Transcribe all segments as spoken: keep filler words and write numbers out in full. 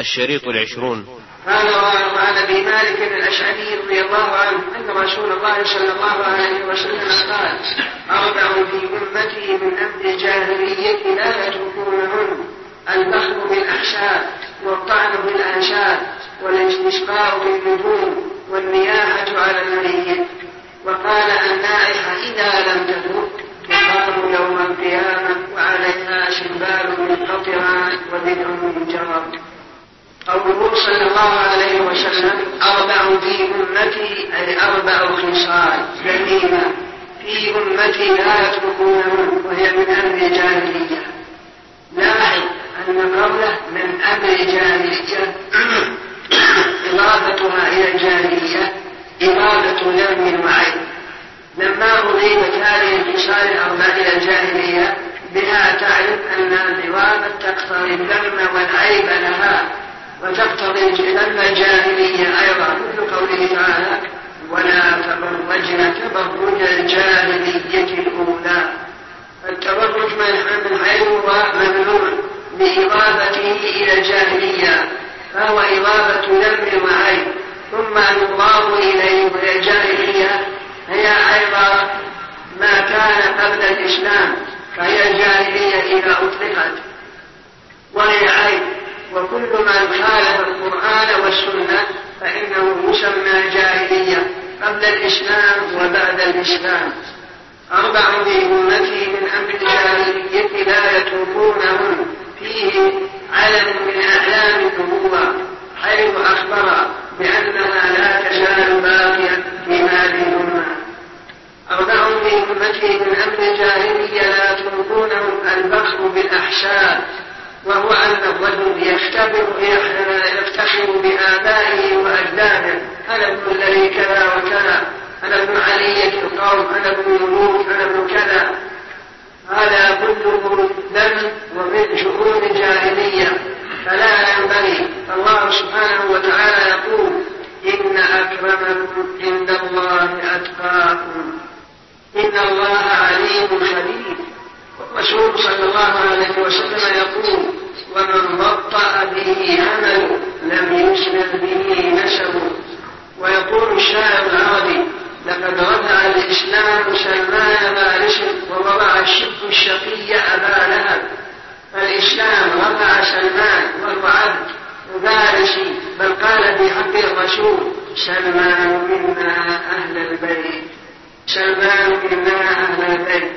الشريط العشرون. قال وعن ابي مالك الاشعري رضي الله عنه ان رسول الله صلى الله عليه وسلم قال: اربع في امتي من امر الجاهليه لا يتركونهن: البخل بالاحساب، والطعن بالانساب، والاستسقاء بالنجوم، والنياحه على الميت. وقال: النائحه اذا لم تترك تقام يوم القيامه وعليها سنبال من قطران وبدع من جرب. قوله صلى الله عليه وسلم: أربع في أمتي، أي أربع خصال ذميمة في أمتي لا يتركونهن، وهي من أمر الجاهلية. لاحظ أن قوله من أمر الجاهلية إضافتها إلى الجاهلية إضافة لم وعين. لما أضيفت هذه الخصال الأربع إلى الجاهلية بها تعرف أن الإضافة تقتضي الذم والعيب لها، وتقتضي ذم الجاهلية أيضا، مثل قوله تعالى: ولا تبرجن تبرج الجاهلية الأولى. التبرج من حيث هو ممنوع بإضافته إلى الجاهلية، فهو إضافة ذم وعيب. ثم يضاف إليه الجاهلية هي أيضا ما كان قبل الإسلام، فهي الجاهلية إذا أطلقت، وهي عيب. وكل من خالف القرآن والسنة فإنه يسمى جاهلية قبل الإسلام وبعد الإسلام. أربع في أمتي من أمر الجاهلية لا يتركونهن، فيه علم من أعلام النبوة، حيث أخبر بأنها لا تزال باقية في هذه الأمة. أربع في أمتي من أمر الجاهلية لا يتركونهن: البخل بالأحساب، وهو أن الرجل يفتخر يفتخر بآبائه وأجداده: أنا ابن الذي كذا وكذا، أنا ابن علية القوم، أنا ابن الملوك، أنا ابن كذا. هذا كله ذم ومن شؤون الجاهلية، فلا ينبغي. الله سبحانه وتعالى يقول: إن أكرمكم عند الله أتقاكم، إن الله عليم خبير. الرسول صلى الله عليه وسلم يقول: ومن بطأ به عمله لم يسبق به نسبه. ويقول الشاعر العربي: لقد رفع الإسلام سلمان فارس ووضع الشرك الشقي أبا لهب. فالإسلام رفع سلمان وهو عبد وفارسي، بل قال في حق الرسول: سلمان منا أهل البيت، سلمان منا أهل البيت.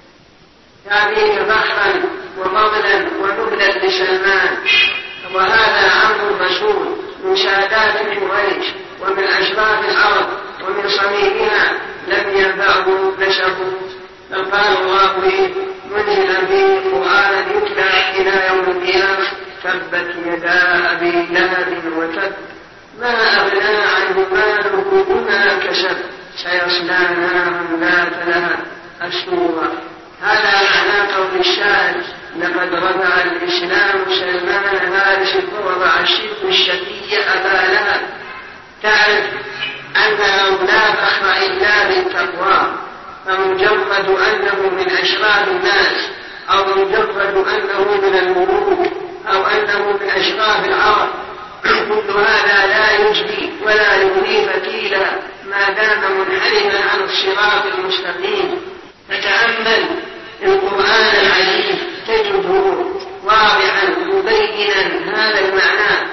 يعنيه فخرا وفضلا ونبلا لسلمان. وهذا امر الرسول من سادات قريش ومن اشراف العرب ومن صميمها، لم ينفعه نسبه. بل قال الله به منزلا به قرانا يتلى الى يوم القيامه: تبت يدا ابي لهب وتب، ما اغنى عنه ماله بما كسب، سيصلى نارا ذات لهب. السوره. هذا معنى قول الشاعر: لقد رفع الإسلام سلمان فارس ووضع الشرك الشقي أبا لهب. تعرف أنه لا فخر إلا بالتقوى، فمجرد أنه من أشراف الناس، أو مجرد أنه من الملوك، أو أنه من أشراف العرب، كل هذا لا يجدي ولا يغني فتيلا ما دام منحرفا عن الصراط المستقيم. فتأمل القرآن العزيز تجده واضحا مبينا هذا المعنى.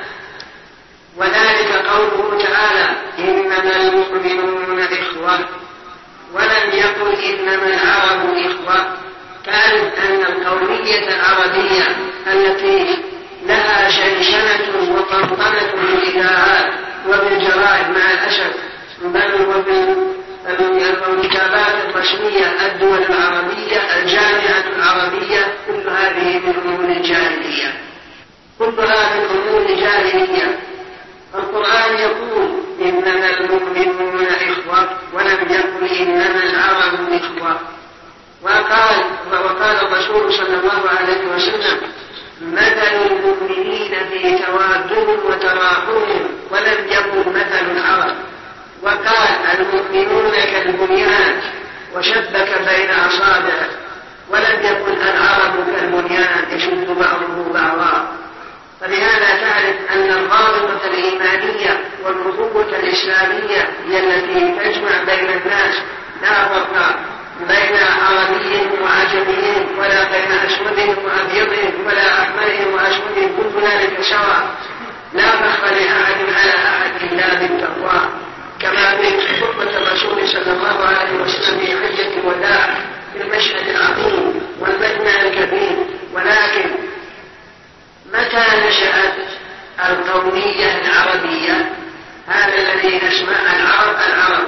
وذلك قوله تعالى: إنما المؤمنون إخوة، ولم يقل إنما العرب إخوة. تعرف أن القومية العربية التي لها شنشنة وطنطنة بالإذاعات وبالجرائد مع الأسف، بل والكتابات الرسمية، الدول العربية، الجامعة العربية، كل هذه من أمور الجاهلية، كلها من أمور الجاهلية. القرآن يقول: إنما المؤمنون إخوة، ولم يقل إنما العرب إخوة. وقال وقال الرسول صلى الله عليه وسلم: مثل المؤمنين في توادهم وتراحمهم، ولم يقل مثل العرب. وقال: المؤمنون كالبنيان، وشبك بين أصابعه، ولم يقل العرب كالبنيان يشد بعضه بعضا. فبهذا تعرف أن الإسلامية هي التي تجمع بين الناس، لا فرق بين عربي وعجمي ولا بين أسود وأبيض ولا أحمر وأسود، كل ذلك سواء، لا فخر لأحد على أحد إلا بالتقوى، كما في خطبة الرسول صلى الله عليه وسلم في حجة الوداع في المشهد العظيم والمجمع الكبير. ولكن متى نشأت القومية العربية؟ هذا الذي نسمع العرب العرب،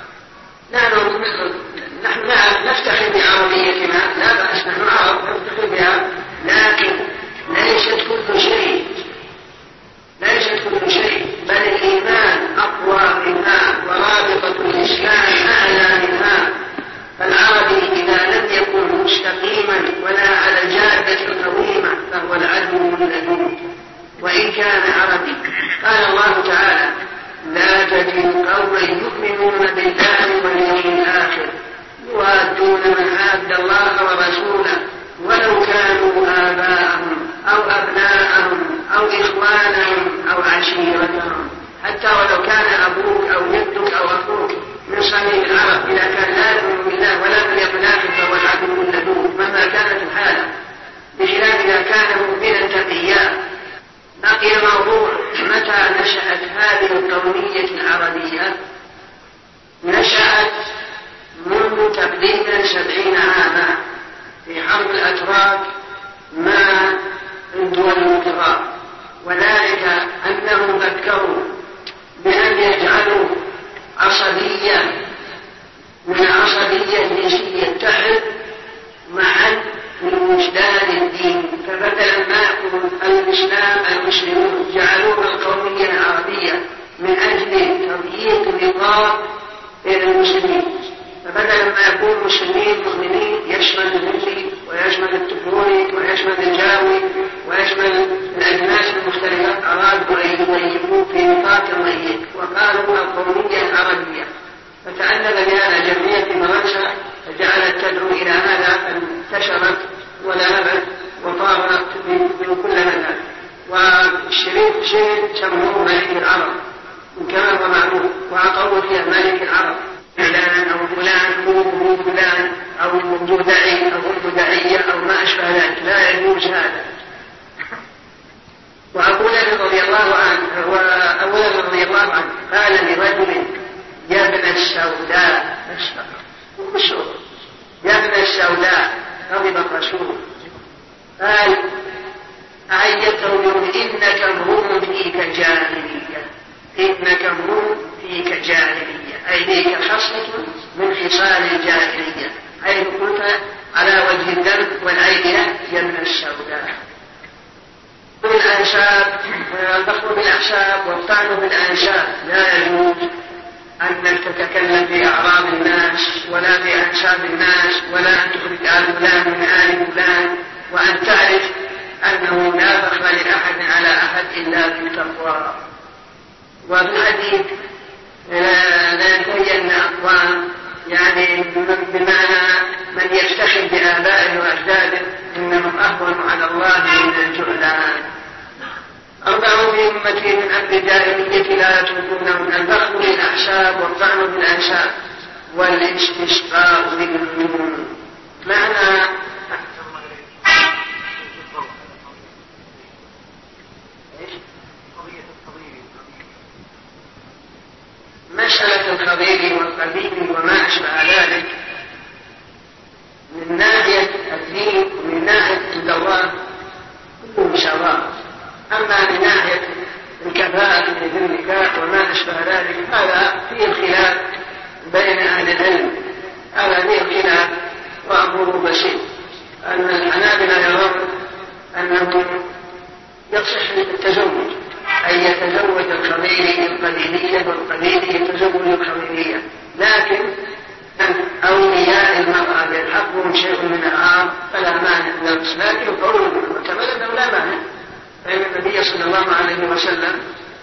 نحن نحن نفتخر بعربيتنا، لا بأس، نحن عرب نفتخر بها، لكن ليست كل شيء، ليست كل شيء، بل الإيمان أقوى منها ورابطة الإسلام أعلى منها. فالعربي إذا لم يكن مستقيما ولا على جادة قويمة فهو العدو من الأدو، وإن كان عربي. قال الله تعالى: لا تجد قوما يؤمنون بالله واليوم الآخر يوادون من حاد الله ورسوله ولو كانوا آباءهم أو أبناءهم أو إخوانهم أو عشيرتهم. حتى ولو كان أبوك أو جدك أو أخوك من صميم العرب، إذا كان لا يؤمن بالله ولا باليوم الآخر فهو العدو اللدود مهما كانت الحالة، بخلاف إذا كان مؤمنا تقيا. بقي موضوع متى نشأت هذه القومية العربية؟ نشأت منذ تقريبا سبعين عاما في حرب الأتراك مع الدول الكبرى، وذلك أنهم فكروا بأن يجعلوا عصبية من عصبية جنسية تحت معا من وجدان الدين، فبدلا ما يكون الإسلام المسلمون جعلوها القومية العربية من أجل تضييق النقاط بين المسلمين، فبدلا ما يكون مسلمين مؤمنين يشمل الهندي ويشمل التبوري ويشمل الجاوي ويشمل الأجناس المختلفة، أرادوا أن يضيقوا في نطاق ضيق وقالوا القومية العربية. فتألف بها جمعية فرنسا فجعلت تدعو إلى هذا، فانتشرت وذهبت وطارت من كل مكان. والشريف شيء سموه ملك العرب كما هو معروف، وأعطوا فيها ملك العرب فلان أو فلان أو فلان أو الجدعي أو الجدعية أو ما أشبه ذلك، لا يجوز هذا. وأبو ذر رضي الله عنه وأبو ذر رضي الله عنه قال لرجل: يا ابن السوداء، مشهور، يا ابن السوداء، غضب الرسول قال: أعيته يقول: إنك امرؤ فيك جاهلية، إنك امرؤ فيك جاهلية، أي فيك خصلة من خصال الجاهلية، حيث قلت على وجه الذنب والعيدية يا ابن السوداء. بالأنساب، البخل بالأحساب والطعن بالأنساب لا يجوز أنك تتكلم في أعراض الناس ولا في أنساب الناس، ولا أن تخرج آل فلان من آل فلان، وأن تعرف أنه لا فخر لأحد على أحد إلا بالتقوى. وفي الحديث لا يتبين أقوام، يعني بمعنى من يفتخر بآبائه وأجداده إنهم أهون على الله من الجهلان. أربعون في أمتي من أهل الجاهلية لا يتركونهم: البخل بالأحساب والطعن بالأنساب والاستسقاء بالنون. معنى مسألة الخبير والقبيل وما أشبه ذلك من ناحية الدين ومن ناحية الدوام كله سواء، أما من ناحية الكفاءة في النكاح وما أشبه ذلك هذا فيه الخلاف بين أهل العلم، هذا فيه الخلاف وأمره بسيط. أن الحنابلة يرون أنه يصح التزوج، أن يتزوج الخبيري القبيلية والقبيلي يتزوج الخبيرية، لكن أولياء المرأة يلحقهم شيء من العار فلا مانع لبس، لكن قوله المعتمد أنه لا مانع، فإن النبي صلى الله عليه وسلم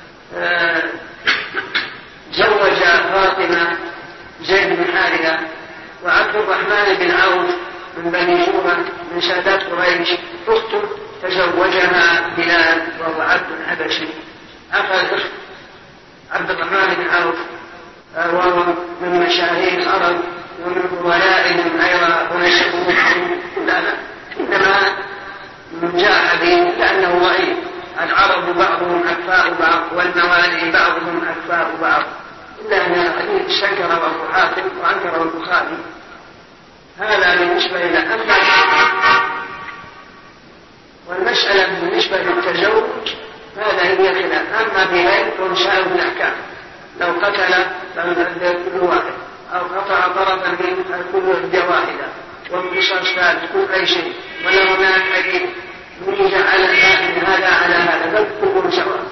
زوج فاطمة زيد بن حارثة، وعبد الرحمن بن عوف من بني شورى من سادات قريش أخته تزوجها بلال وهو عبد حبشي، أخذ عبد الرحمن بن عوف وهو من مشاهير العرب ومن فضلائهم أيضا ونشأوا لا لا إنما جاء حديث لأنه ضعيف. العرب بعضهم أكفاء بعض والموالي بعضهم أكفاء بعض، إلا أن الحديث شكره أبو حاتم وأنكره البخاري. هذا بالنسبة إلى أما والمسألة بالنسبة للتزوج هذا هي خلاف. أما في غير فمسائل الأحكام، لو قتل كل واحد أو قطع طرفا من كل يد واحدة وانقصاص ثالث كل أي شيء ولا هناك أي يريد على هذا على هذا بل كلهم سواء.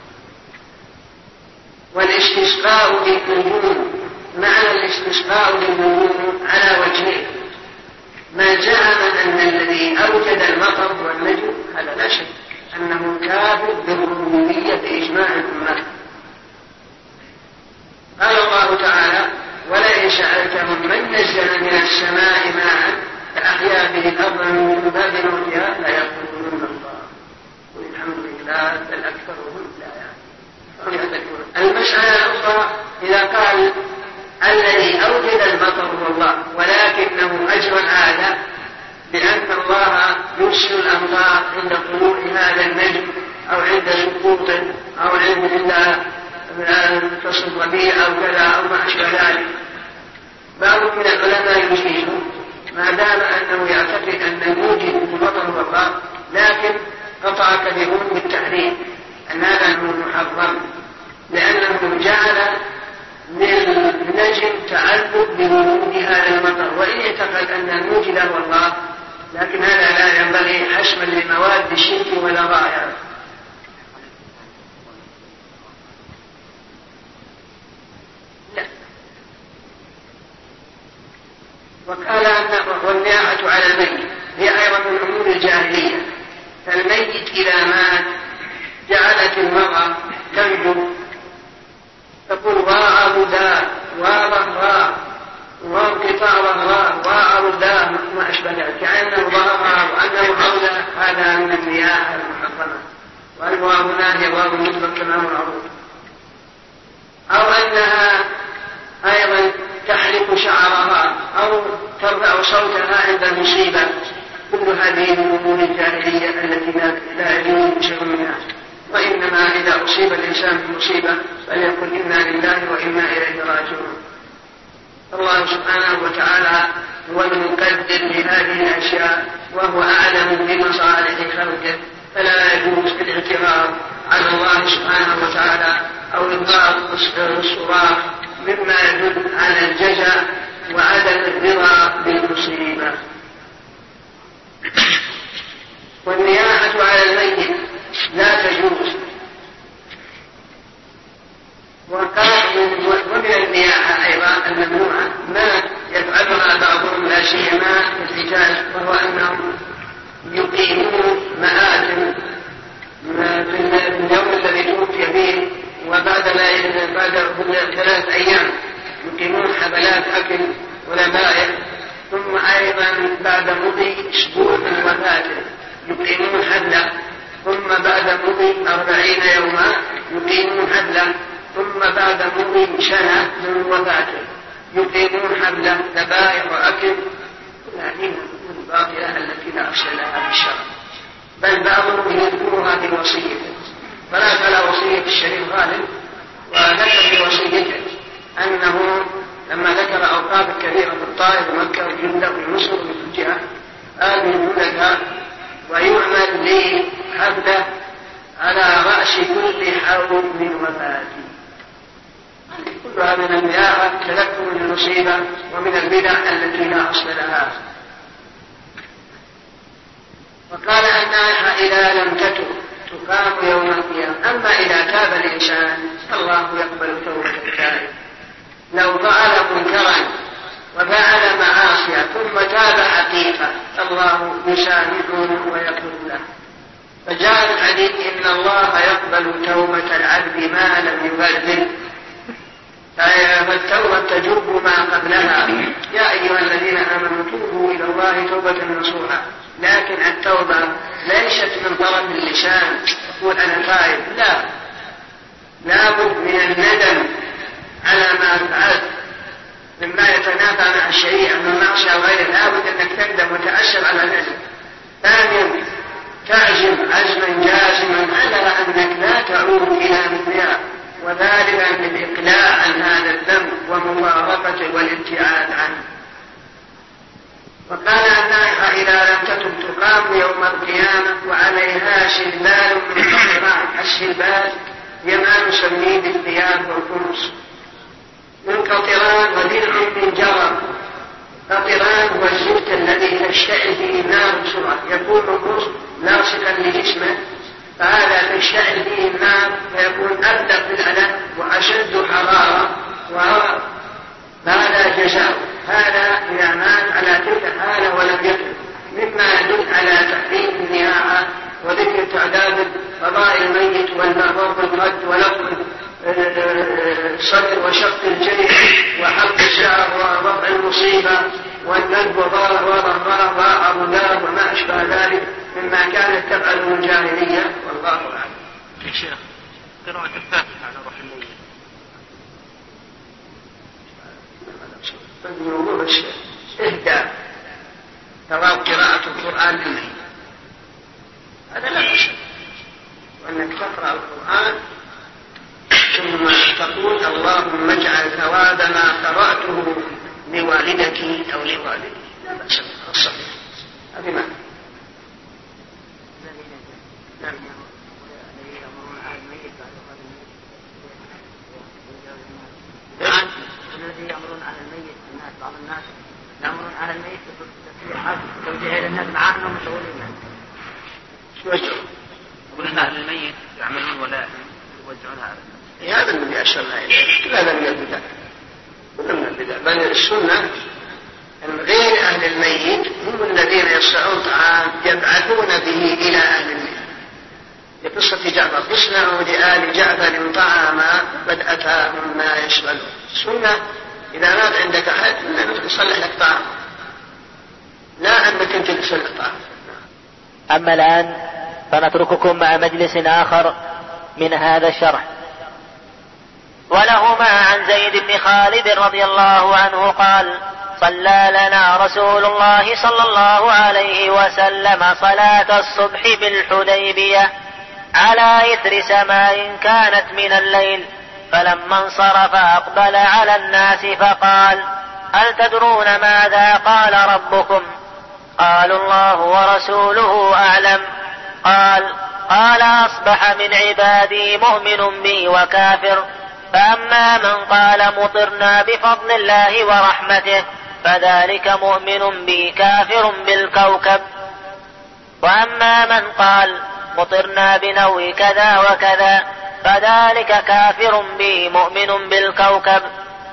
والاستسقاء بالنجوم، معنى الاستسقاء بالنجوم على وجهين: من زعم أن الذي أوجد المطر والنجم هذا لا شك أنه كافر بالربوبية بإجماع الأمة. قال الله تعالى: ولئن سألتهم من نزل من السماء ماء فأحيا به الأرض من بعد موتها ليقولون الله قل الحمد لله بل أكثرهم لا يعلمون. المسألة الأخرى إذا قال الذي أوجد المطر هو الله ولكنه أجرى العادة بأن الله يرسل الأمطار عند طلوع هذا النجم أو عند سقوط أو عند فصل الربيع أو كذا أو ما أشبه ذلك، بعض من العلماء يجيزه ما دام أنه يعتقد أن الموجد المطر هو الله، لكن قطع كثيرون بالتحريم أن هذا هو المحرم، لأنه جعل للنجم تعلق بوجود هذا المطر، وإن اعتقد أن الموجد هو الله لكن هذا لا ينبغي حسما لمواد الشرك ولا ضائع. وقال أن والنياحة على الميت هي أيضا من أمور الجاهلية، فالميت إذا مات جعلت المرأة تنجو تقول وعردا وظهرا وانقطاع ظهرا وعردا ما أشبه ذلك، كأنه ظهرها وأنه حولها، هذا من النياحة المحرمة. والواو هنا هي واو المطلق كما هو معروف. أو أنها أيضا تحلق شعرها أو ترفع صوتها عند المصيبة، كل هذه من أمور الجاهلية التي لا يجوز شيء منها. وإنما إذا أصيب الإنسان بمصيبة فليقل إنا لله وإنا إليه راجعون. الله سبحانه وتعالى هو المقدر لهذه الأشياء وهو أعلم بمصالح خلقه، فلا يجوز الاعتراض على الله سبحانه وتعالى أو إطلاق الصراخ مما يدل على الجزاء وعدم الرضا بالمصيبة. والنياحة على الميت لا تجوز. ومن النياحة أيضا الممنوعة ما يفعلها بعضهم لا سيما في الحجاز، وهو أنهم يقيمون مآتم في اليوم الذي توفي به وبعد بعد ثلاث أيام يقيمون حفلات أكل ولبائع، ثم أيضا بعد مضي أسبوع من وفاته يقيمون حفلة، ثم بعد مضي أربعين يوما يقيمون حفلة، ثم بعد مضي سنة من وفاته يقيمون حفلة ذبائح وأكل. هذه الباطلة التي لا أصل لها في الشرع، بل بعضهم يذكرها في وصيته. فلا على وصية الشريف غالب وذكر في وصيته أنه لما ذكر أوقات كثيرة في الطائف ومكة وجندة ومصر وفي الجهة قال من هناك ويعمل لي حفلة على رأس كل حول من وفاتي. كلها من النياحة تذكر المصيبة ومن البدع التي لا أصل لها. وقال النائحة إذا لم تتب تقام يوم القيامة. أما إذا تاب الإنسان الله يقبل توبة التائب. لو فعل منكرا وفعل معاصيا ثم تاب حقيقة الله يسامحه ويغفر له. فجاء الحديث إن الله يقبل توبة العبد ما لم يبذل، فالتوبة تجب ما قبلها. يا أيها الذين آمنوا توبوا إلى الله توبة نصوحا. لكن التوبة ليست من طرف اللسان تقول أنا تائب، لا، لابد من الندم يعود إلى مثلها، وذلك للإقلاع عن هذا الذنب ومفارقته والابتعاد عنه. وقال النائحة إذا لم تتب تقام يوم القيامة وعليها شلبال من قطران. الشلبال هي ما نسميه بالثياب والقمص من قطران ودرع من جرب. قطران هو الزفت الذي تشتعل فيه النار بسرعة، يكون القمص لاصقا لجسمه، فهذا تشتعل فيه النار فيكون أبلغ في الألم وأشد حرارة، وهذا جزاء. هذا إذا مات على تلك الحالة ولم يتب، مما يدل على تحريم النياحة وذكر تعداد قضاء الميت والمرض بالرد ولطم الصدر وشق الجيب وحلق الشعر ورفع المصيبة والندب وظهر وأرضاه وما أشبه ذلك مما كانت تفعله الجاهلية، والله أعلم. يا شيخ قراءة الفاتحة على روح الميت الموضوع الشيء إهداء ثواب قراءة القرآن للميت، هذا لا بأس، وأنك تقرأ القرآن ثم تقول اللهم اجعل ثواب ما قرأته لوالدك أو لوالدي، لا بأس بالصحيح. هذه معنى. نعم. الذي يأمرون على الميت الناس، بعض الناس يأمرون على الميت بتصحيح توجيه الناس معاه انهم مسؤولين. شو وجهه؟ يقولون أهل الميت يعملون ولا يوزعونها على الناس. هذا الذي أشرنا إليه، كل هذا من البدع، كل من البدع. بل السنة أن غير أهل الميت هم الذين يصنعون طعام يبعثون به إلى أهل الميت. لقصة جعفر اصنعوا لآل جعفر طعاما قد أتاهم ما يشغلون. السنة إذا مات عندك أحد أنك تصلح لك طعام، لا أنك أنت تصلح طعام. أما الآن فنترككم مع مجلس آخر من هذا الشرح. ولهما عن زيد بن خالد رضي الله عنه قال: صلى لنا رسول الله صلى الله عليه وسلم صلاة الصبح بالحديبية على إثر سماء كانت من الليل، فلما انصرف أقبل على الناس فقال: هل تدرون ماذا قال ربكم؟ قالوا: الله ورسوله أعلم. قال: قال: أصبح من عبادي مؤمن بي وكافر، فأما من قال مطرنا بفضل الله ورحمته فذلك مؤمن بي كافر بالكوكب، وأما من قال مطرنا بنوء كذا وكذا فذلك كافر بي مؤمن بالكوكب.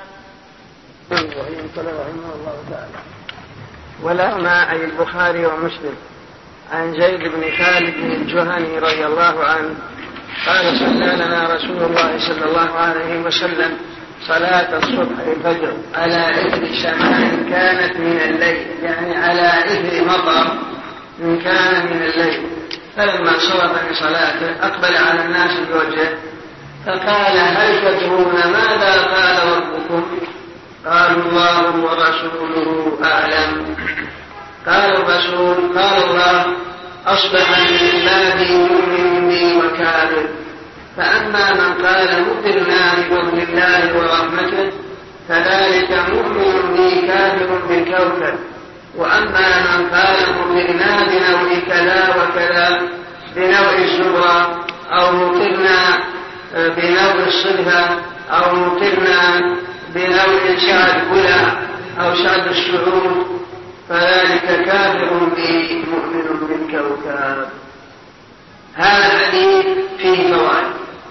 ولهما أي البخاري ومسلم عن زيد بن خالد بن الجهني رضي الله عنه قال: صلى لنا رسول الله صلى الله عليه وسلم صلاة الصبح الفجر على إثر سماء كانت من الليل، يعني على إثر مطر إن كان من الليل. فلما صرف من صلاته أقبل على الناس بوجهه فقال: هل تدرون ماذا قال ربكم؟ قالوا: الله ورسوله أعلم. قال الرسول: قال الله: أصبح من عبادي مؤمن بي وكافر، فأما من قال مطرنا بفضل الله ورحمته فذلك مؤمن بي كافر بالكوكب، وأما من قال مطرنا بنوع كذا وكذا بنوع الزبرة أو مطرنا بنوع الصلفة أو مطرنا بنوع شعر كلى أو شعر السعود فذلك كافر بي مؤمن بالكوكب. هذا الحديث فيه فوائد.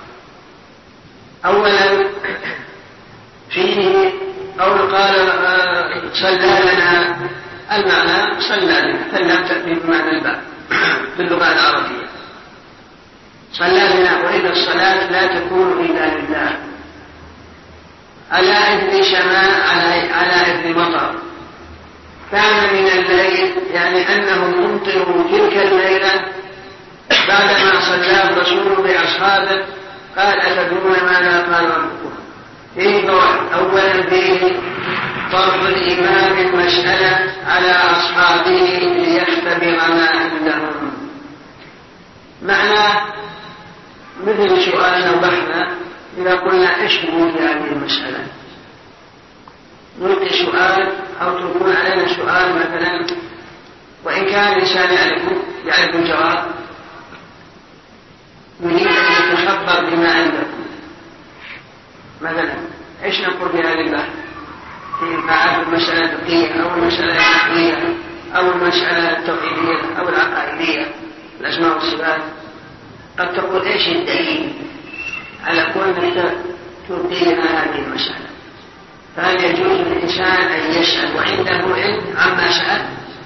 أولا فيه قول قال صلى لنا، المعنى صلى لنا، فلم تأتي بمعنى الباب باللغة العربية. صلى لنا، وإذا الصلاة لا تكون إلا لله على إثر سماء، على إثر مطر كان من الليل، يعني أنهم ممطروا تلك الليلة بعدما صلى الرسول بأصحابه. قال: أتدرون ماذا قال ربكم؟ فيه فوائد. أولا فيه طرح الإمام المسألة على أصحابه ليختبر ما عندهم. معناه مثل سؤالنا وبحثنا إذا قلنا ايش نقول في هذه المسألة، نلقي سؤال أو تكون علينا سؤال مثلا، وإن كان الإنسان يعرف يعرف الجواب يريد أن يتخبر بما عندكم. مثلا ايش نقول في هذه البحث في معرفة المسألة الفقهية أو المسألة النحوية أو المسألة التوحيدية أو العقائدية الأسماء والصفات، قد تقول ايش الدليل على كونك تلقي لنا هذه المسألة، فهل يجوز للإنسان أن يسأل وعنده علم عما سأل؟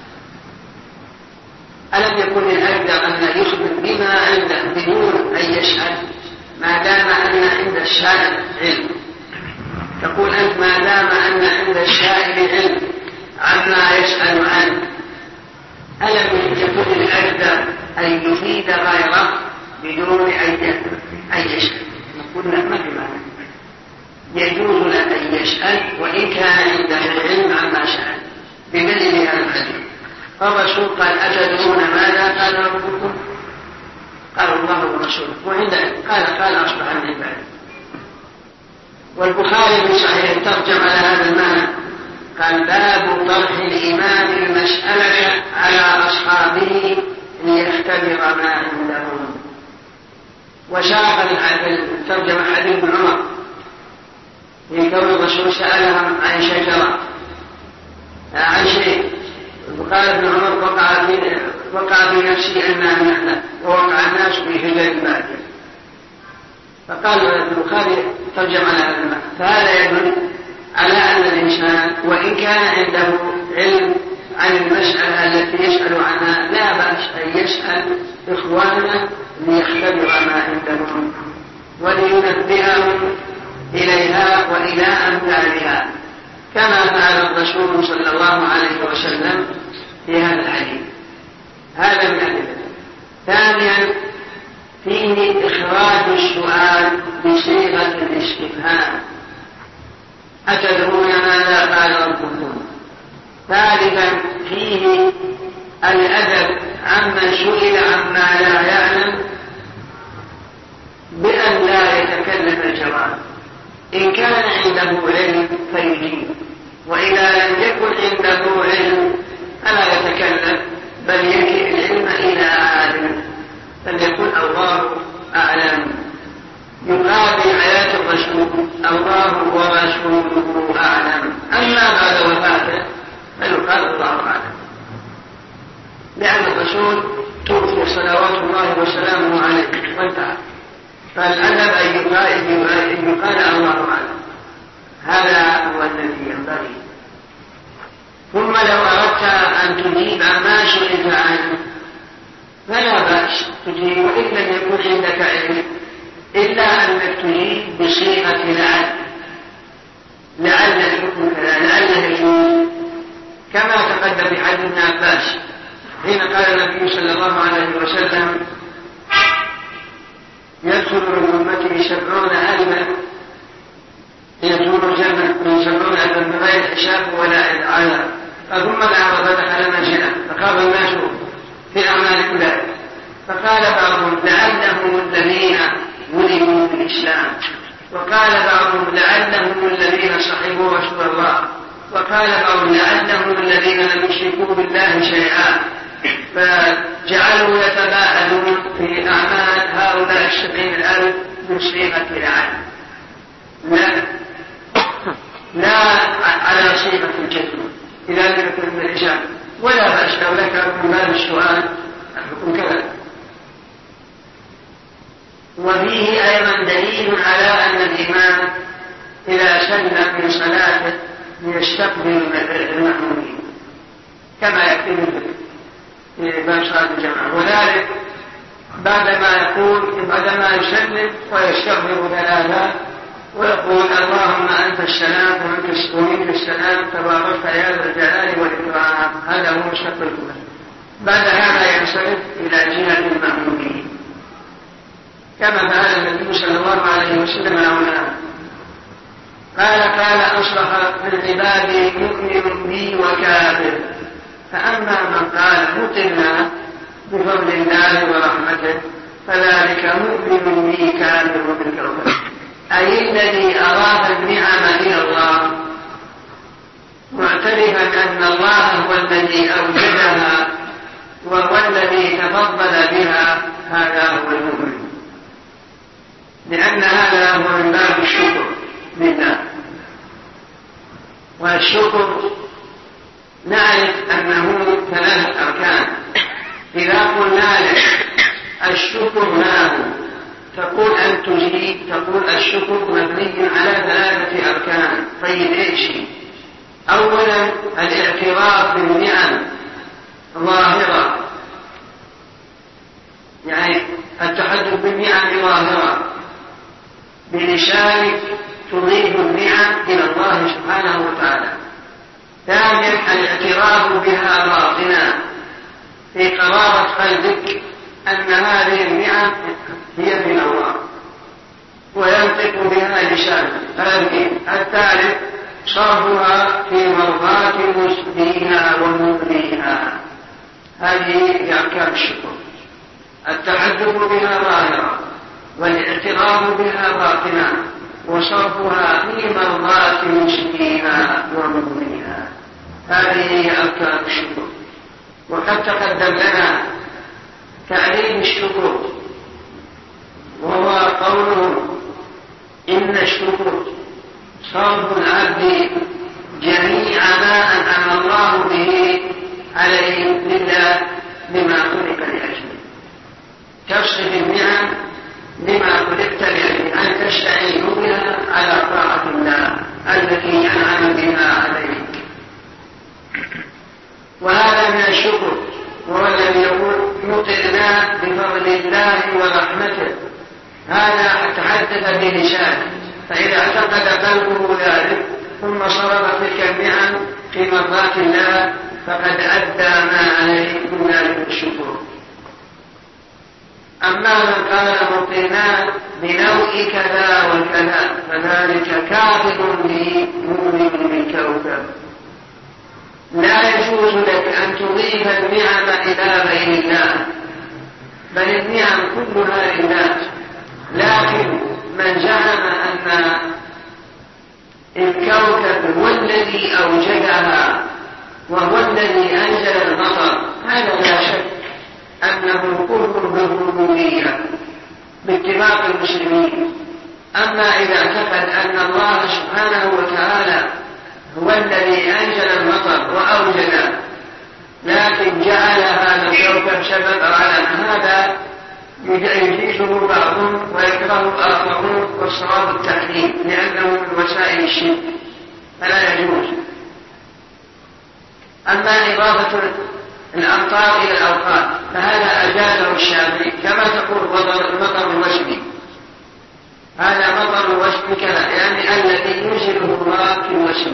ألم يكن الأجدر أن يخبر بما عنده بدون أن يسأل ما دام أن عند السائل علم؟ تقول أنت ما دام أن عند السائل علم عما يسأل عنه، ألم يكن الأجدر أن يفيد غيره بدون أن يسأل؟ نقول لا، ما في معنى، يجوز له أن يسأل وإن كان عنده العلم عما سأل بدليل هذا الحديث. فالرسول قال أتدرون ماذا قال ربكم؟ قالوا الله ورسوله، وعند قال قال أصبح عن عباده. والبخاري في صحيح ترجم على هذا المعنى قال باب طرح الإمام المسألة على أصحابه ليختبر ما عندهم. وشاق ترجم حديث ابن عمر في كون الرسول سألهم عن شجرة عن شيء، وقال ابن عمر وقع في وقع في نفسي أنها نحن ووقع الناس في هجر البادية. فقال البخاري ترجم على هذا المعنى، فهذا يدل على أن الإنسان وإن كان عنده علم عن المسألة التي يسأل عنها لا بأس أن يسأل إخوانه ليختبر ما عندهم ولينبههم إليها وإلى أمثالها كما فعل الرسول صلى الله عليه وسلم في هذا الحديث. هذا من أدلة. ثانيا فيه إخراج السؤال بصيغة الاستفهام، أتدرون ماذا قال ربكم؟ ثالثا فيه الأدب عمن سئل عما لا يعلم بأن لا يتكلم الجواب، إن كان عنده علم فيجيب، وإذا لم يكن عنده علم فلا يتكلم بل يكي العلم إلى عالم فليكن الله أعلم. يقال في حياة الرسول الله ورسوله أعلم، أما بعد وفاته فيقال الله أعلم، لأن الرسول توفي صلوات الله وسلامه عليه وانتهى، فالأدب أن يقال الله أعلم. هذا هو الذي ينبغي. ثم لو أردت أن تجيب عما سئلت عنه فلا بأس تجيب وإن لم يكن عندك علم، إلا أنك تجيب بصيغة لعل، لعل الحكم كذا، لعله يجوز، كما تقدم في حديث ابن عباس حين قال النبي صلى الله عليه وسلم يدخل من أمته سبعون ألفا يدخل الجنة من سبعون ألفا بغير حساب ولا عذاب، فثم دعا فدخل منزله فقام الناس في أعمال أولئك، فقال بعضهم لعلهم الذين ولدوا في الإسلام، وقال بعضهم لعلهم الذين صحبوا رسول الله، وقال بعضهم لعلهم الذين لم يشركوا بالله شيئا، فجعلوا يتباهلون في أعمال هؤلاء السبعين الألف بصيغة لعل، لا لا على صيغة الجزم إذا لم يكن من الإجابة، ولا بأس لو ذكر من باب السؤال الحكم كذا. وفيه أيضا دليل على أن الإمام إذا سلم من صلاته يستقبل المأمومين كما يكتب في باب صلاة الجماعة، وذلك بعدما يقول بعدما يسلم ويستغفر ثلاثة ويقول اللهم أنت السلام ومنك السلام تباركت يا ذا الجلال والإكرام، هذا هو استقبال القبلة. بعد هذا ينصرف إلى جهة المأمومين كما فعل النبي صلى الله عليه وسلم هنا. قال قال أصبح من عبادي مؤمن بي وكافر، فأما من قال مطرنا بفضل الله ورحمته فذلك مؤمن بي كافر بالكوكب، أي الذي أراد النعم إلى الله معترفا أن الله هو الذي أوجدها وهو الذي تفضل بها، هذا هو المؤمن، لأن هذا هو من باب الشكر لله. والشكر نعرف أنه ثلاثة أركان. إذا قلنا لك الشكر ما هو تقول أن تجيب، تقول الشكر مبني على ثلاثة أركان. طيب إيش؟ أولا الاعتراف بالنعم ظاهرة، يعني التحدث بالنعم ظاهرة بلسانك تضيف النعم إلى الله سبحانه وتعالى. ثانيا الاعتراف بها باطنا في قرارة قلبك أن هذه النعم هي من الله وينطق بها لسانك. الثالث صرفها في مرضاة مسديها ومغنيها. هذه أركان الشكر: التحدث بها ظاهرا، والاعتراف بها باطنا، وصرفها في مرضاة مسديها ومغنيها. هذه أركان الشكر. وقد تقدم لنا تعريف الشكر، وهو قوله إن الشكر صرف العبد جميع ما أنعم الله به عليه لله بما خلق لأجله. تصرف النعم بما خلقت لأجله، أن تستعين بها على طاعة الله التي أنعم بها عليك. وهذا من الشكر، وهو الذي يقول مطرنا بفضل الله ورحمته. هذا تحدث بلسانه، فإذا اعتقد قلبه ذلك ثم صرف تلك النعم في مرضاة الله فقد أدى ما عليه من ذلك الشكر. أما من قال مطرنا بنوع كذا وكذا فذلك كافر به مؤمن بالكوكب. لا يجوز لك أن تضيف النعم إلى غير الله، بل النعم كلها لله. لكن من زعم أن الكوكب هو الذي أوجدها وهو الذي أنزل المطر، هذا لا شك أنه كفر بالربوبية باتفاق المسلمين. أما إذا اعتقد أن الله سبحانه وتعالى هو الذي أنزل المطر وأوجد، لكن جعل هذا الكوكب سبب على هذا يجيزه بعضهم ويكره آخرون، والصواب التحريم لأنه من وسائل الشرك فلا يجوز. أما إضافة الأمطار إلى الأوقات فهذا أجازه الشافعي، كما تقول مطر الوشم، هذا مطر الوشم كذا، يعني الذي ينزله الله في الوشم،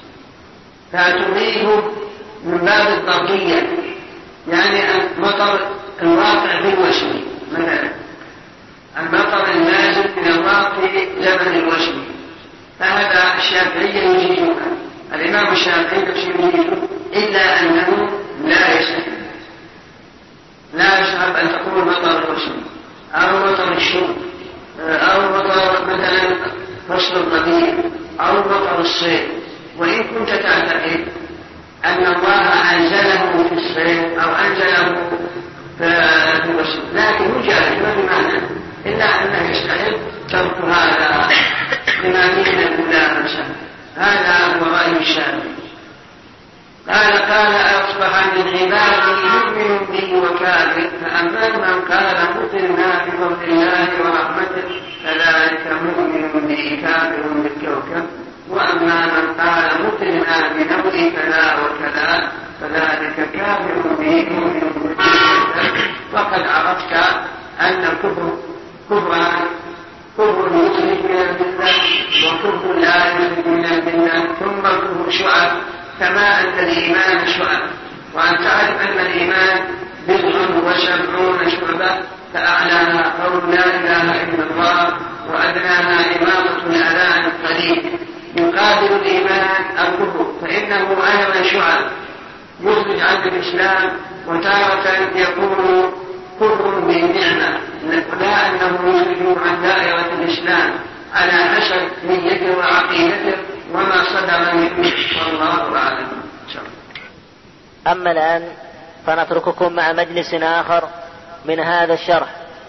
فتضيفه من باب الضرورية، يعني المطر الواقع في الوشم. مثلا المطر النازل من الله في زمن الوشم، فهذا الشافعي يجيزه، الإمام الشافعي يجيزه، إلا أنه لا يسهل لا يصعب أن تقول مطر الوشم أو مطر الشرب أو مطر مثلا فصل الربيع أو مطر الصيف. وإن كنت تعتقد أن الله أنزله في الصيف أو أنزله في الوشم، لكن مجرد ما بمعنى، إلا أنه يستحب ترك هذا لما فيه من الملامسة. هذا هو رأي الشافعي. قال قال أصبح من عبادي يؤمن به وكافر. فأما من قال مطرنا بفضل الله ورحمته فذلك مؤمن به كافر بالكوكب. وأما من قال مطرنا بنوع كذا وكذا فذلك كافر به مؤمن بالكوكب. وقد عرفت أن الكفر كفران: كفر يخرج من البلاد وكفر لا يخرج من البلاد، ثم الكفر شعب، كما أن الإيمان شعب. وأن تعرف أن الإيمان بضع وسبعون شعبة، فأعلاها قول لا إله إلا الله، وأدناها إماطة الأذى عن الطريق. يقابل الإيمان الكفر، فإنه أيضا شعب يخرج عن الإسلام، وتارة يكون كفر بالنعمة لا أنه يخرج عن دائرة الإسلام على حسب نيته وعقيدته وما صدر منه، والله أعلم. أما الآن فنترككم مع مجلس آخر من هذا الشرح.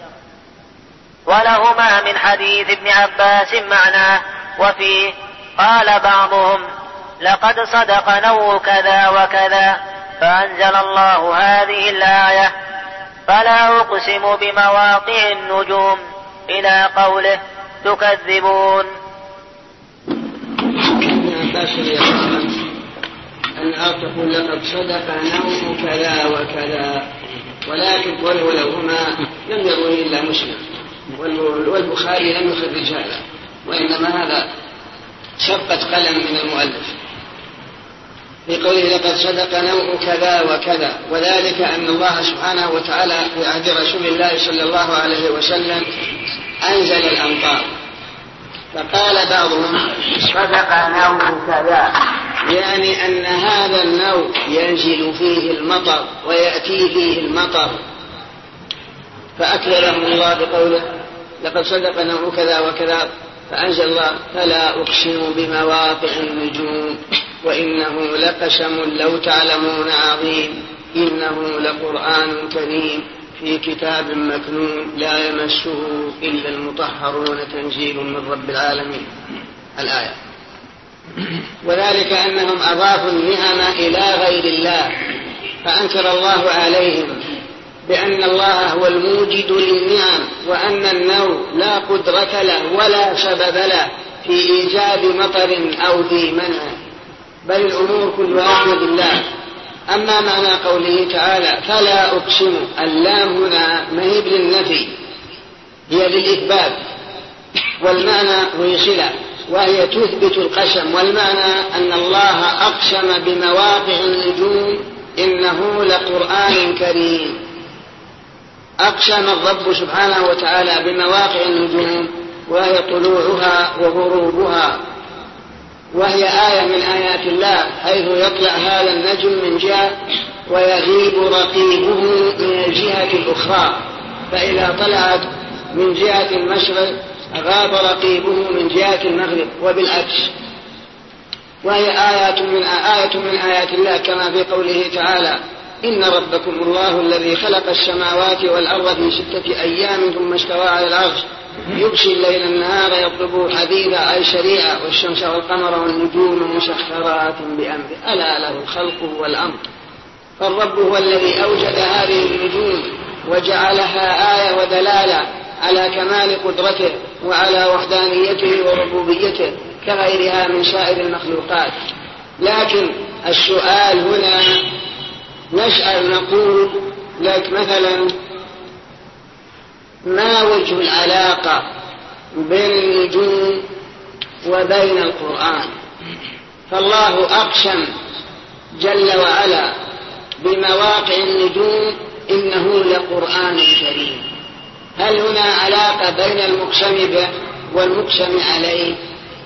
ولهما من حديث ابن عباس معناه وفيه قال بعضهم لقد صدق نوع كذا وكذا، فأنزل الله هذه الآية فلا أقسم بمواقع النجوم إلى قوله تكذبون. أن أعتقوا لقد صدق نوع كذا وكذا، ولكن ولهما لم يروه إلا مسلم، والبخاري لم يخرج هذا، وإنما هذا شقة قلم من المؤلف في قوله لقد صدق نوع كذا وكذا، وذلك أن الله سبحانه وتعالى في عهد رسول الله صلى الله عليه وسلم أنزل الأمطار، فقال بعضهم صدق نوع كذا، يعني أن هذا النوع ينزل فيه المطر ويأتي فيه المطر، فأكذبهم الله بقوله لقد صدق نوع كذا وكذا، فأنزل الله فلا أقسم بمواقع النجوم وإنه لقسم لو تعلمون عظيم إنه لقرآن كريم في كتاب مكنون لا يمسه إلا المطهرون تنزيل من رب العالمين. الآية. وذلك أنهم أضافوا النعم إلى غير الله، فأنكر الله عليهم بأن الله هو الموجد للنعم، وأن النوع لا قدرة له ولا سبب له في إيجاد مطر أو في منع، بل الأمور كلها بيد الله. أما معنى قوله تعالى فلا أقسم، اللام هنا مهيب للنفي، هي للإثبات، والمعنى هو صلة وهي تثبت القسم، والمعنى أن الله أقسم بمواقع النجوم إنه لقرآن كريم. أقسم الرب سبحانه وتعالى بمواقع النجوم وهي طلوعها وغروبها، وهي آية من آيات الله، حيث يطلع هذا النجم من جهة ويغيب رقيبه من الجهة الأخرى، فإذا طلعت من جهة المشرق غاب رقيبه من جهة المغرب وبالعكس، وهي آيات من آية من آيات الله، كما في قوله تعالى إن ربكم الله الذي خلق السماوات والأرض في ستة أيام ثم استوى على العرش يغشي الليل النهار يطلبه حديثا أي شريعة، والشمس والقمر والنجوم مسخرات بأمره ألا له الخلق والأمر. فالرب هو الذي أوجد هذه النجوم وجعلها آية ودلالة على كمال قدرته وعلى وحدانيته وربوبيته كغيرها من سائر المخلوقات. لكن السؤال هنا نسأل نقول لك مثلا ما وجه العلاقة بين النجوم وبين القرآن؟ فالله أقسم جل وعلا بمواقع النجوم إنه لقرآن كريم، هل هنا علاقة بين المقسم به والمقسم عليه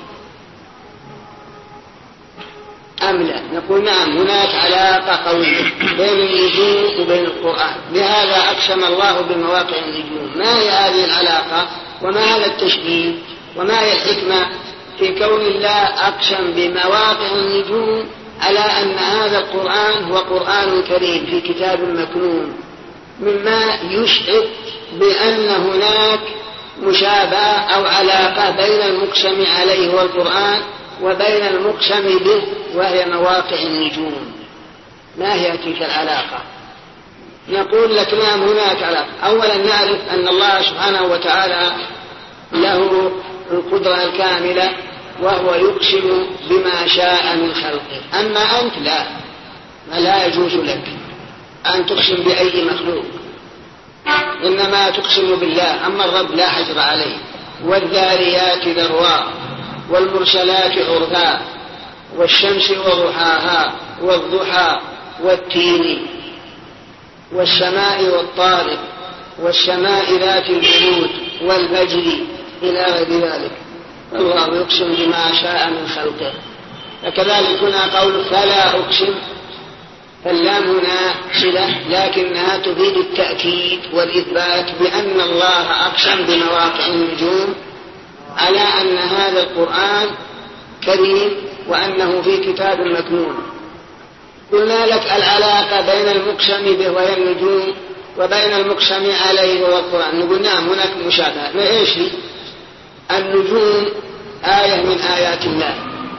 أم لا؟ نقول نعم، هناك علاقة قوية بين النجوم وبين القرآن، لهذا أقسم الله بمواقع النجوم. ما هي هذه العلاقة وما هذا التشبيه وما هي الحكمة في كون الله أقسم بمواقع النجوم على أن هذا القرآن هو قرآن كريم في كتاب مكنون، مما يشعر بأن هناك مشابهة أو علاقة بين المقسم عليه والقرآن وبين المقسم به وهي مواقع النجوم. ما هي تلك العلاقة؟ نقول لك نعم هناك علاقة. أولا نعرف أن الله سبحانه وتعالى له القدرة الكاملة وهو يقسم بما شاء من خلقه، أما أنت لا، ما لا يجوز لك أن تقسم بأي مخلوق، إنما تقسم بالله. أما الرب لا حجر عليه. والذاريات ذروا والمرسلات عرفا والشمس وضحاها والضحى والتين والسماء والطارق والسماء ذات البروج والفجر إلى غير ذلك. الله يقسم بما شاء من خلقه. فكذلك هنا قول فلا أقسم فاللام هنا صلة لكنها تفيد التأكيد والإثبات بأن الله أقسم بمواقع النجوم على أن هذا القرآن كريم وأنه في كتاب مكنون. قلنا لك العلاقة بين المقسم به وهي النجوم وبين المقسم عليه هو القرآن. نقول نعم هناك مشابهة. ما إيش هي؟ النجوم آية من آيات الله،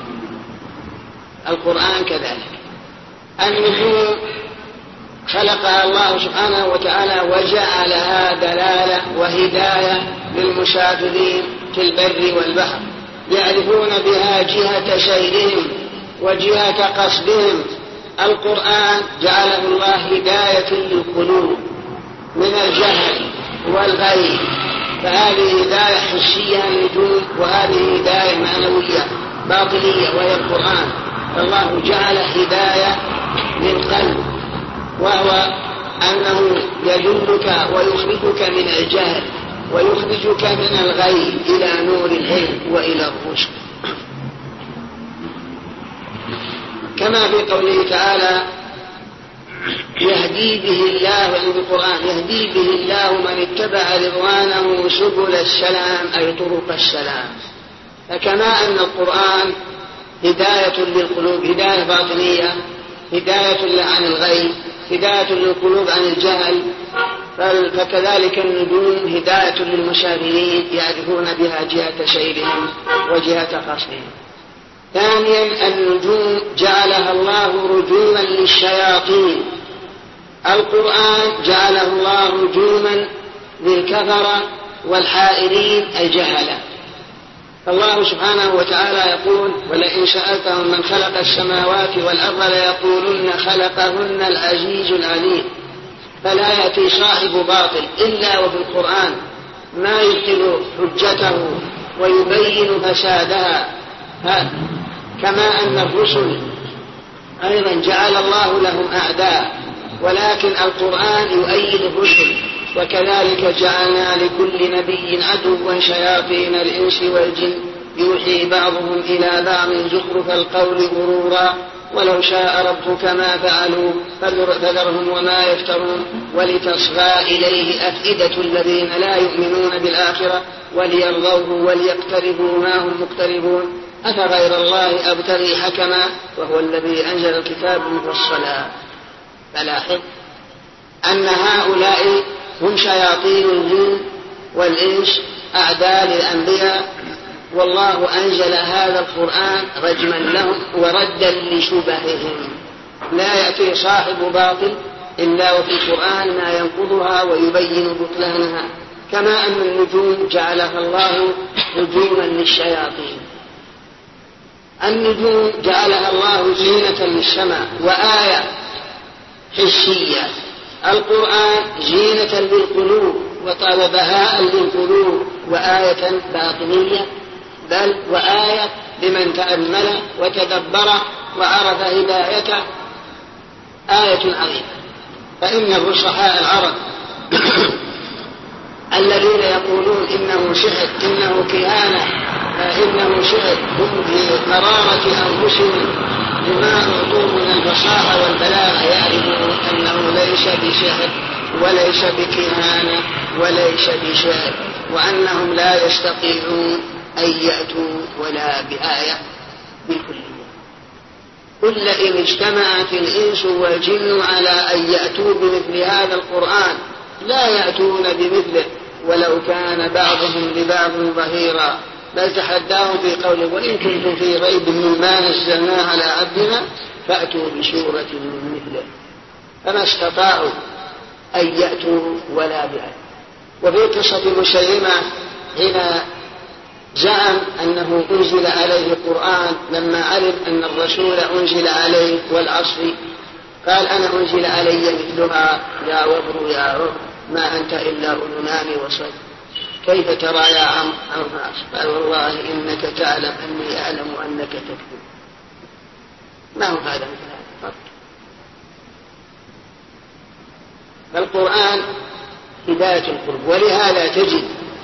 القرآن كذلك. النجوم خلقها الله سبحانه وتعالى وجعلها دلالة وهداية للمسافرين في البر والبحر، يعرفون بها جهة سيرهم وجهة قصدهم. القرآن جعله الله هداية للقلوب من الجهل والغي، فهذه هداية حسية النجوم، وهذه هداية معنوية باطنية وهي القرآن. فالله جعل هداية للقلب، وهو أنه يدلك ويخرجك من الجهل ويخرجك من الغي إلى نور العلم وإلى الرشد، كما في قوله تعالى يهدي به الله، يعني بالقرآن يهدي به الله من اتبع رضوانه سبل السلام أي طرق السلام. فكما أن القرآن هداية للقلوب، هداية باطنية، هداية عن الغي، هداية للقلوب عن الجهل، فكذلك النجوم هداية للمسافرين يعرفون بها جهة سيرهم وجهة قصدهم. ثانيا النجوم جعلها الله رجوما للشياطين. القرآن جعله الله رجوما للكفرة والحائرين الجهلة. الله سبحانه وتعالى يقول ولئن سألتهم من خلق السماوات والأرض ليقولن خلقهن العزيز العليم. فلا يأتي صاحب باطل إلا وفي القرآن ما يبطل حجته ويبين فسادها، كما أن الرسل أيضا جعل الله لهم أعداء، ولكن القرآن يؤيد الرسل. وكذلك جعلنا لكل نبي عدوا شياطين الإنس والجن يوحي بعضهم إلى بعض زخرف القول غرورا ولو شاء ربك ما فعلوا فذرهم وما يفترون ولتصغى إليه أفئدة الذين لا يؤمنون بالآخرة وليرضوه وليقتربوا ما هم مقتربون أفغير الله أبتغي حكما وهو الذي أنزل الكتاب مفصلا. فلاحظ أن هؤلاء هم شياطين الجن والإنس أعداء للأنبياء، والله أنزل هذا القرآن رجما لهم وردا لشبههم. لا يأتي صاحب باطل إلا وفي القرآن ما ينقضها ويبين بطلانها، كما أن النجوم جعلها الله نجوما للشياطين. النجوم جعلها الله زينة للسماء وآية حسية. القرآن زينة للقلوب وبهاء للقلوب وآية باطنية، بل وآية لمن تأمل وتدبر وعرف هدايته، آية عظيمة. فإن الرصحاء العرب الذين يقولون إنه سحر إنه كهانة إنه سحر هم في قرارة أنفسهم بما أعطوا من الفصاحة والبلاغة يعرفون أنه ليس بسحر وليس بكهانة وليس بشعر، وأنهم لا يستطيعون أن يأتوا ولا بآية بالكلية. قل إن اجتمعت الإنس والجن على أن يأتوا بمثل هذا القرآن لا يأتون بمثله ولو كان بعضهم لبعض ظهيرا، بل تحداهم في قوله وإن كنتم في ريب مما نزلنا على عبدنا فأتوا بسورة من مثله، فما استطاعوا أن يأتوا ولا بآية. وفي قصة مسيلمة حين زعم أنه أنزل عليه القرآن لما علم أن الرسول أنزل عليه والعصر، قال أنا أنزل علي مثلها يا وبر يا رب ما أنت إلا أذنان وصد، كيف ترى يا عم عماس؟ قال والله إنك تعلم أني أعلم أنك تكذب. ما هو هذا مثل فالقرآن هداية القلوب. ولهذا تجد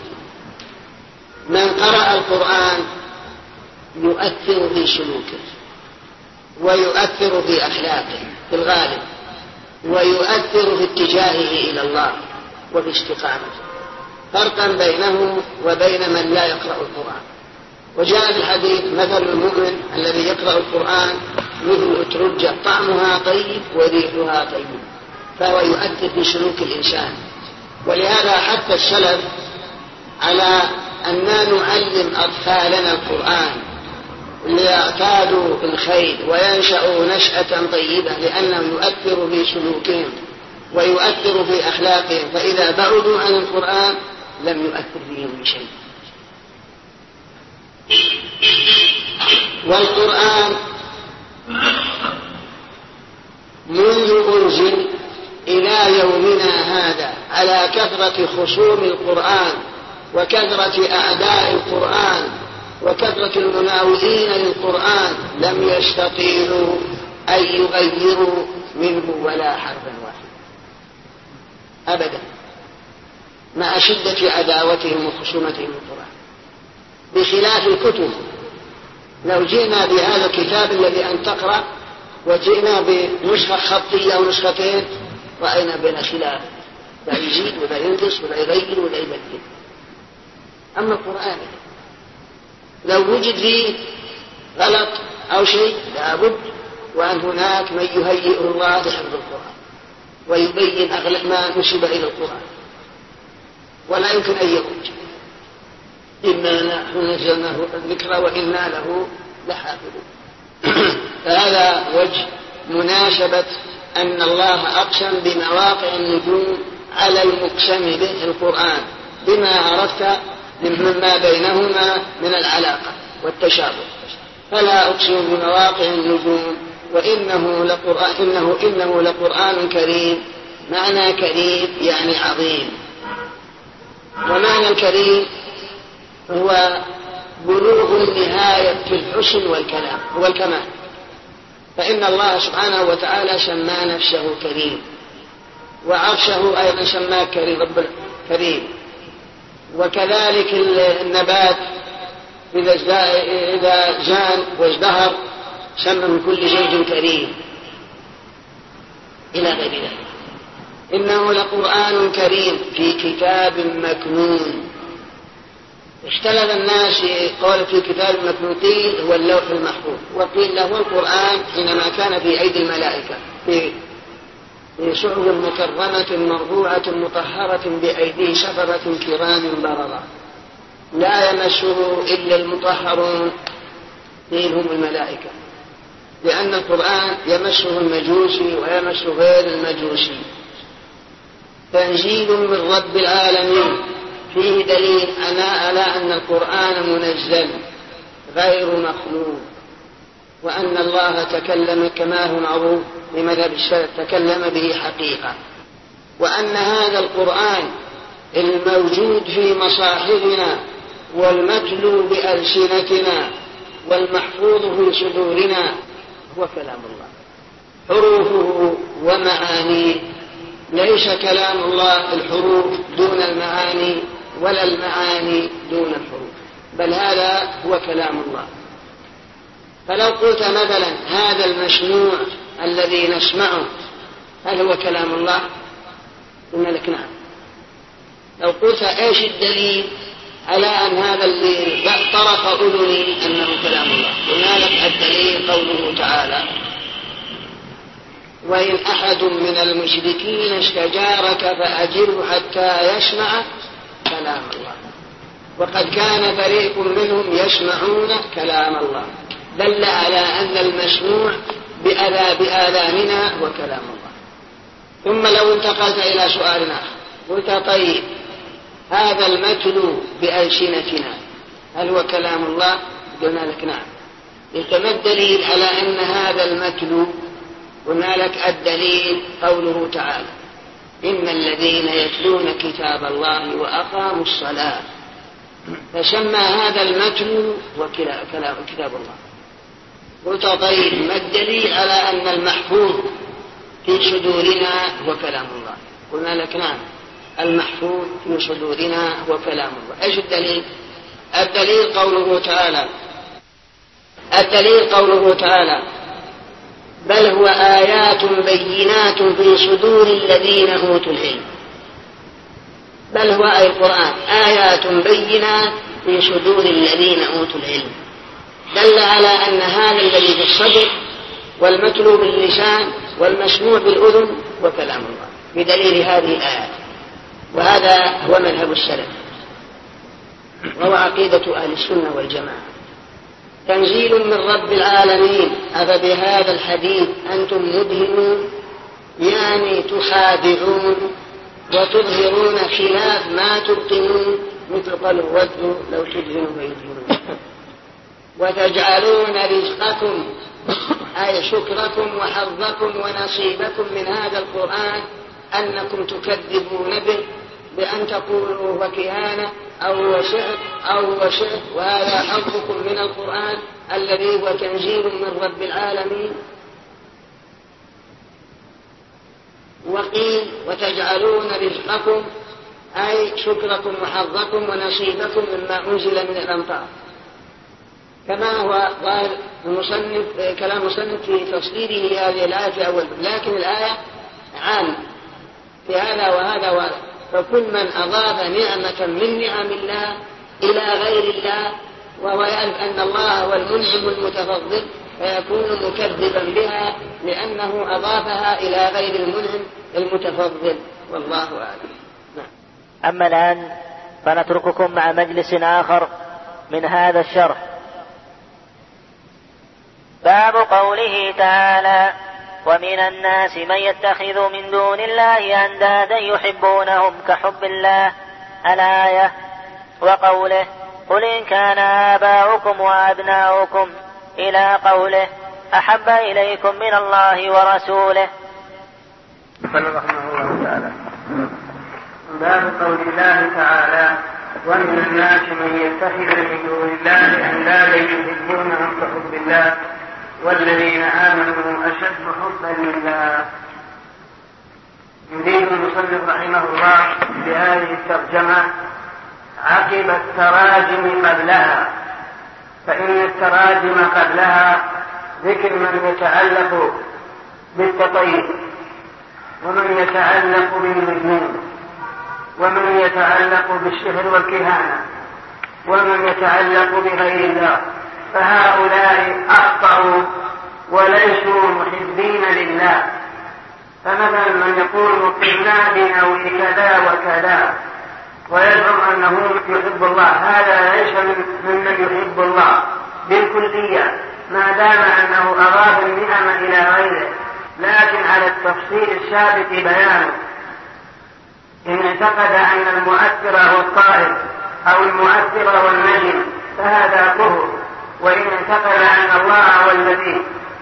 من قرأ القرآن يؤثر في سلوكه ويؤثر في أخلاقه في الغالب ويؤثر في اتجاهه إلى الله وفي استقامته، فرقا بينه وبين من لا يقرأ القرآن. وجاء في الحديث مثل المؤمن الذي يقرأ القرآن مثل أترجة طعمها طيب وريحها طيب، فهو يؤثر في سلوك الإنسان. ولهذا حتى السلف على أننا نعلم أطفالنا القرآن ليعتادوا بالخير وينشأوا نشأة طيبة، لأنه يؤثر في سلوكهم ويؤثر في أخلاقهم، فإذا بعدوا عن القرآن لم يؤثر فيهم بشيء. والقرآن منذ أنزل إلى يومنا هذا على كثرة خصوم القرآن وكثرة أعداء القرآن وكثرة المناوئين للقرآن لم يستطيعوا أن يغيروا منه ولا حرفا واحدا أبدا، مع شدة عداوتهم وخصومتهم للقرآن. بخلاف الكتب، لو جئنا بهذا الكتاب الذي أن تقرأ وجئنا بنسخة خطية أو نسختين رأينا بين خلاف، لا يزيد ولا ينقص ولا يغير ولا يبدل. أما القرآن لو وجد فيه غلط أو شيء لابد وأن هناك من يهيئ الله لحفظ القرآن ويبين أغلب ما نسب إلى القرآن، ولا يمكن أن يخرج. إنا نحن نزلناه الذكر وإنا له لحافظون. فهذا وجه مناسبة أن الله أقسم بمواقع النجوم على المقسم به القرآن بما عرفت مما بينهما من العلاقة والتشابه. فلا أقسم بمواقع النجوم وإنه لقرآن إنه إنه لقرآن كريم. معنى كريم يعني عظيم، ومعنى الكريم هو بلوغ النهاية في الحسن والكلام والكمال. فإن الله سبحانه وتعالى سمى نفسه كريم، وعرشه أيضا سماه كريم رب كريم. وكذلك النبات إذا زان وازدهر سمى من كل زوج كريم إلى غير ذلك. إنه لقرآن كريم في كتاب مكنون. اختلف الناس قال في كتاب مكنون، قيل هو اللوح المحفوظ، وقيل له القرآن حينما كان في أيدي الملائكة في صحف مكرمة مرفوعة مطهرة بأيدي سفرة كرام بررة لا يمسه إلا المطهرون، قيل هم الملائكة، لأن القرآن يمسه المجوسي ويمس غير المجوسي. تنزيل من رب العالمين، فيه دليل على أن القرآن منزل غير مخلوق، وأن الله تكلم كما هو معروف بمذهب السلف تكلم به حقيقة، وأن هذا القرآن الموجود في مصاحفنا والمتلو بألسنتنا والمحفوظ في صدورنا هو كلام الله، حروفه ومعانيه، ليس كلام الله الحروف دون المعاني ولا المعاني دون الحروف، بل هذا هو كلام الله. فلو قلت مثلا هذا المسموع الذي نسمعه هل هو كلام الله؟ قلنا لك نعم. لو قلت ايش الدليل على ان هذا اللي طرف اذني انه كلام الله؟ قلنا لك الدليل قوله تعالى: وإن أحد من المشركين استجارك فأجره حتى يسمع كلام الله. وقد كان فريق منهم يسمعون كلام الله، دل على أن المسموع بآذاننا هو كلام الله. ثم لو انتقلت إلى سؤال آخر قلت طيب هذا المتلو بألسنتنا هل هو كلام الله؟ قلنا لك نعم. ما الدليل على أن هذا المتلو؟ قلنا لك الدليل قوله تعالى: إن الذين يتلون كتاب الله وأقاموا الصلاة، فسمى هذا المتلو وكلام كتاب الله. قلت طيب ما الدليل على أن المحفوظ في صدورنا هو كلام الله؟ قلنا لك نعم، المحفوظ في صدورنا هو كلام الله. ايش الدليل؟ الدليل قوله تعالى الدليل قوله تعالى: بل هو آيات بينات في صدور الذين أوتوا العلم. بل هو أي القرآن آيات بينات في صدور الذين أوتوا العلم، دل على أن هذا الذي في الصدر والمتلو باللسان والمسموع بالأذن وكلام الله بدليل هذه الآيات. وهذا هو مذهب السلف وهو عقيدة أهل السنة والجماعة. تنزيل من رب العالمين. أفبهذا الحديث أنتم مدهنون، يعني تخادعون وتظهرون خلاف ما تبطنون، مثل قالوا ودوا لو تدهنوا ويدهنون. وتجعلون رزقكم أي شكركم وحظكم ونصيبكم من هذا القرآن أنكم تكذبون به بأن تقولوا وكهانة أو وشعر أو وشعر، وهذا حظكم من القرآن الذي هو تنزيل من رب العالمين. وقيل وتجعلون رزقكم أي شكركم وحظكم ونصيبكم مما أنزل من الأمطار، كما هو ظاهر المصنف كلام المصنف في تصديره هذه الآية في أول، لكن الآية عام في هذا وهذا وهذا، فكل من أضاف نعمة من نعم الله إلى غير الله وهو يعرف أن الله هو المنعم المتفضل فيكون مكذبا بها لأنه أضافها إلى غير المنعم المتفضل، والله أعلم. نعم. أما الآن فنترككم مع مجلس آخر من هذا الشرح. باب قوله تعالى: ومن الناس من يتخذ من دون الله أندادا يحبونهم كحب الله، الآية. وقوله: قل إن كان آباؤكم وأبناؤكم، إلى قوله: أحب إليكم من الله ورسوله. قال رحمه الله تعالى: باب قول الله تعالى: ومن الناس من يتخذ من دون الله أندادا يحبونهم كحب الله والذين آمنوا أشد حبا لله. يريد المصنف رحمه الله بهذه الترجمة عقب التراجم قبلها، فإن التراجم قبلها ذكر من يتعلق بالتطيب ومن يتعلق بالمجنون ومن يتعلق بالسحر والكهانة ومن يتعلق بغير الله، فهؤلاء أخطأوا وليسوا محبين لله. فمثلا من يقول قلنا بنوي كذا وكذا ويزعم أنه يحب الله، هذا ليس ممن يحب الله بالكلية ما دام أنه أضاف النعم إلى غيره، لكن على التفصيل السابق بيانه. إن اعتقد أن المؤثر هو الطائر أو المؤثر هو النجم فهذا كفر، وإن اعتقد أن الله هو الذي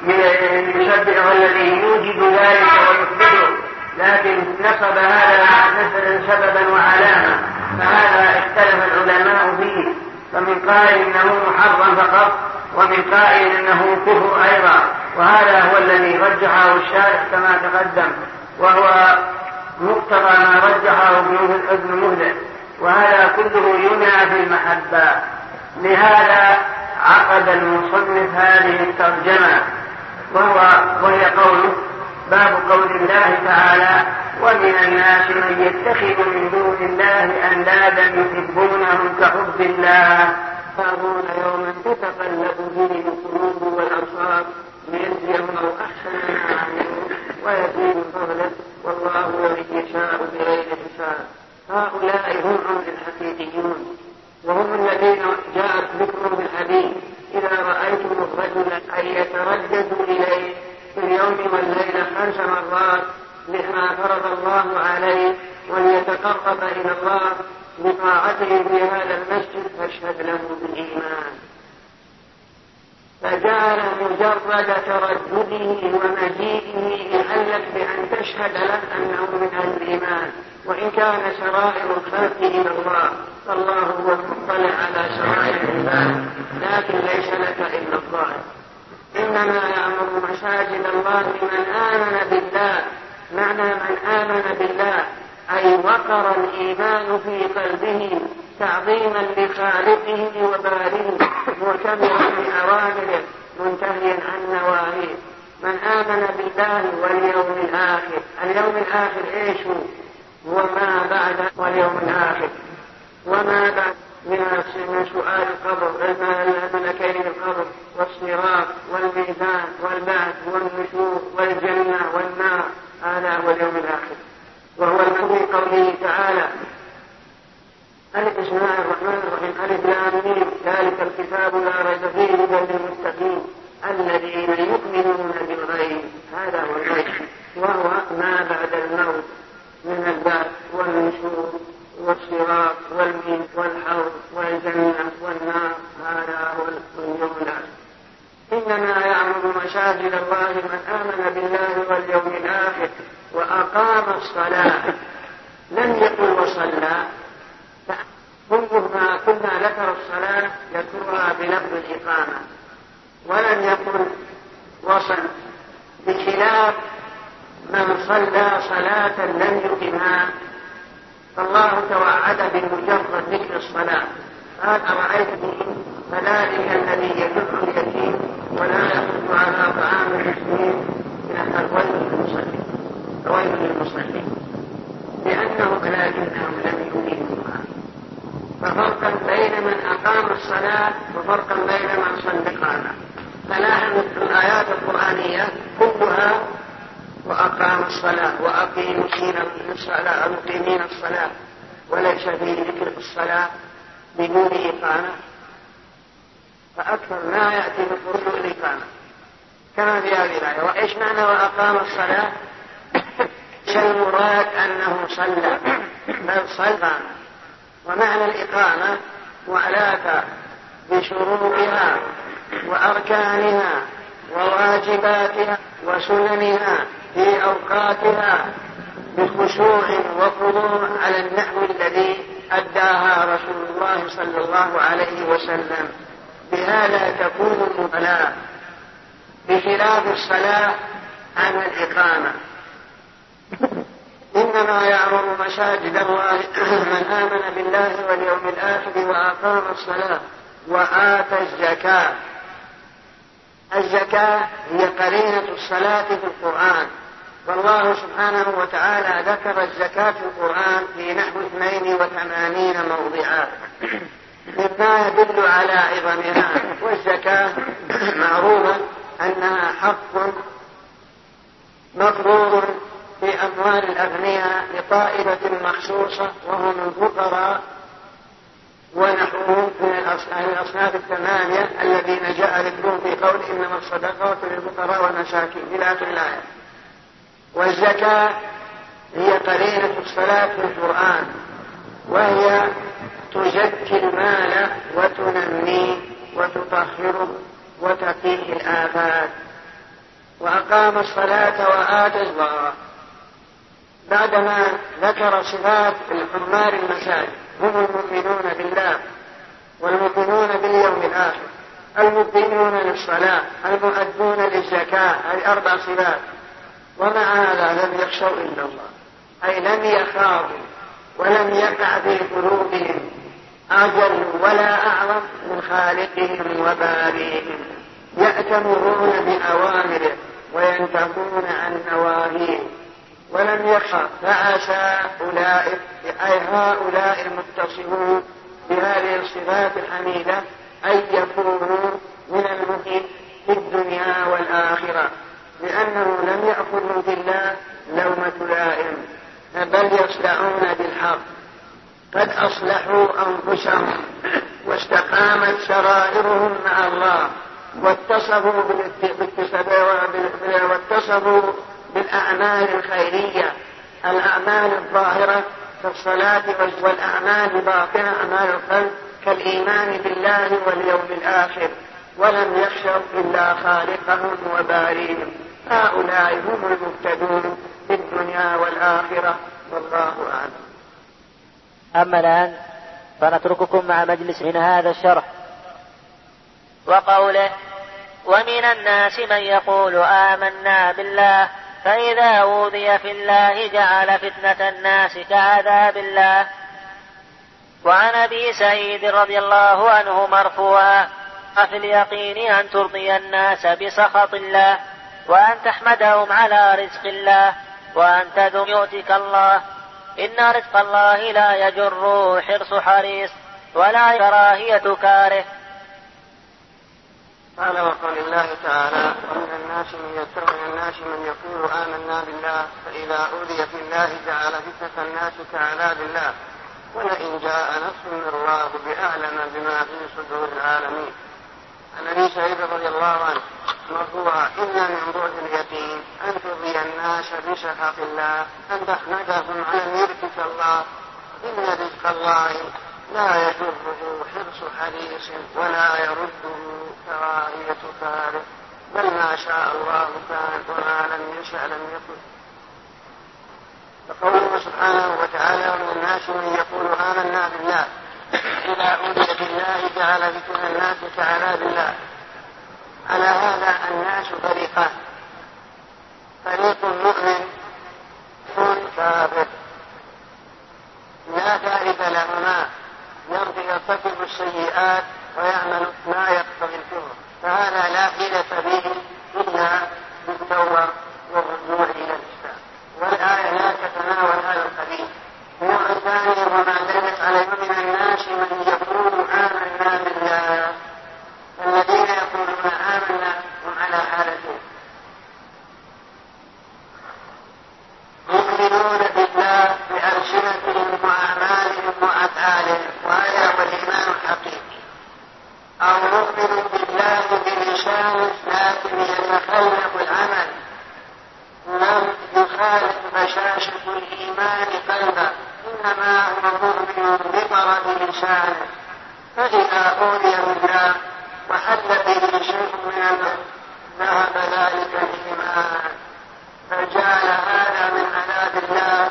يشبه والذي يوجد ذلك ويثبته لكن نصب هذا سببا وعلامة فهذا اختلف العلماء فيه، فمن قائل إنه محرم فقط ومن قائل إنه كفر أيضا، وهذا هو الذي رجحه الشارع كما تقدم، وهو مقتضى ما رجحه ابن مهلك، وهذا كله ينافي المحبة. لهذا عقد المصنف هذه الترجمة وهو وهي قوله: باب قول الله تعالى: ومن الناس من يتخذ من دون الله أندادا يحبونهم كحب الله، يخافون يوما تتقلب فيه القلوب والأبصار ليجزيهم أحسن ما عملوا ويزيد فضله والله الذي يشاء بغير حساب. هؤلاء هم الحقيقيون، وهم الذين جاءت ذكرهم بالحديث: إذا رأيتم الرجل أن يتردد إليه في اليوم والليلة خمس مرات بما فرض الله عليه وليتقرب إلى الله بطاعته في هذا المسجد فاشهد له بالإيمان. فجعل مجرد تردده ومجيئه يعلق بأن تشهد له أنه من أهل الإيمان، وإن كان سرائر الخلق إلى الله فالله هو المطلع على سرائر العباد، لكن ليس لك إلا الظاهر. إنما يأمر مساجد الله من آمن بالله. معنى من آمن بالله أي وقر الإيمان في قلبه تعظيما لخالقه وبارئه، معتبرا بأوامره منتهيا عن نواهيه. من آمن بالله واليوم الآخر. اليوم الآخر إيش هو؟ هو ما بعد واليوم الآخر وما بعد من سؤال القبر الملكين القبر والصراط والميزان والبعث والنشور والجنة والنار. هذا هو اليوم الآخر، وهو المذكور في قوله تعالى: ألف بسم الله الرحمن الرحيم ألف لام ميم ذلك الكتاب لا ريب فيه هدى للمتقين الذين يؤمنون بالغيب. هذا هو الغيب، وهو ما بعد الموت من البعث والنشور والصراط والميزان والحوض والجنة والنار. هذا هو اليوم الآخر. إنما يعمر مساجد الله من آمن بالله واليوم الآخر وأقام الصلاة. لم يقل وصلى، كل ما كنا ذكر الصلاة يذكرها بلفظ الإقامة، ولم يقل وصل، بخلاف من صلى صلاة لم يقمها. فالله توعد بمجرد ذكر الصلاة قال: أرأيتم فذلك الذي يدع اليتيم ولا يحض على طعام المسلمين إلى الويل للمصلين الويل للمصلين لأنه لكنهم لم يؤمنوها. ففرقا بين من أقام الصلاة وفرقا بين من صلى قامها. فلاحظوا الآيات القرآنية كلها وأقام الصلاة وأقيموا الصلاة المقيمين الصلاة، وليس في ذكر الصلاة بدون إقامة. فأكثر ما يأتي بالقرآن الإقامة كما في هذه الآية. وإيش معنى وأقام الصلاة؟ المراد أنه صلى بل صلى. ومعنى الإقامة معلاك بشروطها وأركانها وواجباتها وسننها في أوقاتها بخشوع وخضوع على النحو الذي أداها رسول الله صلى الله عليه وسلم. بهذا تكون المبالاة بخلاف الصلاة عن الإقامة. إنما يعمر مساجد الله من آمن بالله واليوم الآخر وأقام الصلاة وآتى الزكاة. الزكاة هي قرينة الصلاة في القرآن، والله سبحانه وتعالى ذكر الزكاة في القرآن في نحو اثنين وثمانين موضعا مما يدل على عظمها. والزكاة معروفة أنها حق مفروض في أموال الأغنياء لطائفة مخصوصة وهم الفقراء ونحوهم من الأصناف الثمانية الذين جاء ذكرهم في قول إنما الصدقات للفقراء والمساكين إلى آخر الآية. والزكاة هي قرينة الصلاة في القرآن، وهي تزكي المال وتنميه وتطهره وتقيه الآفات. وأقام الصلاة وآتى الزكاة. بعدما ذكر صفات الحمار المساجد هم المؤمنون بالله والمؤمنون باليوم الآخر المؤمنون للصلاة المؤدون للزكاة، هذه أربع صفات. ومع هذا لم يخشوا إلا الله، أي لم يخافوا ولم يقع في قلوبهم أجل ولا أعظم من خالقهم وبارئهم، يأتمرون بأوامره وينتهون عن نواهيه ولم يخف. فعسى أولئك أي هؤلاء المتصفون بهذه الصفات الحميدة أن يكونوا من المؤمنين في الدنيا والآخرة، لأنه لم يأخذوا بالله لومة لائم بل يصدعون بالحق. قد أصلحوا أنفسهم واستقامت سرائرهم مع الله واتصفوا واتصفوا بالأعمال الخيرية، الأعمال الظاهرة كالصلاة والأعمال الباطنة أعمال القلب كالإيمان بالله واليوم الآخر، ولم يخشوا إلا خالقهم وبارئهم. هؤلاء هم المهتدون في الدنيا والآخرة، والله أعلم. أما الآن فنترككم مع مجلس من هذا الشرح. وقوله: ومن الناس من يقول آمنا بالله فإذا أوذي في الله جعل فتنة الناس كعذاب الله. وعن أبي سعيد رضي الله عنه مرفوعا: أفي اليقين أن ترضي الناس بسخط الله وأن تحمدهم على رزق الله وأن تذم يؤتك الله. إن رزق الله لا يجر حرص حريص ولا كراهية كاره. قال وقال الله تعالى ومن الناس من يتبع الناس من يقول آمنا بالله فإذا أوذي في الله جعل فتنة الناس كعذاب الله ولئن جاء نصر من الله بأعلم بما في صدور العالمين. عن أبي سعيد رضي الله عنه مرفوعا إن من بعد اليقين أن ترضي الناس بسخط الله أن تحمدهم على أن يرتك الله إن رزق الله لا يجره حرص حريص ولا يرده كراهية كاره بل ما شاء الله كان وما لم يشأ لم يكن. فقوله سبحانه وتعالى ومن الناس من يقول آمنا بالله إذا أوذي بالله جعل فتنة الناس كعذاب الله. على هذا الناس فريقان فريق مؤمن فريق كافر لا ثالث لهما يرتكب السيئات ويعمل ما يقتضي الكفر فهذا لا حيلة به إلا بالتوبة والرجوع إلى الإسلام والآية لا تتناول هذا القبيل. نوع ثاني وما دلت عليه من الناس من يقول آمنا بالله الذين يقولون آمنا هم على حالتين يؤمنون بالله بألسنتهم وأعمالهم وأفعالهم وهذا هو الإيمان الحقيقي أو يؤمن بالله بلسانه لكن يتخلف العمل لم يخالف بشاشة الإيمان قلبه إنما هو مؤمن بطرف لسانه فإذا أوذي بالله وحل به شيء من الأمر ذهب ذلك الإيمان فجعل هذا من عذاب الله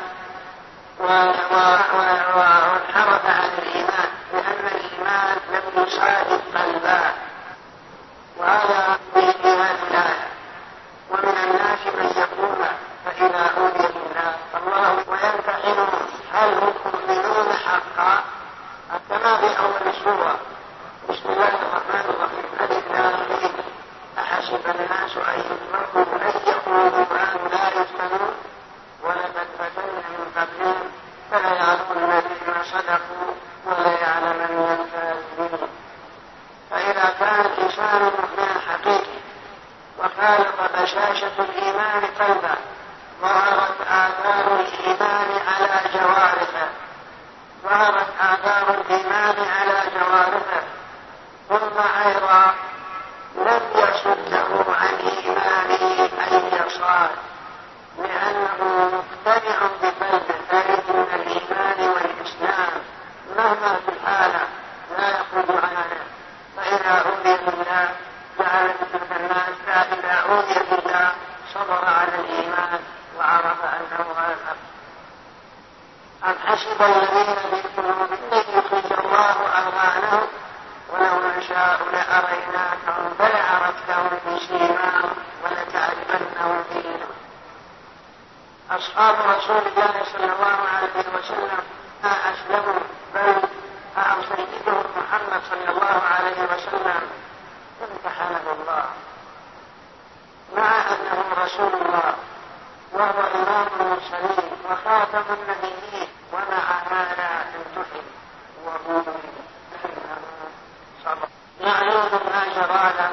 وانحرف عن الإيمان لأن الإيمان لم يصادق قلبه وهذا في هذه الآية. ومن الناس من يقول فإذا أوذي بالله الله ويمتحنهم هل هم مؤمنون حقا كما في أول السورة بسم الله الرحمن الرحيم ألف لام ميم أحسب الناس أن يتركوا أن يقولوا آمنا لا يفتنون ولقد فتنا من قبلهم فليعلمن الذين صدقوا وليعلمن الكاذبين. فإذا كان الإنسان مؤمنا حقيقي وخالط بشاشة الإيمان قلبه ظهرت آثار الإيمان على جوارحه ظهرت آثار الإيمان على جوارحه ثم أيضا لم يصده عن إيمانه أي صاد لأنه مقتنع بقلبه ذلك من الإيمان والإسلام مهما في الحالة لا يخرج عنه. فإذا أوذي بالله جعل فتنة الناس فإذا أوذي بالله صبر على الإيمان وعرف أنه هذا الحق. أم حسب الذين في قلوبهم أن يخرج الله أضغانهم ولو نشاء لأريناكهم بل عرفتهم بسيماهم ولتعرفنهم فيهم. أصحاب رسول الله صلى الله عليه وسلم ما أسلموا بل سيدهم محمد صلى الله عليه وسلم امتحنه الله مع أنه رسول الله وهو إمام المرسلين وخاتم النبيين ومع هذا امتحن وهو صبر. معلوم ما جرى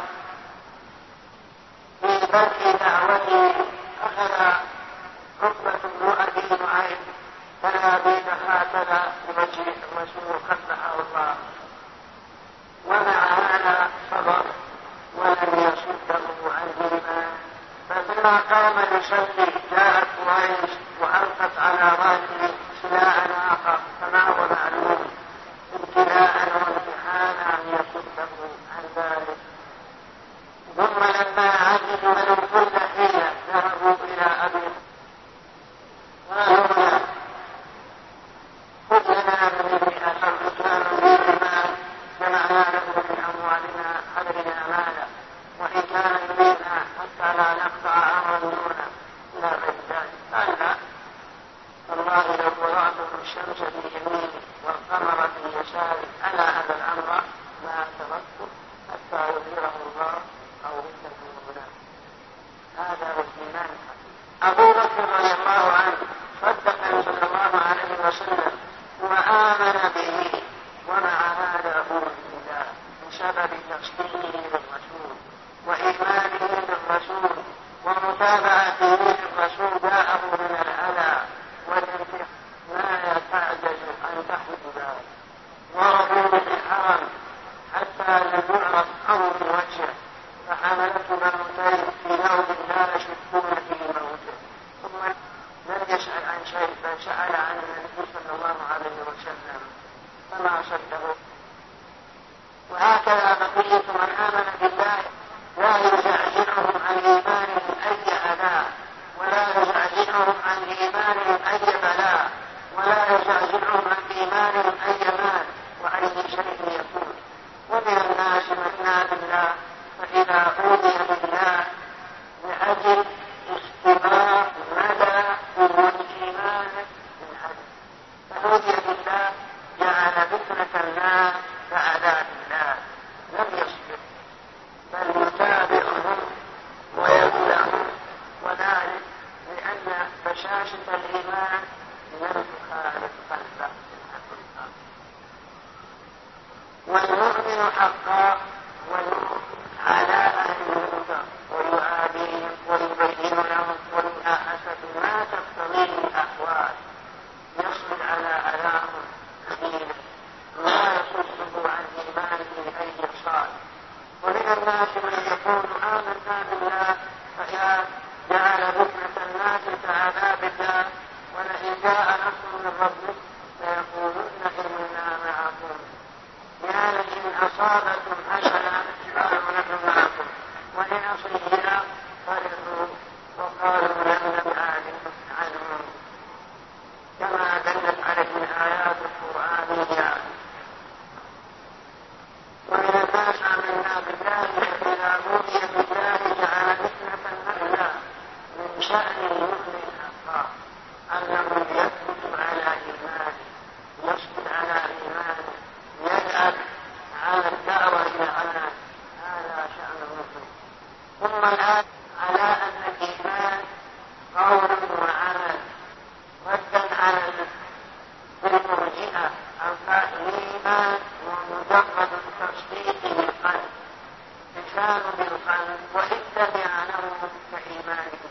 في بدء دعوته أخذ عقبة بن أبي معين فنادي هكذا بوجه الرسول قبحه الله ومع هذا صبر ولم يصده عن الإيمان. فلما قام يصلي جاءت قريش وألقت على راسه سلاحا آخر كما هو معلوم ابتلاء وامتحانا أن يصده عن ذلك. ثم لما عجزوا من كل حيلة ذهبوا إلى أبي قالوا له خذ لنا من مئة الإسلام بالإيمان جمعنا له من أموالنا أدرنا مالا وإن كان يريدنا حتى لا نقطع أمرا دونه إلى غير ذلك. قال لا والله لو وضعتم الشمس في يميني والقمر في يساري على هذا الأمر ما تركته حتى يظهره الله أو رده هناك. هذا هو الإيمان. أبو بكر رضي الله عنه صدق صلى الله عليه وسلم وآمن به، ومع هذا أولى بسبب تصديقه للرسول وإيمانه بالرسول ومتابعته للرسول جاءه من الأذى والانتقام ما تعجز أن تحمل ورضوا بالحرم حتى لم يعرف أمر وجهه، فحملته بنوتين في نوم لا يشكون في موته، ثم لم يسأل عن شيء فسأل عن النبي صلى الله عليه وسلم فما صدقه. وهكذا بقية من آمن بالله لا يزعزعهم عن إيمانهم أي أذى، ولا يزعزعهم عن إيمانهم أي بلاء، ولا يزعزعهم عن إيمانهم أي مال وأي شيء يكون. ومن الناس من آمن بالله فإذا أوذي بالله لأجل استباق مدى قوة إيمانه من حد، فأوذي بالله جعل فتنة الناس كعذاب الله، لم يصبر بل يتابعهم ويبلغهم، وذلك لأن بشاشة الإيمان لم تخالف قلبه. والمؤمن حقا والمؤمن على أهل المنكر ويعاديهم ويبين لهم ويؤسف ما تقتضيه الأحوال، يصبر على أذاهم قليلا لا يصده عن إيمانه أي صال. ومن الناس من يقول آمنا بالله فإذا جعل فتنة الناس كعذاب الله، ولئن جاء نصر من ربك فيقولون إنا معكم، يعني إن أصابتم حسنة قالوا نحن معكم، وإن أصيبنا فرحوا وقالوا لم نبعد عنهم، كما دلت عليه الآيات القرآنية. ومن الناس آمنا بالله إذا أوذي بالله جعل فتنة الناس من شأن المؤمن حقا أنه يثبت على إيمانه، يصبر على إيمانه، يجعل على الدعوة إلى الأمان، هذا شأن المؤمن. ثم الآن على أن الإيمان قول وعمل، ردا على المرجئة الإيمان ومجرد التصديق بالقلب، لسان بالقلب وإن بعنه كإيمانه،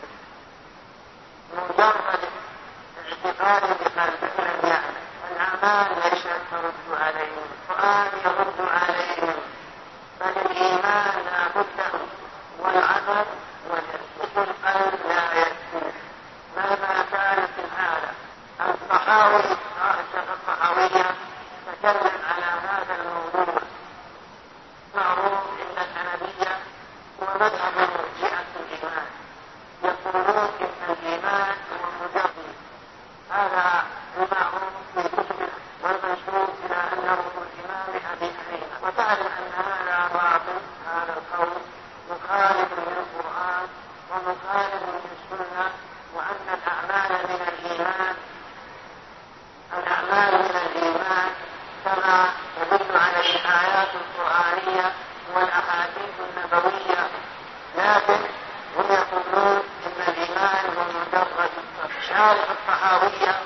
مجرد اعتقاد بقلب لم يعلم، الأعمال ليست ترد عليهم، القرآن يرد عليهم، بل الإيمان لا بد والعمل واليقين القلب لا يكفي. ماذا كانت الحالة؟ الصحاوي الصحاوية تكلم على هذا الموضوع، معروف إن الحنفية ومذهب مرجئة الإيمان يقولون إن الإيمان هو مجرد، هذا المعروف في كتب والمشهور إلى أنه الإمام أبي حنيفة، وتعلم أن هذا باطل، هذا القول مخالف للقرآن ومخالف للسنة، وأن الأعمال من الإيمان الأعمال من الإيمان كما تدل على الآيات القرآنية والأحاديث النبوية، لكن هم يقولون إن الإيمان هو مجرد شارح الطحاوية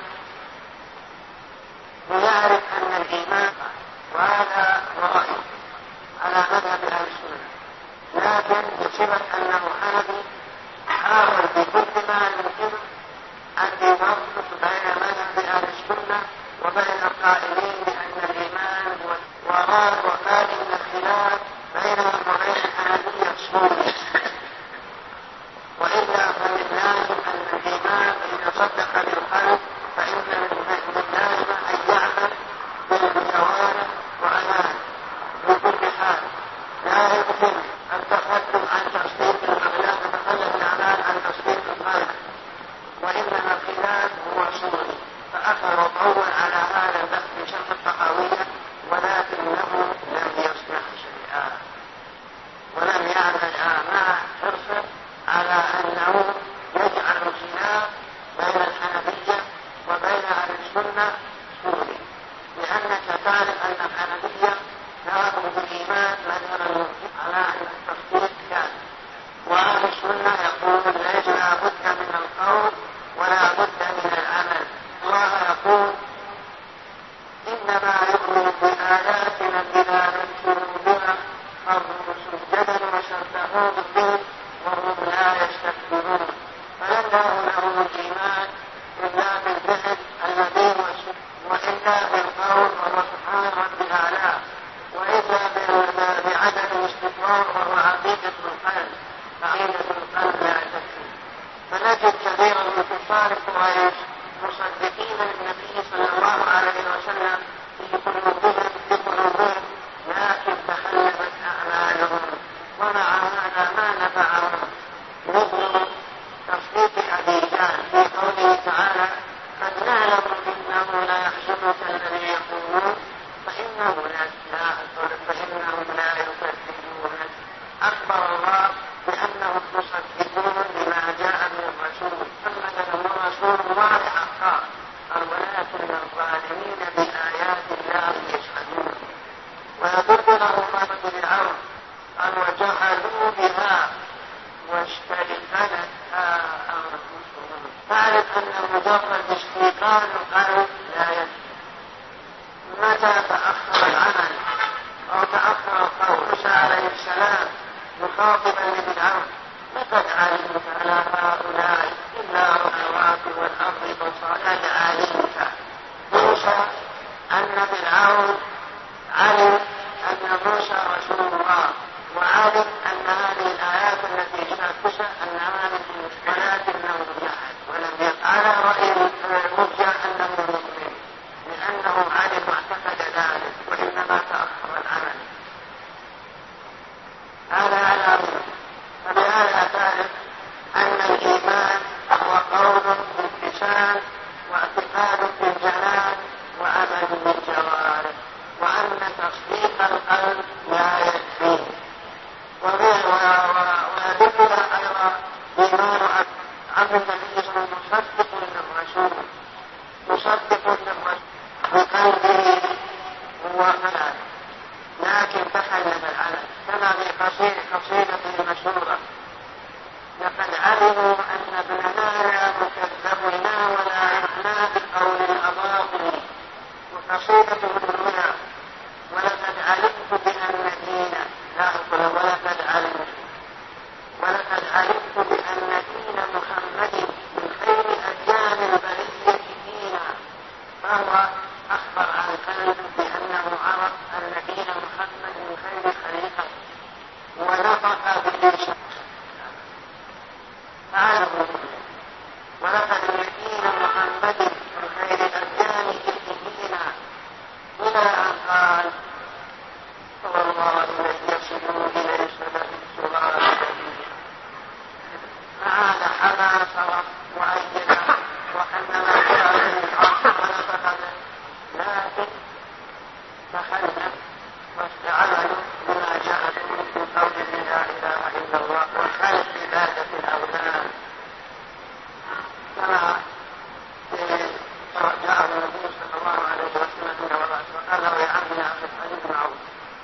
ويعرف أن الإيمان، وهذا رأي على مذهب أهل السنة، لكن بصفة أنه حنفي حاول بكل ما يمكن أن يوفق بين مذهب أهل السنة وبين القائلين بأن الإيمان وراء وقال إن الخلاف بينهم وبين الحنفية صوري، وإلا فمن لازم أن الإيمان إذا صدق بالقلب فإن من لازم أن يعمل بالجوارح وأمان بكل حال، لا يمكن التخلف عن تصديق الأخلاق، تخلف الأعمال عن تصديق القلب، وإنما الخلاف هو صوري. فأخر طول على هذا البحث بشرح الطحاوية، ولكنه لم يصنع شيئا ولم يعمل مع حرصه على أنه يجعل الخلاف بين الحنفية وبين أهل السنة سوري، لأنك تعرف أن الحنفية ذهبوا بالإيمان مذهبا على أن التصديق كان، وأهل السنة يقولون سجدا وسبحوه به وهم لا يستكبرون. فلم لهم الإيمان إلا بالفعل الذي وإلا بالقول وهو سبحان رب الأعلى، وإلا بعدم الاستكبار وهو عقيدة القلب. عقيدة القلب لا تكفي. فنجد كثيرا من كفار قريش مصدقين للنبي صلى الله عليه وسلم في قلوبهم بقلوبهم، لكن تخلفت أعمالهم، ومع هذا ما نفعهم. مثل تصديق أبي جهل في قوله تعالى: قد نعلم إنه لا يحزنك الذي يقولون فإنهم لا يكذبونك. أخبر الله بأنهم مصدقون بما جاء من الرسول محمد هو رسول الله حقا، ولكن الظالمين بآيات الله يجحدون. ويدل له ما فرعون قال: وجحدوا بها واستيقنتها أنفسهم. تعرف أن مجرد استيقان القلب لا يكفي. متى تأخر العمل أو تأخر القول؟ موسى عليه السلام مخاطبا لفرعون: لقد علمت على هؤلاء إلا السماوات والأرض بصائر. علمت موسى أن فرعون علم أن موسى رسول الله، وعلم أن هذه الآيات التي جاءت أنها من ولكنه جحد ولم يفعل رأي المرجع أنه مؤمن، لأنه علم واعتقد ذلك، وإنما تأخر العمل. هذا علامة. فبهذا تعرف أن الإيمان هو قول باللسان واعتقاد بالجنان وعمل بالجوارح، وأن تصديق القلب لا يكفي. ويدل أيضا إيمان عبد النبي صلى الله عليه وسلم مصدق للرسول، مصدق للرسول بقلبه وعمله، لكن تخلف العمل، كما في قصيدة المشهورة: لقد علموا أن ابننا لا مكذبنا ولا يحنا بقول الأباطل. وقصيدة الأولى: ولقد علمت بأن دين لا أقول ولقد علمت ولقد علمت بأن دين محمد من خير أديان البرية دينا. فهو أخبر عن قلب بأنه عرف أن دين محمد من خير خليقة، ونطق باللسان فعله. ولقد دين محمد من خير الأديان دينا، إلى أن قال: والله لن يصلوا إلى سبيل فعاد حما صرف وأيده وأنما جاء من الحق ونفذ، لكن تخلف واستعملوا بما جاء من قول لا إله إلا الله وخلف عبادة الأولاد، كما جاء النبي صلى الله عليه وسلم وقال له: يا عم لا أخذ حديث معروف.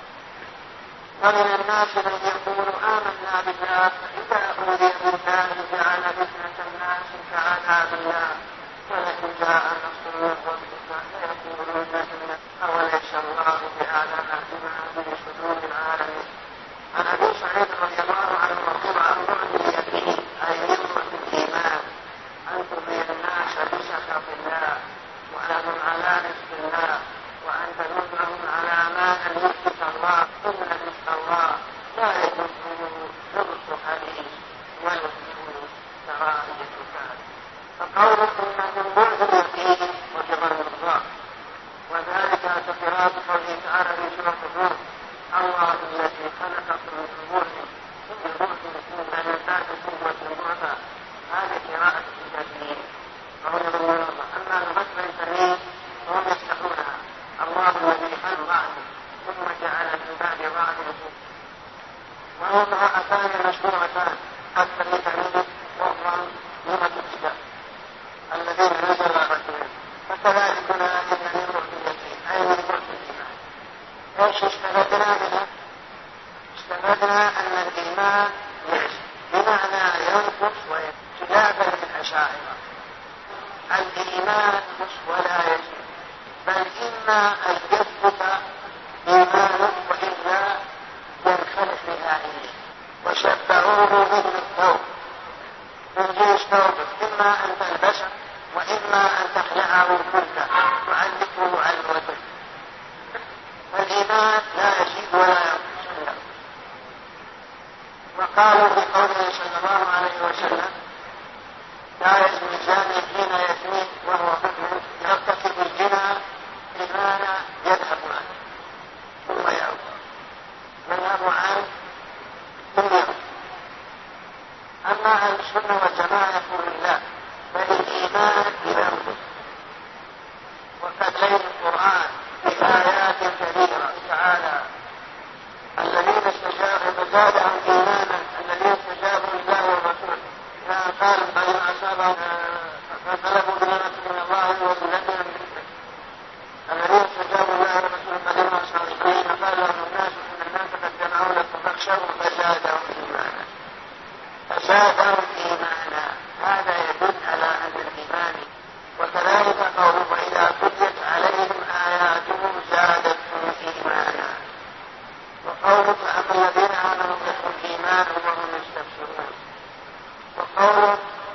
ومن الناس من يقول آمنا بالله فإذا أوذي بالله جعل فتنة الناس كعذاب الله، ولئن جاء نصر من ربك ليقولون إن أوليس الله بأعلم بما في صدور العالمين. عن أبي سعيد رضي الله عنه مرفوعا عن بعد اليقين أي يمرة الإيمان أن ترضي الناس بسخط الله وأنهم على رزق الله، وأن تدلهم على ما أن يثبت الله إن رزق الله لا يدخله حرص حديث ويدخله سرائر كتاب. فقول إن بعد اليقين وجبر الله، وذلك تقرار قوله تعالى في سورة الروم: الله الذي خلقكم من روح ثم روح ثم نفاث قوة الروح. هذه قراءة الجاهلين وهو من الله. أما الغسل الكريم فهم يفتحونها: الله الذي خلق ثم جعل من بعد بعض الرسول. وهو قراءتان مشروعتان: أكثر تعليم وأخرى لما تبسط الذين نزل الرسول. فكذلك لا إن من روح اليقين أي من روح الإيمان. ايش استفدنا منها؟ استفدنا أن الإيمان بمعنى ينقص ويزيد، خلافا للأشاعرة. الإيمان ينقص ولا يزيد، بل إما أن يثبت إيمانه وإلا ينخفض الحذائية وشبهوه مثل الثوب، من جنس ثوبك، إما أن تلبسه وإما أن تخلعه كله تعلقه على الوجه. فالإيمان لا يزيد ولا ينقص. وقالوا في قوله صلى الله عليه وسلم لا يزني الزاني حين يزني وهو مؤمن يرتكب الزنا إيمان يذهب عنه ثم يعود يذهب عنه ثم يعود. أما أهل السنة والجماعة يقول لا، بل الإيمان ينقص. وقد ليل القرآن بآيات كثيرة تعالى الذين استجابوا زادهم إيمانا الذين استجابوا لله والرسول قال بل أصابهم فانقلبوا بنعمة من الله وذلة منه الذين استجابوا لله والرسول فلما صالحين قال لهم الناس إن الناس قد جمعوا لكم فاخشوا فزادهم إيمانا فزادهم إيمانا. هذا يدل على أن الإيمان. وكذلك قوله وإذا تليت عليهم آياته زادتهم إيمانا. وقوله فأما الذين آمنوا لهم إيمان وهم يستبشرون. وقوله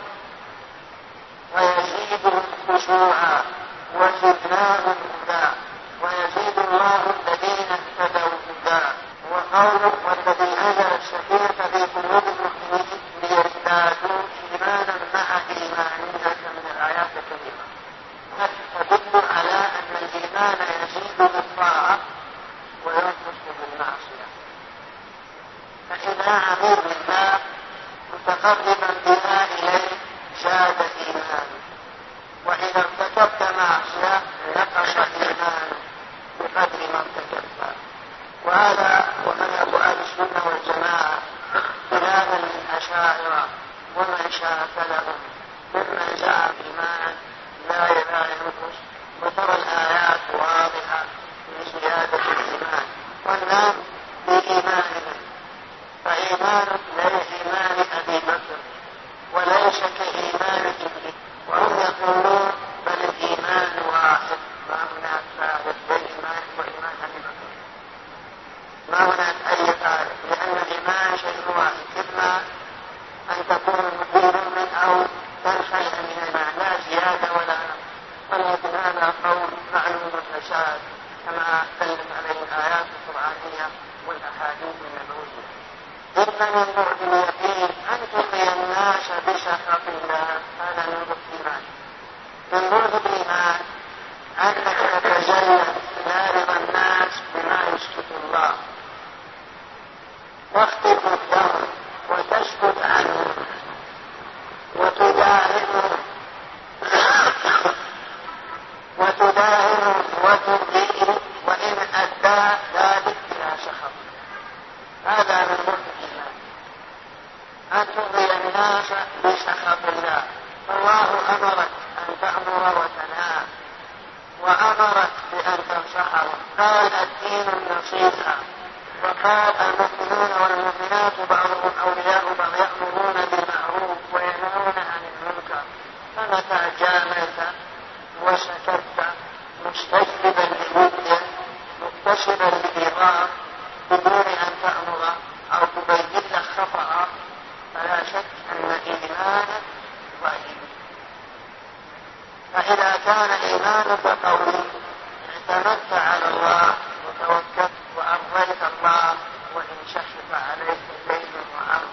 ويزيدهم خشوعا وزدناهم هدى ويزيد الله الذين اهتدوا هدى. وقوله والذي أنزل السكينة في قلوب المؤمنين ليزدادوا إيمانا مع إيمانهم. من الآيات الكريمة تدل على أن الإيمان يزيد بالطاعة وينقص بالمعصية. فإذا عمل بالله متقربا بها إليه زاد إيمانه، وإذا ارتكبت معصية نقص إيمانه بقدر ما ارتكبت. وهذا ومذهب أهل السنة والجماعة خلافا للأشاعرة ومن شاكلهم ممن زعم إيمان لا ينقص. وترى الآيات واضحة في زيادة الإيمان والنام بإيمانهم. فإيمان ليس إيمان أبي بكر وليس كإيمان ابنه، وهم يقولون بل الإيمان واحد ما هناك فارق بين الإيمان وإيمان أبي بكر، ما هناك أي فارق، لأن الإيمان شيء واحد، إما أن تكون مؤمن أو تنخلع من الإيمان لا زيادة ولا نقص. ولكن هذا قول معلوم الفساد كما دلت عليه الآيات القرآنية والأحاديث النبوية. إن من بعد اليقين أن تلقي الناس بسخط الله. هذا من بعد الإيمان. من بعد الإيمان أنك تتزين إلى رضا الناس بما يسكت الله واختفت لهم وتسكت عنهم وتداهنهم وتداهنهم وترضيهم وإن أدى ذلك إلى سخط. هذا من بعد الإيمان أن ترضي الناس بسخط الله. فالله أمرك أن تأمر وتنهى وأمرك بأن تنصحهم. قال الدين النصيحة. وقال المؤمنون والمؤمنات بعضهم أولياء بعض يأمرون بالمعروف وينهون عن المنكر. فمتى جاملت وسكت مستجلبا للودية مكتسبا للإيراد بدون أن تأمر أو تبين لك خطأ فلا شك أن إيمانك ضعيف. فإذا كان إيمانك قوي اعتمدت على الله وتوكلت وأرضيت الله وإن شخص عليك الليل وأمر.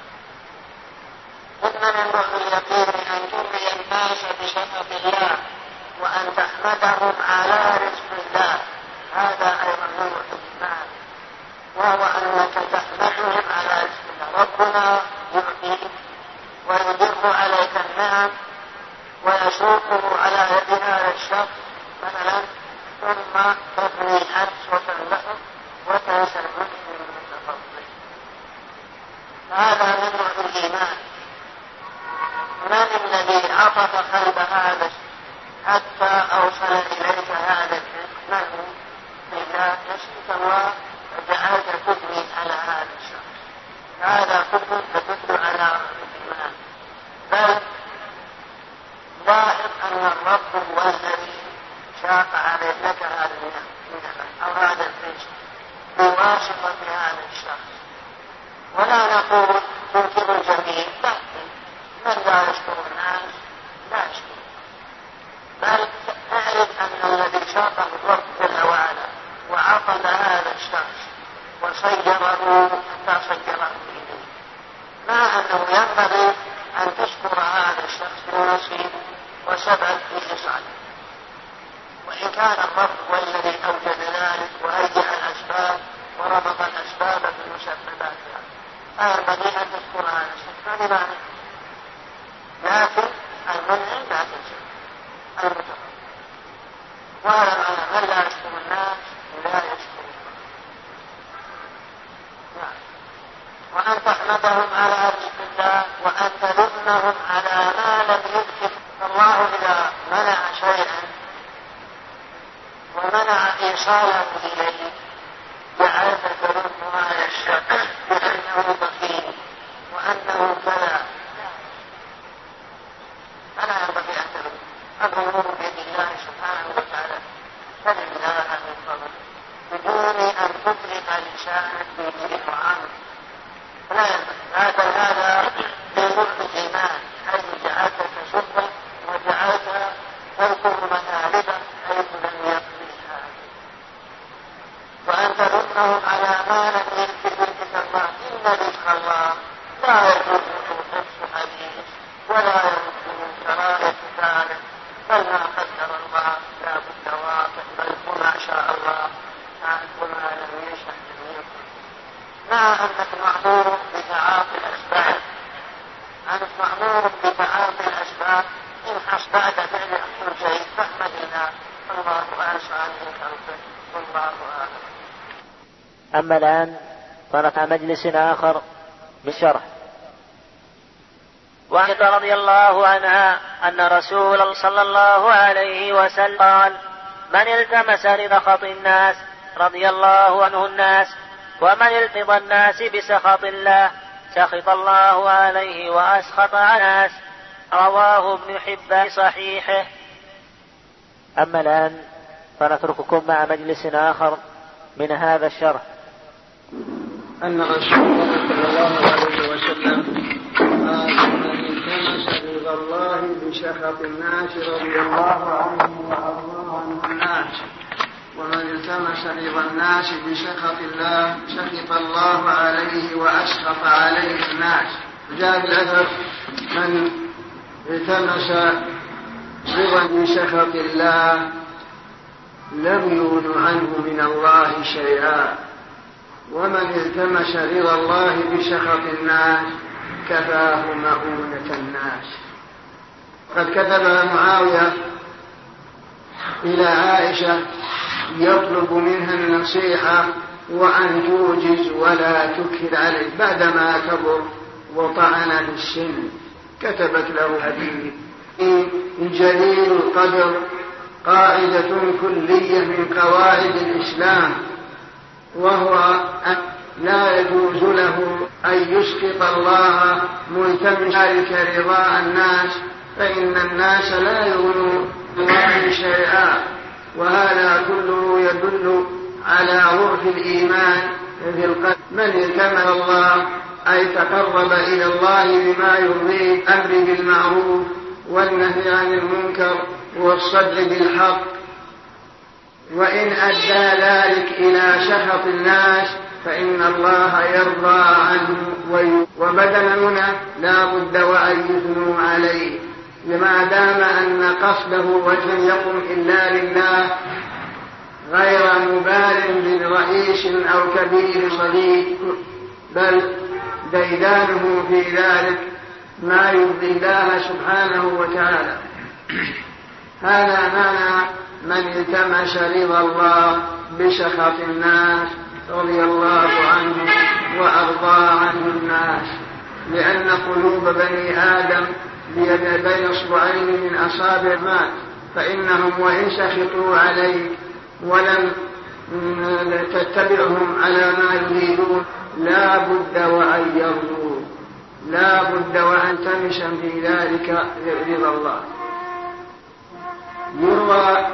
إن من بعد اليقين أن ترضي الناس بسخط الله وأن تحمدهم على رزق الله. هذا أيضا من بعد الإيمان، وهو أنك تحمدهم على رزق الله. ربنا يعطيك ويدر عليك النعم ويسوقه على يد هذا الشخص مثلا ثم تبني الحبس وتنبحث وتنسى المسلم من فضله. هذا من بعد الإيمان. من الذي عطف قلب هذا حتى أوصل إليك هذا الرزق؟ من؟ إذا نسيت الله وجعلت تبني على هذا الشخص. هذا كله تدل على الإيمان. بل لاحظ أن الرب هو الذي شاق عليك هذا النعم أو هذا الرزق بواسطة هذا الشخص. ولا نقول تنكر الجميع، لكن من لا يشكر الناس لا يشكر، بل نعرف أن الذي شاطه الرب جل وعلا وعقد هذا الشخص وصيره حتى صيره إليه، مع أنه ينبغي أن تشكر هذا الشخص بنصيب وسبب في إصعاده، وإن كان الرب هو الذي أوجد ذلك وهيئ الأسباب وربط الأسباب بمسبباتها، فينبغي أن تشكر هذا الشخص لمعنى، لكن المنعم لا تنسى المتقى، وهذا معنى من لا يشكر الناس لا يشكر الله، وأن تحمدهم على رزق الله وأن تذمهم على ما لم يذكر الله. إذا منع شيئا ومنع إيصاله إليه جعلت تذم هذا الشيء بأنه بخيل وأنه كذا، فلا ينبغي أن تذم، الأمور بيد الله سبحانه وتعالى، فلله من فضل بدون أن تطلق لسانك بذكر وعمل، فلا ينبغي هذا هذا بنوع الإيمان، حيث جعلت تسبه وجعلت تذكر مطالبه حيث لم يقل هذا، وأن تذمهم على ما لم يذكر الله، إن رزق الله لا يجوز نفس حديث ولا يمكن شرائط ذلك، بل ما قدر الله لا بد واقع، بل وما شاء الله كان وما لم يشأ لم يكن، مع أنك مأمور بتعاطي الأسباب، أنت مأمور بتعاطي الأسباب، إن أصبحت فعل أحسن شيء فاحمد الله، الله أسعى من خلقه والله أعلم. أما الآن فنحن مجلس آخر بالشرح. وعائشة رضي الله عنها أن رسول الله صلى الله عليه وسلم قال: من التمس رضا الناس رضي الله عنه الناس، ومن التضى الناس بسخط الله سخط الله عليه وأسخط على الناس. رواه ابن حبان صحيحه. أما الآن فنترككم مع مجلس آخر من هذا الشرح. أن رسول الله صلى الله عليه وسلم قال: من التمس رضا الله بسخط الناس رضي الله عنه وأرضاه عنه الناس، ومن التمس رضا الناس بسخط الله سخط الله عليه وأسخط عليه الناس. جاء الأثر: من التمس رضا بسخط الله لم يغن عنه من الله شيئا، ومن التمس رضا الله بسخط الناس كفاه مؤونة الناس. قد كتب معاوية إلى عائشة يطلب منها النصيحة وأن توجز ولا تكل عليه بعدما كبر وطعن في السن، كتبت له حديث جليل القدر، قاعدة كلية من قواعد الإسلام، وهو أن لا يجوز له أن يسقط الله ملتمسا ذلك رضاء الناس، فإن الناس لا يغنون الله شيئا، وهذا كله يدل على ضعف الإيمان في القلب. من التمس الله أي تقرب إلى الله بما يرضيه، الأمر بالمعروف والنهي عن المنكر والصدق بالحق، وإن أدى ذلك إلى سخط الناس فإن الله يرضى عنه. وبدننا لا بد وأن يثنوا عليه، لما دام أن قصده وجه يقم إلا لله، غير مبال بالرئيس أو كبير صديق، بل ديدانه في ذلك ما يرضي الله سبحانه وتعالى. هذا معنى من التمس رضا الله بسخط الناس رضي الله عنه وأرضى عنه الناس، لأن قلوب بني آدم بين اصبعين من أصابع الرحمن، فإنهم وإن سخطوا عليك ولم تتبعهم على ما يريدون لا بد وأن يرضوا، لا بد وأن تمشا في ذلك رضا الله. يروى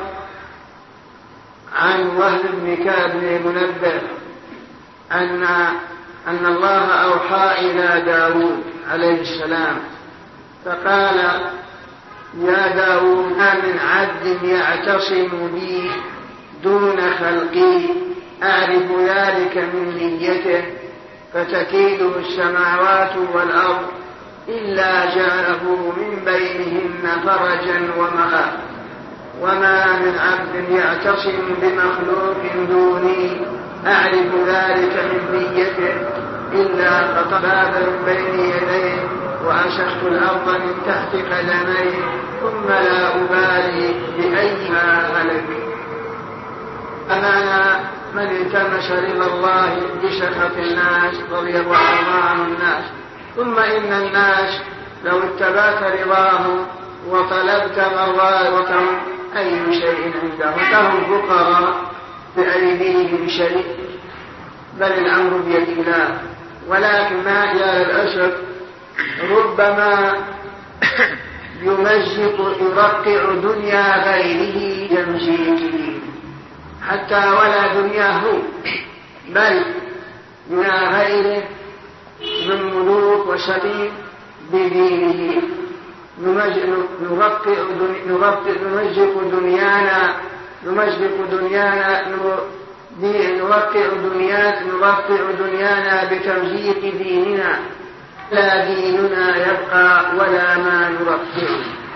عن وهب بن كعب بن منبه أن أن الله أوحى إلى داود عليه السلام فقال: يا داود ما من عبد يعتصم بي دون خلقي أعرف ذلك من نيته فتكيده السماوات والأرض إلا جعله من بينهن فرجا ومخافة، وما من عبد يعتصم بمخلوق دوني أعرف ذلك من نيته إلا قطع من بين يديه وأشخت الأرض من تحت قدميه ثم لا أبالي بأيها هلك. أمانا من التمس رضا الله بسخط الناس رضي الله عن الناس. ثم إن الناس لو اتبعت رضاهم وطلبت مرضاتهم أي شيء عندهم فهم فقراء بأيديهم شيء، بل الأمر بيد الله. ولكن ما إلى الأسف ربما يمزق يرقع دنيا غيره يمزيقه حتى ولا دنياه بل دنيا غيره من ملوك وسبيل بدينه. نرقع نمزق دنيانا نمزق دنيانا نرقع دنيانا نرقع دنيانا بتمزيق ديننا، لا ديننا يبقى ولا ما نرقعه،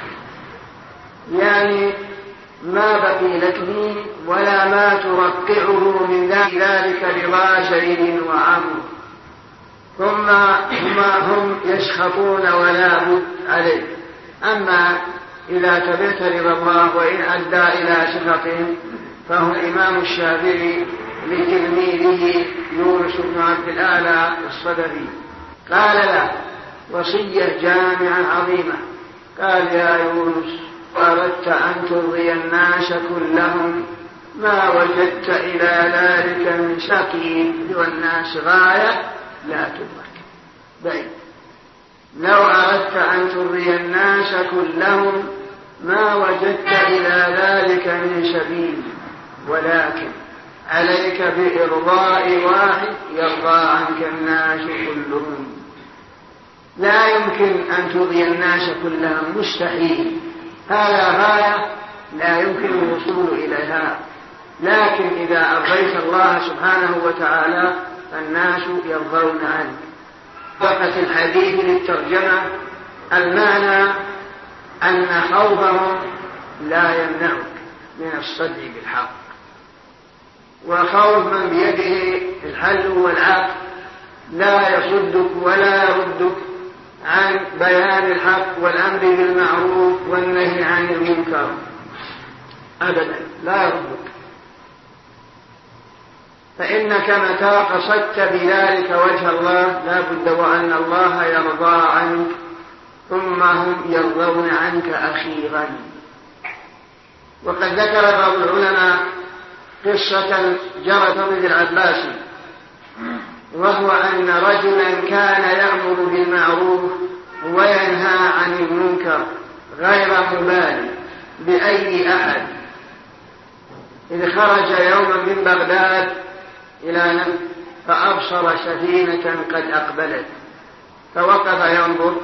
يعني ما بقي لك دين ولا ما ترقعه من ذلك رضا زيد وعمرو. ثم هم يسخطون ولا بد عليه. أما إذا تبعت رضا الله وإن أدى إلى سخطهم فهو الإمام الشافعي لتلميذه يونس بن عبد الأعلى الصدفي قال له وصية جامعة عظيمة، قال: يا يونس أردت أن ترضي الناس كلهم ما وجدت إلى ذلك من سكين والناس غاية لا تدرك بعيد. لو أردت أن ترضي الناس كلهم ما وجدت إلى ذلك من سبيل، ولكن عليك بإرضاء واحد يرضى عنك الناس كلهم. لا يمكن أن ترضي الناس كلهم، مستحيل، هذا غاية لا يمكن الوصول إليها. لكن إذا أرضيت الله سبحانه وتعالى فالناس يرضون عنك. فقط الحديث للترجمة المعنى أن خوفهم لا يمنعك من الصدق بالحق، وخوف من بيده الحل والعقل لا يصدك ولا يردك عن بيان الحق والأمر بالمعروف والنهي عن المنكر أبدا، لا يردك. فإنك متى قصدت بذلك وجه الله لا بد وأن الله يرضى عنك ثم هم يرضون عنك أخيرا. وقد ذكر بعض العلماء قصة جرت ابن العباس، وهو أن رجلا كان يأمر بالمعروف وينهى عن المنكر غير مبالي بأي أحد، إذ خرج يوما من بغداد إلى نفسه فأبصر سفينة قد أقبلت فوقف ينظر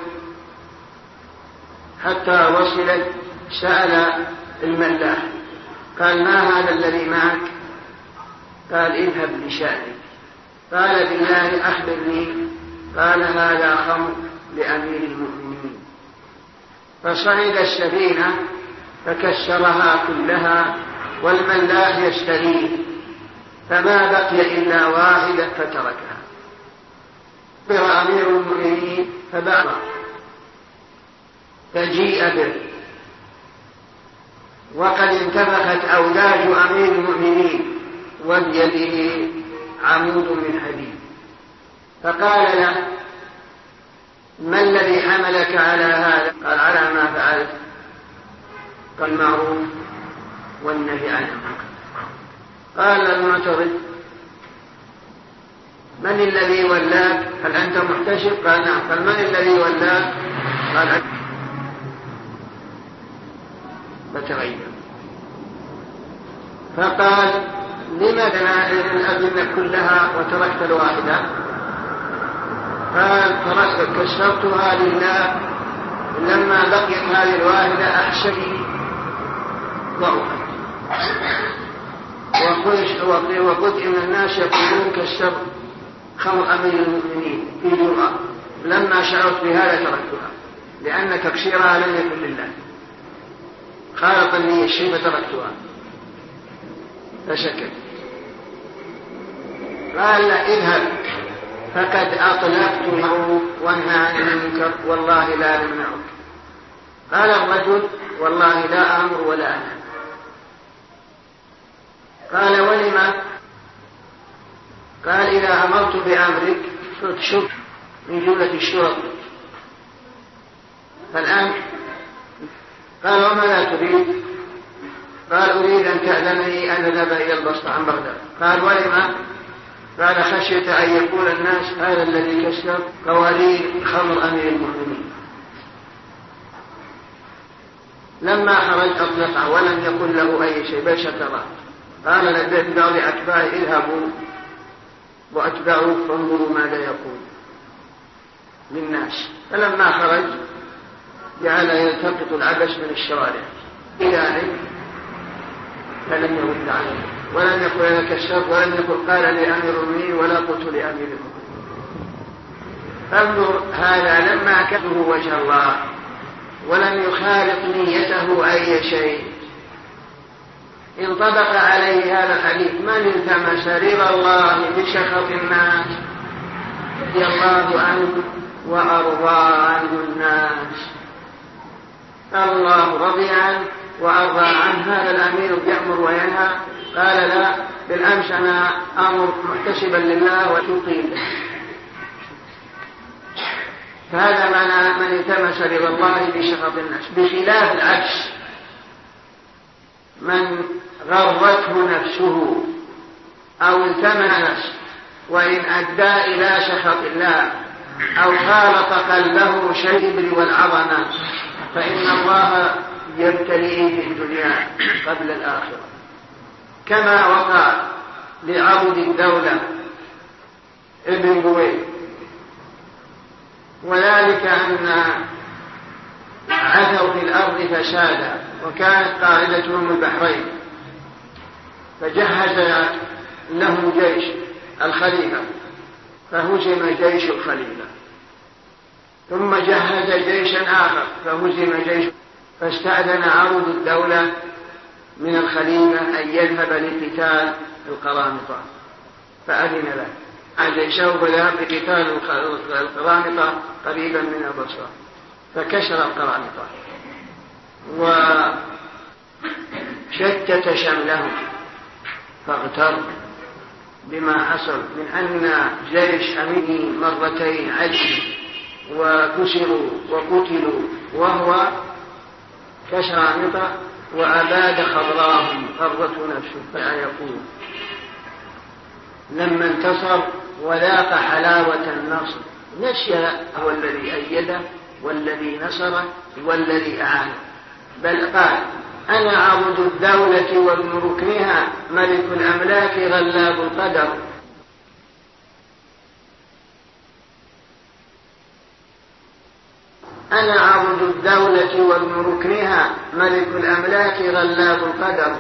حتى وصلت. سأل الملاح قال: ما هذا الذي معك؟ قال: اذهب لشأنك. قال: بالله أخبرني. قال: هذا خمر لأمير المؤمنين. فصعد السفينة فكسرها كلها والملاح يستريح، فما بقي إلا واحدة فتركها. أخبر أمير المؤمنين فبعض فجيء به وقد انتفخت أوداج أمير المؤمنين وبيده عمود من حديد، فقال له: ما الذي حملك على هذا؟ قال: على ما فعلت، كالمعروف والنهي عن المنكر. قال المعترض: من الذي ولاك؟ هل أنت محتسب؟ قال: نعم. قال: من الذي ولاك؟ قال: أنت. فتغير فقال: لما تنائر الأدلة كلها وتركت الواحدة؟ قال كسرتها لله، لما بقيت هذه الواحدة أحشدي ضعفت. وقلت إن الناس يقولون كسر خمر أمير المؤمنين في جرأة، لما شعرت بهذا تركتها، لأن تكسيرها لم يكن لله، خالط لي الشيء فتركتها. فسكت. قال لا اذهب فقد أطلقت المعروف وانهى عن المنكر والله لا أمنعك. قال الرجل والله لا أمر ولا أنهى. قال ولما؟ قال إذا أمرت بأمرك فتشك من جملة الشرط. فالآن قال وماذا تريد؟ قال أريد أن تأذنني أن أذهب إلى البصرة عن بغداد. قال ولما؟ قال خشية أن يقول الناس هذا الذي كسر قوارير خمر أمير المؤمنين. لما خرج أطلقه ولم يقل له أي شيء بل شكره. قال لبيت بعض أتباعه اذهبوا وأتبعوا فانظروا ماذا يقول للناس. فلما خرج جعل يلتقط العبس من الشوارع بذلك فلم يرد عليه ولم يقل أنا كسرت ولم يقل قال لأمير المؤمنين ولا قلت لأمير المؤمنين. فانظر هذا لما كفه وجه الله ولم يخالط نيته أي شيء انطبق عليه هذا الحديث من التمس رضا الله بسخط الناس رضي الله عنه وأرضى عنه الناس. الله رضي عنه وأرضى عنه. هذا الأمير يأمر وينهى. قال لا بالأمس أنا أمر محتسبا لله وتقيم. فهذا معنى من التمس رضا الله بسخط الناس، بخلاف العكس من غرته نفسه أو التمس نفسه وإن أدى إلى سخط الله أو خالط قلبه شيء والعظمة فإن الله يبتليه في الدنيا قبل الآخرة، كما وقع لعبد الدولة ابن بويه. وذلك أن عثوا في الأرض فسادا وكانت قاعدتهم البحرين، فجهز لهم جيش الخليفة فهزم جيش الخليفة، ثم جهز جيشا آخر فهزم جيش، فاستأذن عضد الدولة من الخليفة أن يذهب لقتال القرامطة فأذن له عن جيشه وذهب لقتال القرامطة قريبا من البصرة فكسر القرامطة وشتت شملهم فاغتر بما حصل من أن جيش أميني مرتين عجل وكسروا وقتلوا وهو كشامطة وأباد خضراهم غرته نفسه. فيقول لما انتصر وذاق حلاوة النصر نسي هو الذي أيده والذي نصره والذي أعانه، بل قال أنا عبد الدولة وابن ركنها ملك الأملاك غلاب القدر. أنا عبد الدولة وابن ركنها ملك الأملاك غلاب القدر.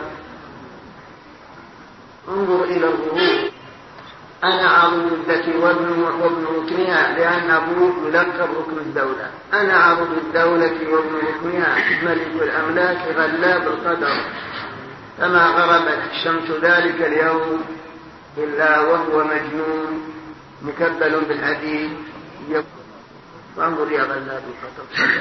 انظر إلى الظهور. أنا عبد الدولة وابن ركنها لأن أبوه يلقب ركن الدولة. أنا عبد الدولة وابن ركنها ملك الأملاك غلاب القدر. فما غربت الشمس ذلك اليوم إلا وهو مجنون مكبل بالحديد. فانظر يا غلاب القدر.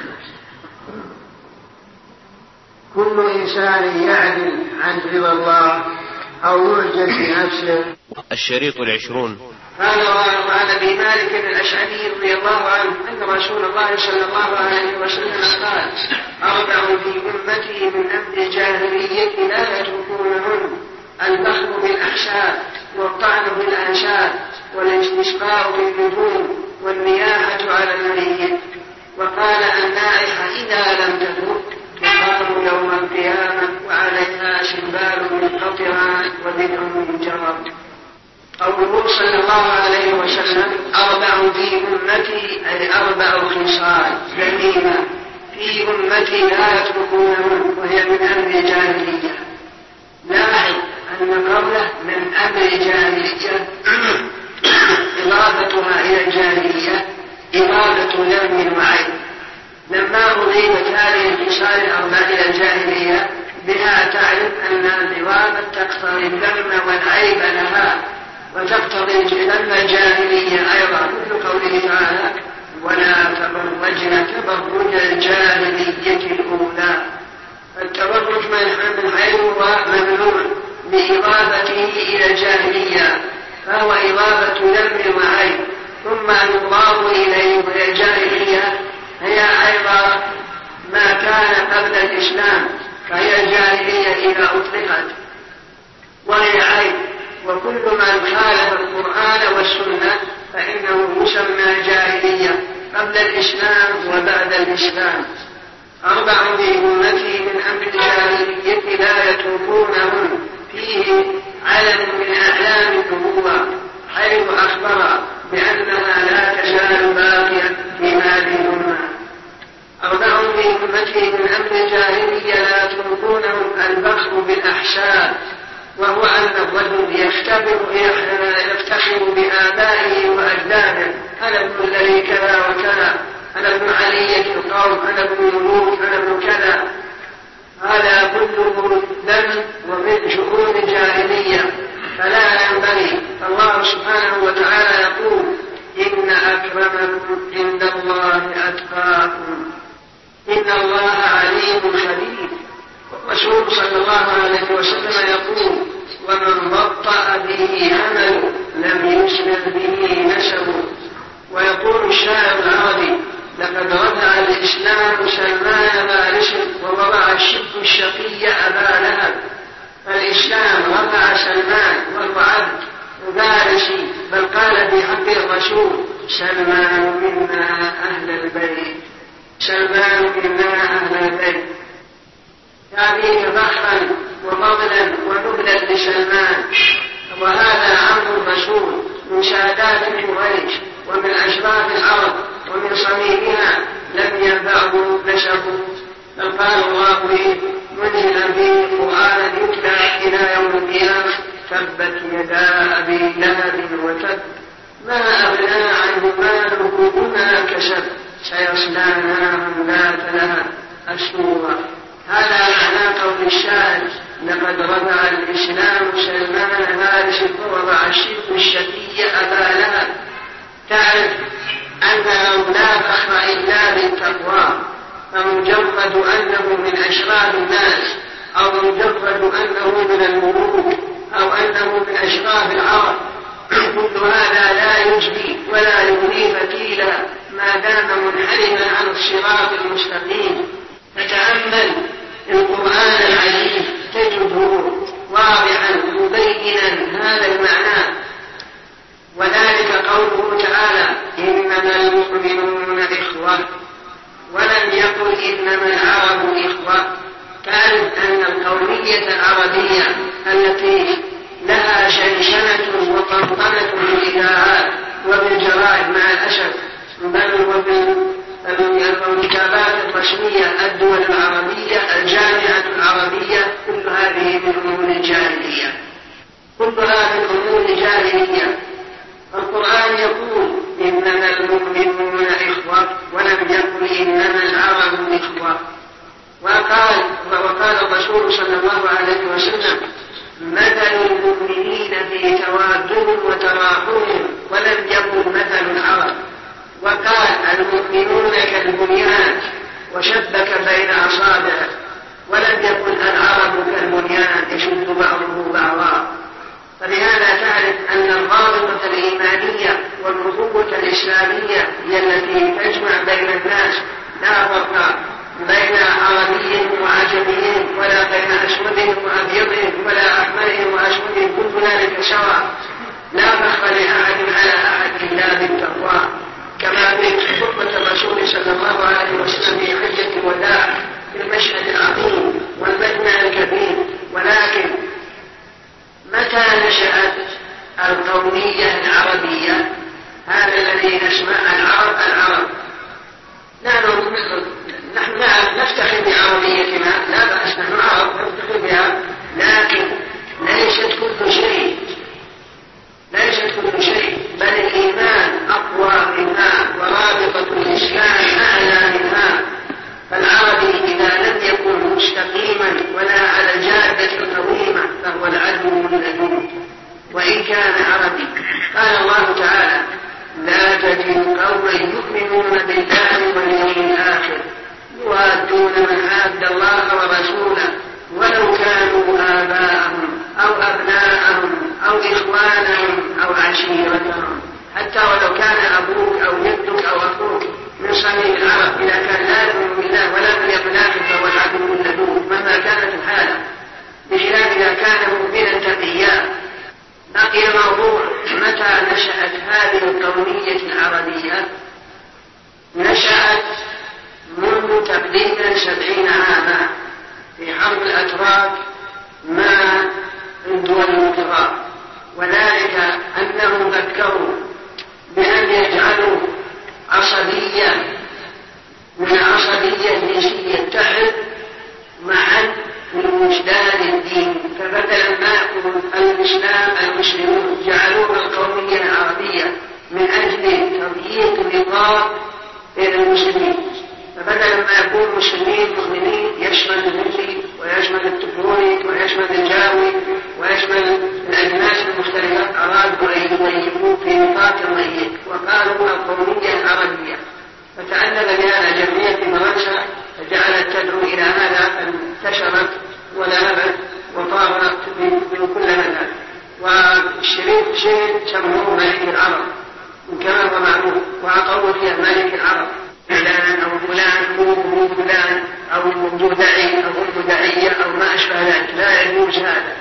كل إنسان يعدل عن رضا الله أو يعجل بنفسه. الشريط العشرون. قال وعن أبي مالك الأشعري رضي الله عنه أن رسول الله صلى الله عليه وسلم قال أربع في أمتي من أمر الجاهلية لا يتركونهن: البخل بالأحساب والطعن بالأنساب والاستسقاء بالنجوم والنياحة على الميت. وقال النائحة إذا لم تترك تقام يوم القيامة وعليها سنبال من قطران وبدع من جرب. قوله صلى الله عليه وسلم أربع في أمتي أي أربع خصال ذميمة في أمتي لا يتركونهن وهي من أمر الجاهلية. لاحظ أن قوله من أمر الجاهلية إضافتها إلى الجاهلية إضافة لم وعين. لما أضيفت هذه الخصال الأربع إلى الجاهلية بها تعرف أن الإضافة تقتضي الذم والعيب لها وتقتضي الذم الجاهلية أيضا، مثل قوله تعالى ولا تبرجن تبرج الجاهلية الأولى. التبرج من حيث هو ممنوع بإضافته إلى الجاهلية فهو إضافة ذم وعيب، ثم يضاف إليه إلى الجاهلية هي أيضا ما كان قبل الإسلام فهي الجاهلية إذا أطلقت، وهي عيب. وكل من خالف القرآن والسنة فإنه يسمى جاهلية قبل الإسلام وبعد الإسلام. أربع في أمتي من أمر الجاهلية لا يتركونهن فيه علم من أعلام النبوة حيث أخبر بأنها لا تزال باقية في هذه الأمة. أربع في أمتي من أمر الجاهلية لا يتركونهن البخل بالأحساب، وهو أن الرجل يفتخر بآبائه وأجداده، أنا ابن الذي كذا وكذا، أنا ابن علية القوم، أنا ابن الملوك، أنا ابن كذا. هذا كله ذم ومن شؤون الجاهلية فلا ينبغي. الله سبحانه وتعالى يقول إن أكرمكم عند الله أتقاكم إن الله عليم خبير. الرسول صلى الله عليه وسلم يقول ومن بطأ به عمله لم يسبق به نسبه. ويقول الشاعر العربي لقد رفع الإسلام سلمان فارس ووضع الشرك الشقي أبا لهب. فالإسلام رفع سلمان وهو عبد فارسي، بل قال في حق الرسول سلمان منا أهل البيت، سلمان منا أهل البيت. يعنيه فخرا وفضلا ونبلا لسلمان. وهذا أمر الرسول من سادات قريش ومن أشراف العرب ومن صميمها لم ينفعه نسبه، بل قال الله منزلا به قرآنا يتلى إلى يوم القيامة تبت يدا أبي لهب وتب ما أغنى عنه ماله بما كسب سيصلى نارا ذات لهب السورة. هذا معنى قول الشاعر لقد رفع الإسلام سلمان فارس ووضع الشرك الشقي أبا لهب. تعرف أنه لا فخر إلا بالتقوى، فمجرد أنه من أشراف الناس أو مجرد أنه من الملوك أو أنه من أشراف العرب كل هذا لا يجدي ولا يغني فتيلا ما دام منحرفا عن الصراط المستقيم. فتأمل القرآن العزيز تجده واضحا مبينا هذا المعنى، وذلك قوله تعالى إنما المؤمنون إخوة، ولم يقل إنما العرب إخوة. تعرف أن القومية العربية التي لها شنشنة وطنطنة بالإذاعات وبالجرائد مع الأسف بل وبالكتابات الرسمية الدول العربية الجامعة العربية كل هذه من أمور الجاهلية، كلها من أمور الجاهلية. القرآن يقول إنما المؤمنون إخوة ولم يقل إنما العرب إخوة. وقال وقال الرسول صلى الله عليه وسلم مثل المؤمنين في توادهم وتراحمهم ولم يقل مثل العرب. وقال المؤمنون كالبنيان وشبك بين أصابعه ولم يقل العرب كالبنيان يشد بعضه بعضا. فلهذا تعرف أن الرابطة الإيمانية والأخوة الإسلامية هي التي تجمع بين الناس، لا فرق بين عربي وعجمي ولا بين أسود وأبيض ولا أحمر وأسود، كل ذلك سواء، لا فخر لأحد على أحد إلا بالتقوى، كما في خطبة الرسول صلى الله عليه وسلم في حجة الوداع في المشهد العظيم والمجمع الكبير. ولكن متى نشأت القومية إخوانهم أو عشيرتهم، حتى ولو كان أبوك أو جدك أو أخوك من صميم العرب، إذا كان لا يؤمن بالله ولا باليقين فهو العدو اللدود مهما كانت الحالة، بخلاف إذا كان مؤمنا تقيا. بقي موضوع متى نشأت هذه القومية العربية. نشأت منذ تقريبا سبعين عاما في حرب الأتراك مع الدول الكبرى، وذلك أنهم فكروا بأن يجعلوا عصبية من عصبية جنسية تحت معا من وجدان الدين، فبدلا ما يقول الإسلام المسلمون جعلوها القومية العربية من أجل تضييق النقاط بين المسلمين، فبدلا ما يكون مسلمين مؤمنين يشمل الهندي ويشمل التبوري ويشمل الجاوي ويشمل الأجناس المختلفة، أرادوا أن يضيقوا في نقاط ضيق وقالوا القومية العربية، فتعلم بها جمعية فرنسا فجعلت تدعو إلى هذا، انتشرت ولهبت وطارت من كل مكان. والشريف شيء سموه ملك العرب كما هو معروف، وأعطوا فيها ملك العرب فلان أو فلان أو فلان أو مدعي أو مدعية أو ما أشبه ذلك، لا يجوز هذا.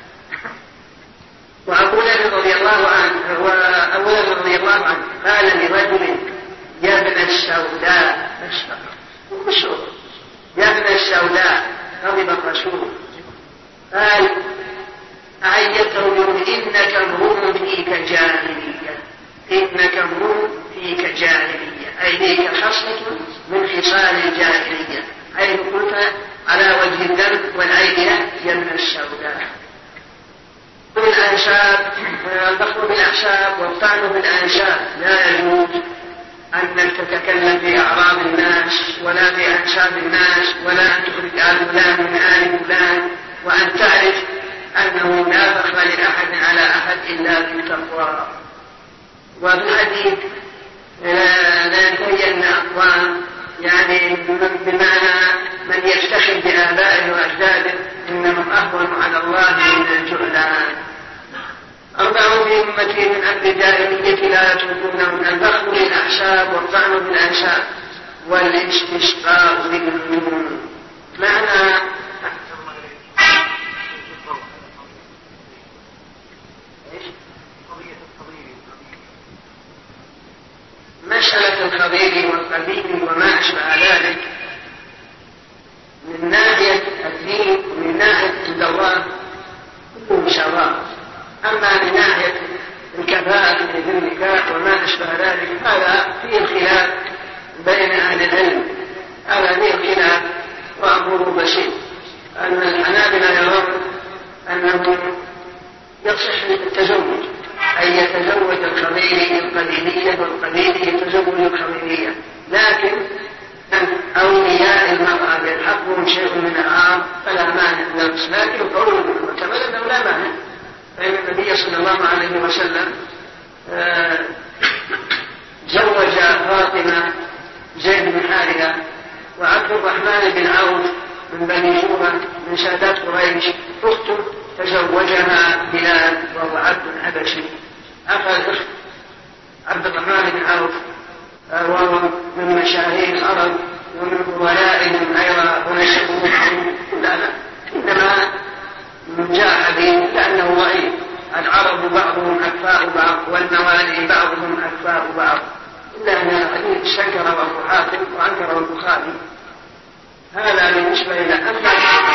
وأولا رضي الله عنه وأولا رضي الله عنه قال لرجل يا ابن السوداء مشهور يا ابن السوداء، غضب الرسول قال أعيته يقول إنك امرؤ فيك جاهلية، إنك امرؤ فيك جاهلية، أي ليك خصلة من خصال الجاهلية، أي قلت على وجه الذنب والعيب يا ابن السوداء. بالأنساب البخل بالأحساب والطعن بالأنساب لا يجوز أنك تتكلم في أعراض الناس ولا في أنساب الناس، ولا أن تخرج آل فلان من آل فلان، وأن تعرف أنه لا فخر لأحد على أحد إلا بالتقوى. وفي الحديث لا يتبين أقوام يعني بمعنى من يفتخر بآبائه وأجداده إنهم أهون على الله من الجهلان. أربع في أمتي من أهل الجاهلية لا يتركونهم البخل بالأحساب والطعن بالأنساب والاستسقاء بالنون. معنى مسألة الخبير والقبيل وما أشبه ذلك من ناحية الدين ومن ناحية الدوام كله سواء، أما من ناحية الكفاءة في النكاح وما أشبه ذلك هذا فيه الخلاف بين أهل العلم، هذا فيه الخلاف وأمره بسيط. أن الحنابلة يرون أنه يصح التزوج، أن يتزوج الخبيري القبيلية والقبيلي يتزوج الخبيلية، لكن أولياء المرأة يلحقهم شيء من العار فلا مانع نفس، لكن قوله المعتمد أنه لا مانع، فإن النبي صلى الله عليه وسلم زوج فاطمة زيد بن حارثة، وعبد الرحمن بن عوف من بني زهرة من سادات قريش أخته تزوجها بلال وهو عبد حبشي، أخذ عبد الرحمن بن عوف وهو من مشاهير العرب ومن ولائهم أيضا ونسبوه، لا لا إنما جاء حديث لأنه ضعيف، العرب بعضهم أكفاء بعض والموالي بعضهم أكفاء بعض، إلا أن الحديث استنكره أبو حاتم وأنكره البخاري. هذا بالنسبة إلى أما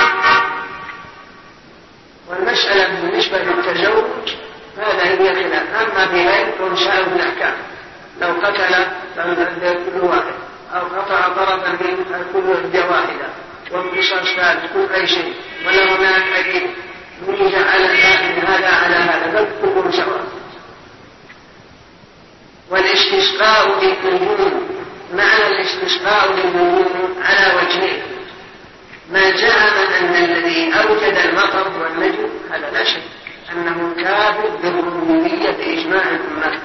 والمسألة بالنسبة للتزوج هذا هي خلاف، أما في غير فنساء الأحكام لو قتل كل واحد أو قطع طرفا من كل يد واحدة وانقصاص ثالث كل أي شيء، ولا هناك أي ميزة على الآخر هذا على هذا بل كلهم سواء. والاستسقاء بالنجوم، معنى الاستسقاء بالنجوم على وجهين، من زعم أن الذي أوجد المطر والنجم هذا لا شك أنه كافر بالربوبية بإجماع الأمة.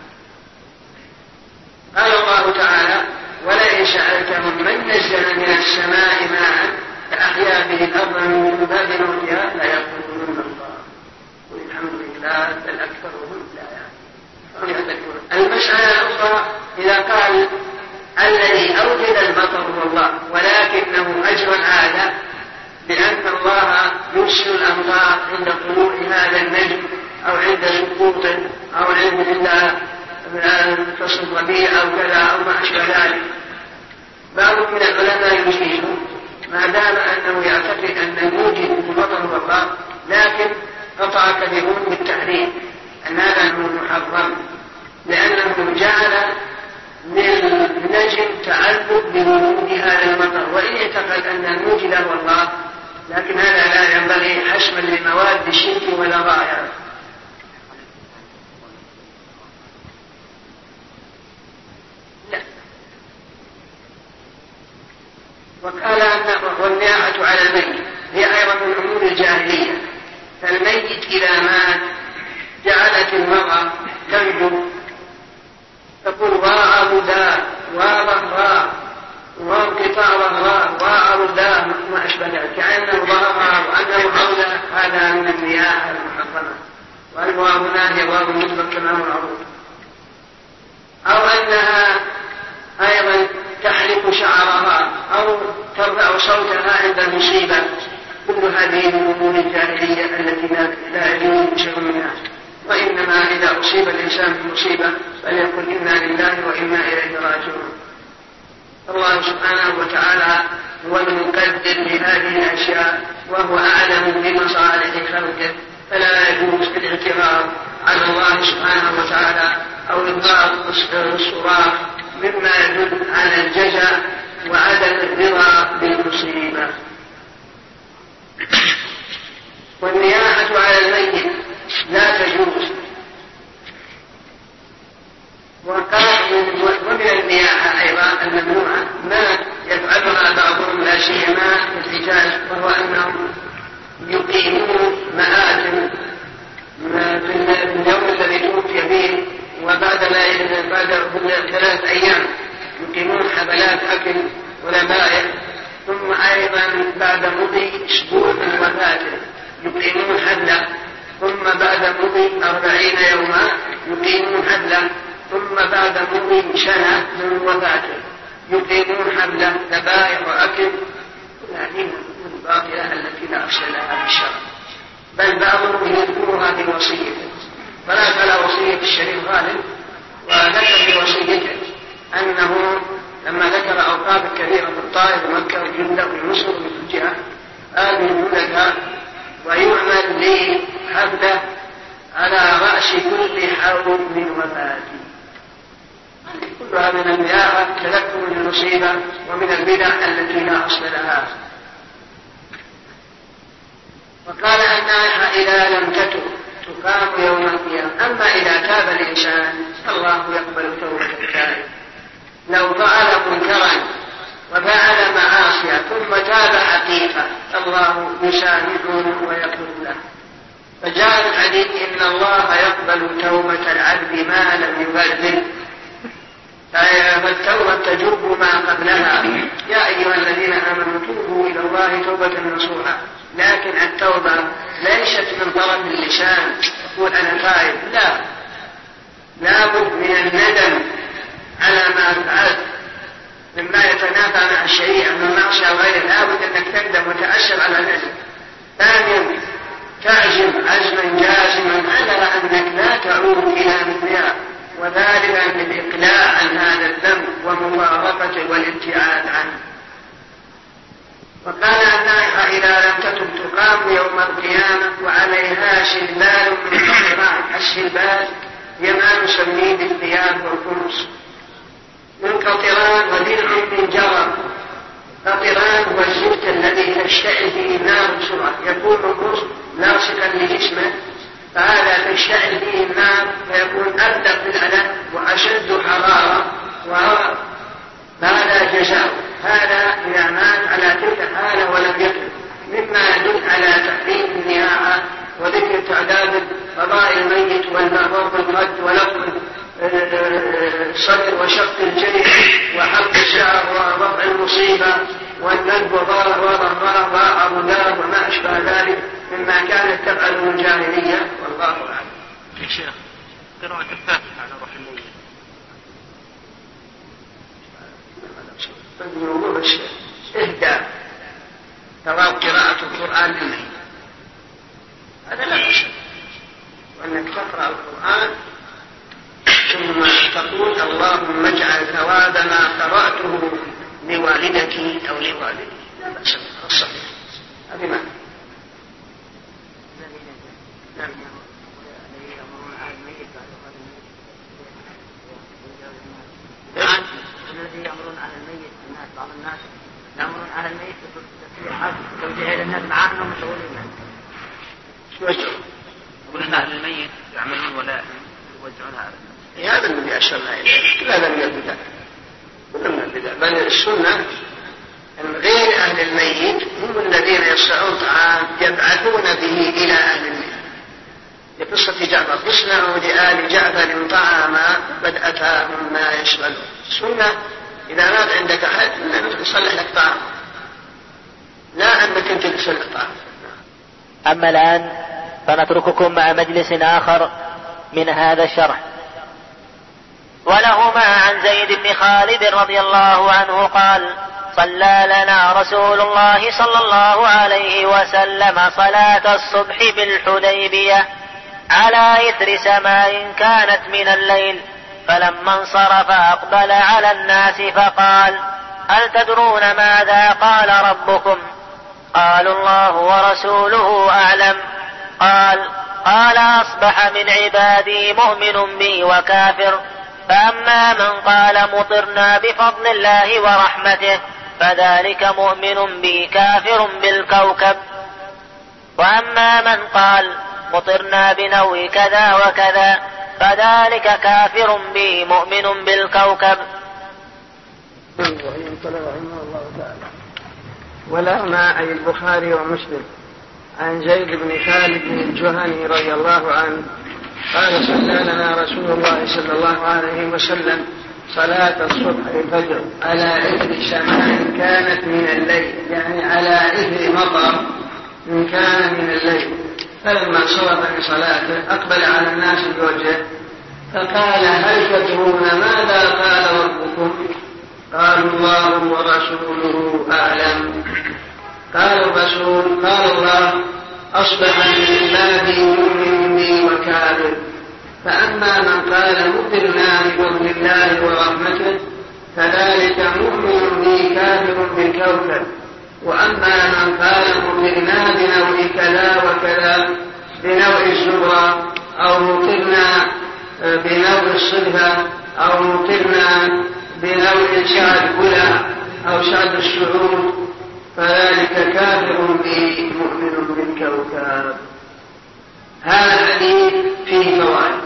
قال الله تعالى ولئن سألتهم من نزل من السماء ماء فأحيا به الأرض من بعد موتها ليقولون الله قل الحمد لله لا بل أكثرهم لا يعلمون. المسألة الأخرى إذا قال الذي أوجد المطر هو الله ولكنه أجرى العادة بأن الله يرسل الأمطار عند طلوع هذا النجم أو عند سقوطه أو عند فصل الربيع أو كذا أو ما أشبه ذلك. بعض من العلماء يجيزه ما دام أنه يعتقد أن الموجد المطر هو الله، لكن قطع كثيرون بالتحريم أن هذا هو محرم، لأنه جعل للنجم تعلق بوجود هذا المطر، وإن اعتقد أن الموجد هو الله لكن هذا لا ينبغي حشما لمواد الشرك ولا ضائع. وقال أن والنياحة على الميت هي أيضا من أمور الجاهلية، فالميت إذا مات جعلت المرأة تنجو تقول وعبدا وظهرا وانقطاع ظهرا وعبدا ما أشبه ذلك، كأنه ظهرا وأنه حول. هذا من النياحة المحرمة، والواو هنا هي واو المطلق كما هو معروف. أو أنها أيضا تحلق شعرها أو ترفع صوتها عند المصيبة. كل هذه من أمور الجاهلية التي لا يجوز شيء منها، وإنما إذا أصيب الإنسان بمصيبة فليقل إنا لله وإنا إليه راجعون. الله سبحانه وتعالى هو المقدر لهذه الأشياء وهو أعلم بمصالح خلقه، فلا يجوز الاعتراض على الله سبحانه وتعالى أو إظهار الصراخ مما يدل على الجزاء وعدم الرضا بالمصيبة. والنياحة على الميت لا تجوز. ومن النياحة أيضا الممنوعة ما يفعلها بعضهم لا سيما في الحجاز، وهو أنهم يقيمون مآتم في اليوم الذي توفي به وبعد بعد ثلاث أيام يقيمون حفلات أكل ولبائع، ثم أيضا بعد مضي أسبوع من وفاته يقيمون حفلة، ثم بعد مضي أربعين يوما يقيمون حفلة، ثم بعد مضي سنة من وفاته يقيمون حفلة ذبائح وأكل. هذه الباطلة التي لا أصل لها في الشرع، بل بعضهم يذكرها بوصيته. فلا على وصية الشريف غالب وذكر في وصيته أنه لما ذكر أوقات كثيرة في الطائف ومكة وجندة ومصر وفي الجهة قال من هناك ويعمل لي حفلة على رأس كل حول من وفاتي. كلها من النياحة تذكر المصيبة ومن البدع التي لا أصل لها. وقال النائحة إذا لم تتب تقام يوم القيامة. أما إذا تاب الإنسان الله يقبل توبة التائب. لو فعل منكرا وفعل معاصيا ثم تاب حقيقة الله يسامحه ويغفر له. فجاء الحديث إن الله يقبل توبة العبد ما لم يبذل، فالتوبة تجب ما قبلها. يا أيها الذين آمنوا توبوا إلى الله توبة نصوحا. لكن التوبة ليست من طرف اللسان تقول أنا تائب، لا، لابد من الندم على ما فعلت مما يتنافى مع الشريعة من معصية وغيره، لابد أنك تندم وتأسف على الندم. ثانيا تعزم عزما جازما على أنك لا تعود إلى مثلها، وذلك بالإقلاع عن هذا الذنب ومفارقته والابتعاد عنه. وقال النائحة إذا لم تتب تقام يوم القيامة وعليها شلبال من قطران. الشلبال هي ما نسميه بالثياب والقمص من قطران ودرع من جرب. قطران هو الزيت الذي تشتعل فيه النار بسرعة، يكون القمص لاصقا لجسمه، فهذا تشتعل فيه النار فيكون أبلغ في الألم وأشد حرارة، وهذا جزاء. هذا إذا مات على تلك الحالة ولم يتب، مما يدل على تحريم النياحة وذكر تعداد فضائل الميت والمرض الرد ولطم الصدر وشق الجلد وحلق الشعر ورفع المصيبة والندب وضربها وعرضاه وما أشبه ذلك مما كانت تفعله الجاهلية، والله أعلم. يا شيخ قراءة الفاتحة على روح الميت. الموضوع الشيخ إهداء ثواب قراءة القرآن للميت هذا لا بأس، وأنك تقرأ القرآن ثم تقول اللهم اجعل ثواب ما قرأته لوالدك أو لوالدي، لا بأس الصحيح هذه معنى. الذي يأمرون على الميت الناس بعض الناس يأمرون على الميت بتسبيح توجيه إلى الناس معاه أنهم مشغولين. شو وجهه؟ يقولون أهل الميت يعملون ولا يوزعونها على الناس. هذا الذي أشرنا إليه، كل هذا من البدع، كل من البدع. بل السنة أن غير أهل الميت هم الذين يصنعون طعام يبعثون به إلى أهل الميت. لقصة جعفر اصنعوا لآل جعفر طعاما قد أتاهم ما يشغلون. السنة إذا مات عندك أحد أنك تصلح لك طعام، لا أنك أنت تصلح طعام. أما الآن فنترككم مع مجلس آخر من هذا الشرح. ولهما عن زيد بن خالد رضي الله عنه قال: صلى لنا رسول الله صلى الله عليه وسلم صلاة الصبح بالحديبية على إثر سماء كانت من الليل، فلما انصرف أقبل على الناس فقال: هل تدرون ماذا قال ربكم؟ قالوا: الله ورسوله أعلم. قال: قال: أصبح من عبادي مؤمن بي وكافر، فأما من قال مطرنا بفضل الله ورحمته فذلك مؤمن بي كافر بالكوكب، وأما من قال مطرنا بنوء كذا وكذا فذلك كافر بي مؤمن بالكوكب. رحمه الله تعالى. ولهما أي البخاري ومسلم عن زيد بن خالد بن الجهني رضي الله عنه قال: صلى لنا رسول الله صلى الله عليه وسلم صلاة الصبح الفجر على إثر سماء كانت من الليل، يعني على إثر مطر إن كان من الليل. فلما صرف من صلاته أقبل على الناس بوجهه فقال: هل تدرون ماذا قال ربكم؟ قالوا: الله ورسوله أعلم. قال الرسول: قال الله: أصبح من عبادي مؤمن بي وكافر، فأما من قال مطرنا بفضل الله ورحمته فذلك مؤمن بي كافر بالكوكب، وأما من قال مطرنا بنوع كذا وكذا بنوع الزبرة أو مطرنا بنوع الصلفة أو مطرنا بنوع شعر كلى أو شعر السعود فذلك كافر بي مؤمن بالكوكب. هذا الحديث فيه فوائد.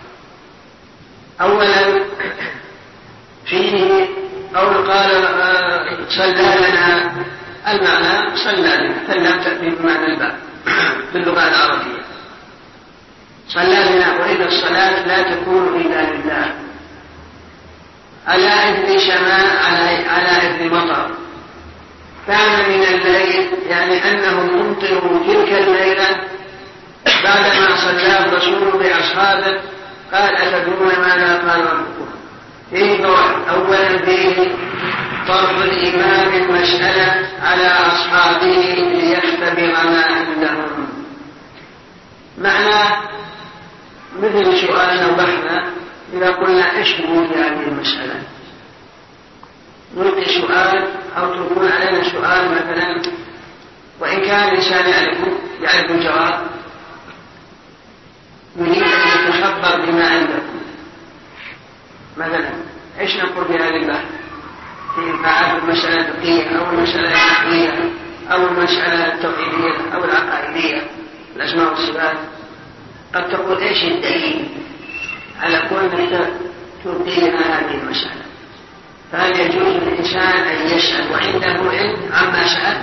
أولا فيه قول قال صلى لنا، المعنى صلى لنا فلم تأتي بمعنى الباب باللغة العربية. صلى لنا، وإذا الصلاة لا تكون إلا لله على إثر سماء، على إثر مطر كان من الليل، يعني أنهم ممطروا تلك الليلة بعدما صلى الرسول بأصحابه. قال: أتدرون ماذا قال ربكم؟ فيه فوائد. أولا فيه طرح الإمام المسألة على أصحابه ليختبر ما عندهم. معناه مثل سؤال أوضحنا إذا قلنا إيش نقول في هذه المسألة، نلقي سؤال أو تكون علينا سؤال مثلا، وإن كان الإنسان يعرفه يعرف الجواب يريد أن يتخبر بما عندكم. مثلا إيش نقول في هذه البحث في فعال المسألة الفقهية أو المسألة العقلية أو المسألة التوحيدية أو العقائدية الأسماء والصفات؟ قد تقول إيش الدليل على كونك تلقي لنا هذه المسألة؟ فهل يجوز للإنسان أن يسأل وعنده علم عما سأل؟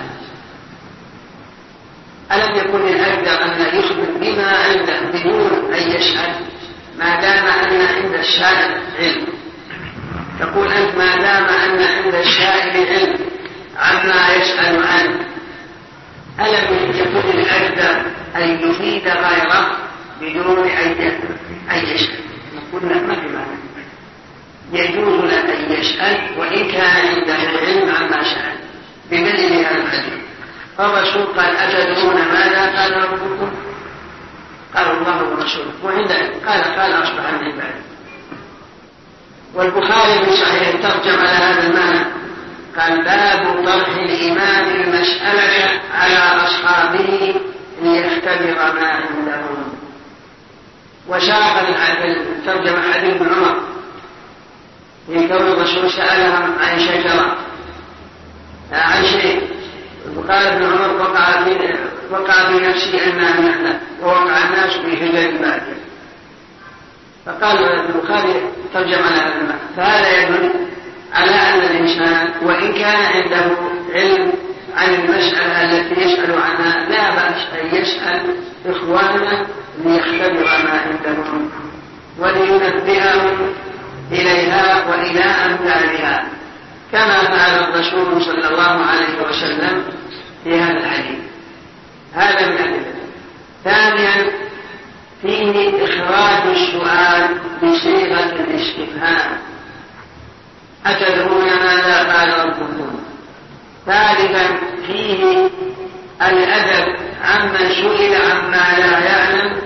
ألم يكن الأجدر أن يخبر بما عنده بدون أن يسأل ما دام أن عند السائل علم؟ تقول أنت ما دام أن عند السائل علم عما يسأل عنه، ألم يكن الأجدر أن يفيد غيره بدون أن يسأل. نقول له ما في معنى، يجوز له أن يسأل وإن كان عنده علم عما سأل بدليل هذا الحديث. فالرسول قال أتدرون ماذا قال ربكم؟ قال الله ورسوله. وعند قال قال أصبح عن عباده. والبخاري في صحيح ترجم على هذا المعنى قال باب طرح الإمام المسألة على أصحابه ليختبر ما عندهم. وشاق ترجم حديث ابن عمر في كون الرسول سألهم عن شجرة عن شيء، وقال ابن عمر وقع في وقع في نفسي أنها نحن ووقع الناس في حجر البادية. فقال البخاري ترجم على هذا المعنى. فهذا يدل على أن الإنسان وإن كان عنده علم عن المسألة التي يسأل عنها لا بأس أن يسأل إخواننا ليختبر ما عندهم ولينبههم إليها وإلى أمثالها كما فعل الرسول صلى الله عليه وسلم في هذا الحديث. هذا من أدلة. ثانيا فيه إخراج السؤال بصيغة الاستفهام أتدرون ماذا قال ربكم؟ ثالثا فيه الأدب عمن سئل عما لا يعلم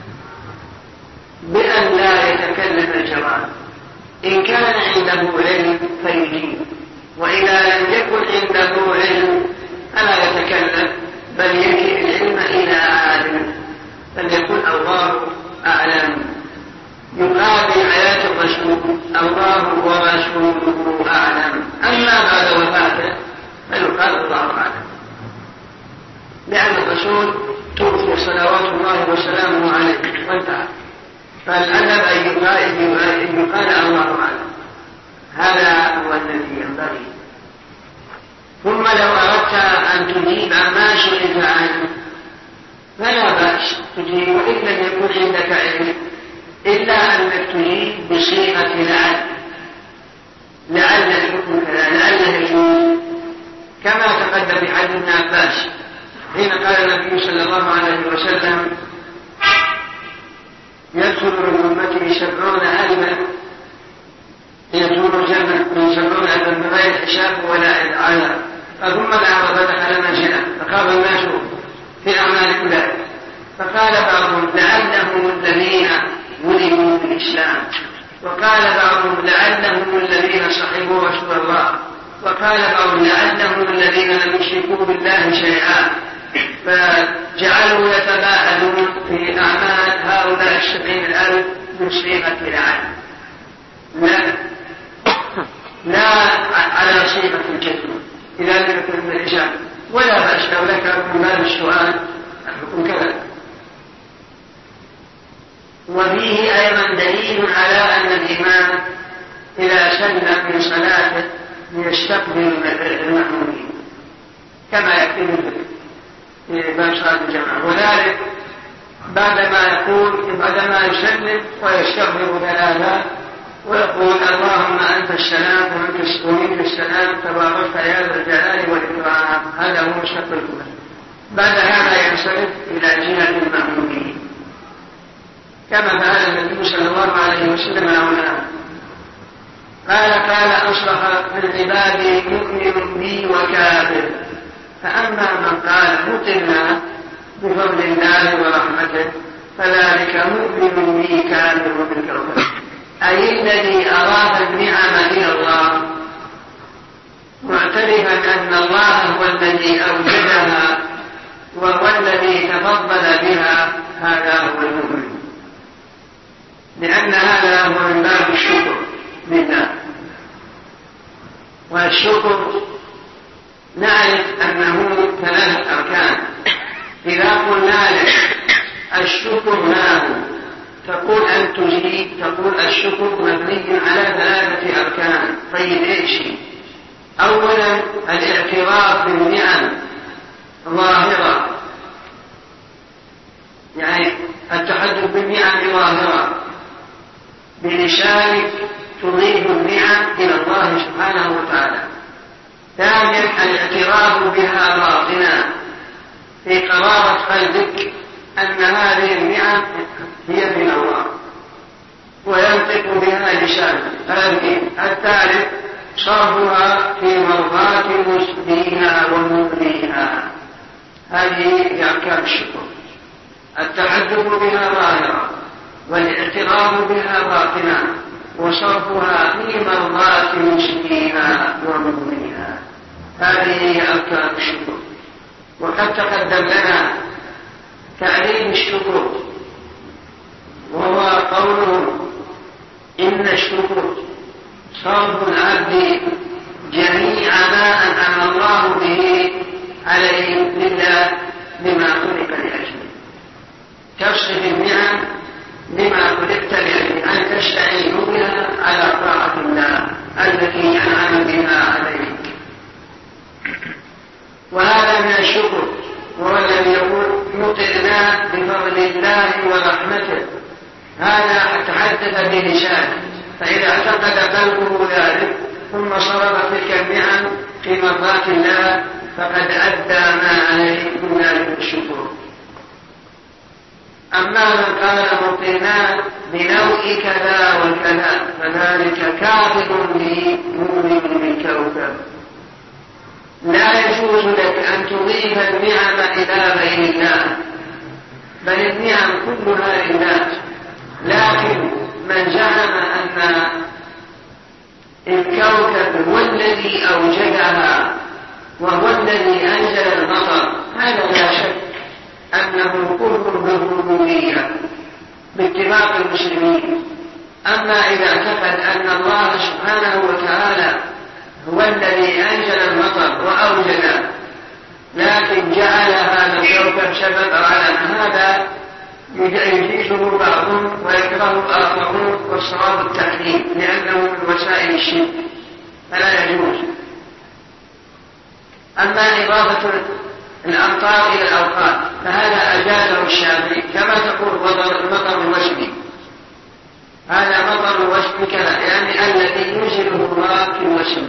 بأن لا يتكلم الجواب، إن كان عنده علم فيجيب، وإذا لم يكن عنده علم فلا يتكلم بل يكل العلم إلى عالم فليكن الله أعلم. يقال في حياة الرسول الله ورسوله أعلم، أما بعد وفاته فيقال الله أعلم، لأن الرسول توفي صلوات الله وسلامه عليه وانتهى. فالأدب أن يقال الله أعلم، هذا هو الذي ينبغي. ثم لو أردت أن تجيب عما سئلت عنه فلا بأس تجيب وإن لم يكن عندك علم، إلا أنك تجيب بصيغة لعل لعل الحكم كذا لعله يجوز، كما تقدم في حديث ابن عباس حين قال النبي صلى الله عليه وسلم يدخل من أمته سبعون ألفا يدخل الجنة من سبعون ألفا بغير حساب ولا عذاب، فثم دعا فدخل منزله فقال الناس في أعمال أولئك، فقال بعضهم لعلهم الذين ولدوا في الإسلام، وقال بعضهم لعلهم الذين صحبوا رسول الله، وقال بعضهم لعلهم الذين لم يشركوا بالله شيئا، فجعلوا يتباهلون في أعمال هؤلاء السبعين الألف بصيغة لعل، لا لا على صيغة الكلمة إذا لم يكن من الإنسان، ولا بأس لو ذكر من باب السؤال الحكم كذا. وفيه أيضا دليل على أن الإمام إذا سلم من صلاته يستقبل المأمومين كما يكتب في باب صلاة الجماعة، وذلك بعدما يقول بعدما يسلم ويستغفر ثلاثة ويقول اللهم أنت السلام ومنك السلام تباركت يا ذا الجلال والإكرام، هذا هو شق الكبر. بعد هذا ينصرف إلى جهة المأمومين كما فعل النبي صلى الله عليه وسلم هنا. قال قال أصبح من عبادي مؤمن بي وكافر، فأما من قال مطرنا بفضل الله ورحمته فذلك مؤمن بي كافر بالكوكب، أي الذي أراد النعم إلى الله معترفا أن الله هو الذي أوجدها وهو الذي تفضل بها، هذا هو المؤمن، لأن هذا هو من باب الشكر لله. والشكر نعرف أنه ثلاثة أركان، إذا قلنا لك الشكر ما هو تقول أن تجيب تقول الشكر مبني على ثلاثة أركان. طيب إيش؟ أولا الاعتراف بالنعم ظاهرة، يعني التحدث بالنعم ظاهرة بلسانك تضيف النعم إلى الله سبحانه وتعالى. ثانيا الاعتراف بها باطنا في قرارة قلبك أن هذه النعم هي من الله وينطق بها لسانه. الثالث صرفها في مرضاة مسلميها ومؤمنيها، هذه أركان الشكر: التحدث بها ظاهرا والاعتراف بها باطنا وصرفها في مرضاة مسلميها ومؤمنيها، هذه أركان الشكر. وقد تقدم لنا تعريف الشكر، وهو قوله إن الشكر صرف العبد جميع ما أنعم الله به عليه لله بما خلق لأجله، تصرف النعم بما خلقت لأجله، أن تستعين بها على طاعة الله التي أنعم بها عليك. وهذا من الشكر، وهو الذي يقول مطرنا بفضل الله ورحمته، هذا تحدث بلسانه، فإذا اعتقد قلبه ذلك ثم صرف تلك النعم في مرضات الله فقد أدى ما عليه من ذلك الشكر. أما من قال مطرنا بنوع كذا وكذا فذلك كافر به مؤمن بالكوكب. لا يجوز لك أن تضيف النعم إلى غير الله، بل النعم كلها لله، لكن من زعم أن الكوكب هو الذي أوجدها وهو الذي أنزل المطر، هذا لا شك أنه كفر بالربوبية باتفاق المسلمين. أما إذا اعتقد أن الله سبحانه وتعالى هو الذي أنزل المطر وأوجد لكن جعل هذا الكوكب سبب على هذا يجيزه بعضهم ويكره آخرون، والصواب التحريم لأنه من وسائل الشرك فلا يجوز. أما إضافة الأمطار إلى الأوقات فهذا أجازه الشافعي، كما تقول مطر الوشم، هذا مطر الوشم كذا، يعني الذي ينزله الله في الوشم،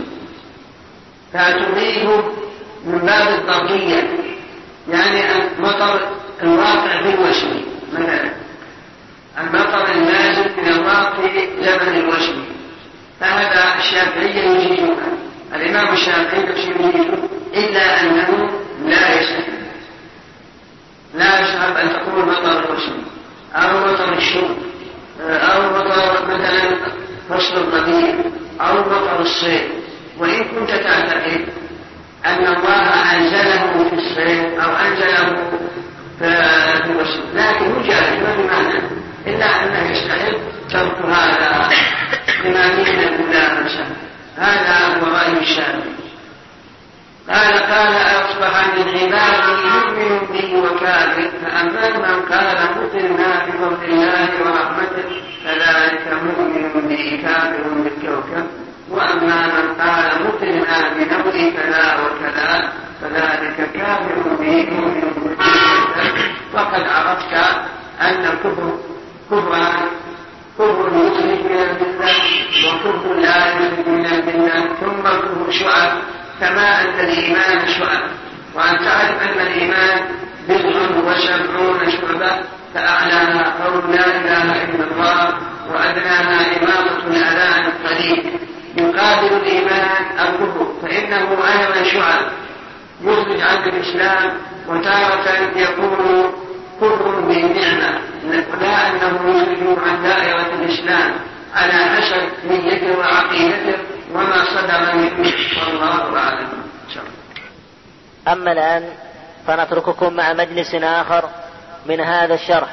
فتضيفه من باب الضرورية، يعني المطر الواقع في الوشم، مثلا المطر النازل من الله في زمن الوشم، فهذا الشافعية يجيزه، الإمام الشافعي يجيزه، إلا أنه لا يصح لا يصح أن تقول مطر الوشم أو مطر الشرب أو مطر مثلا فصل الربيع أو مطر الصيف. وإن كنت تعتقد أن الله أنزله في الصيف أو أنزله في الوشم، لكن هو جائز ما بمعنى، إلا أنه يستحق ترك هذا لما فيه من الملامسة. هذا هو رأي الشافعي. قال قال أصبح من عبادي يؤمن به وكافر، فأما من قال مطرنا بفضل الله ورحمته فذلك مؤمن به كافر بالكوكب، وأما من قال مطرنا بنوع كذا وكذا فذلك كافر به مؤمن بالكوكب. وقد عرفت أن الكفر كفران: كفر يخرج من الملة وكفر لا يخرج من الملة، ثم الكفر شعب، كما أن الإيمان شعب. وأن تعرف أن الإيمان بضع وسبعون شعبة، فأعلاها قول لا إله إلا الله، وأدناها إماطة الأذى عن الطريق. يقابل الإيمان الكفر، فإنه أيضا شعب يخرج عن الإسلام، وتارة يكون كفر بالنعمة، لا أنه يخرج عن دائرة الإسلام على حسب نيته وعقيدته وما صدر منه، والله أعلم. أما الآن فنترككم مع مجلس آخر من هذا الشرح.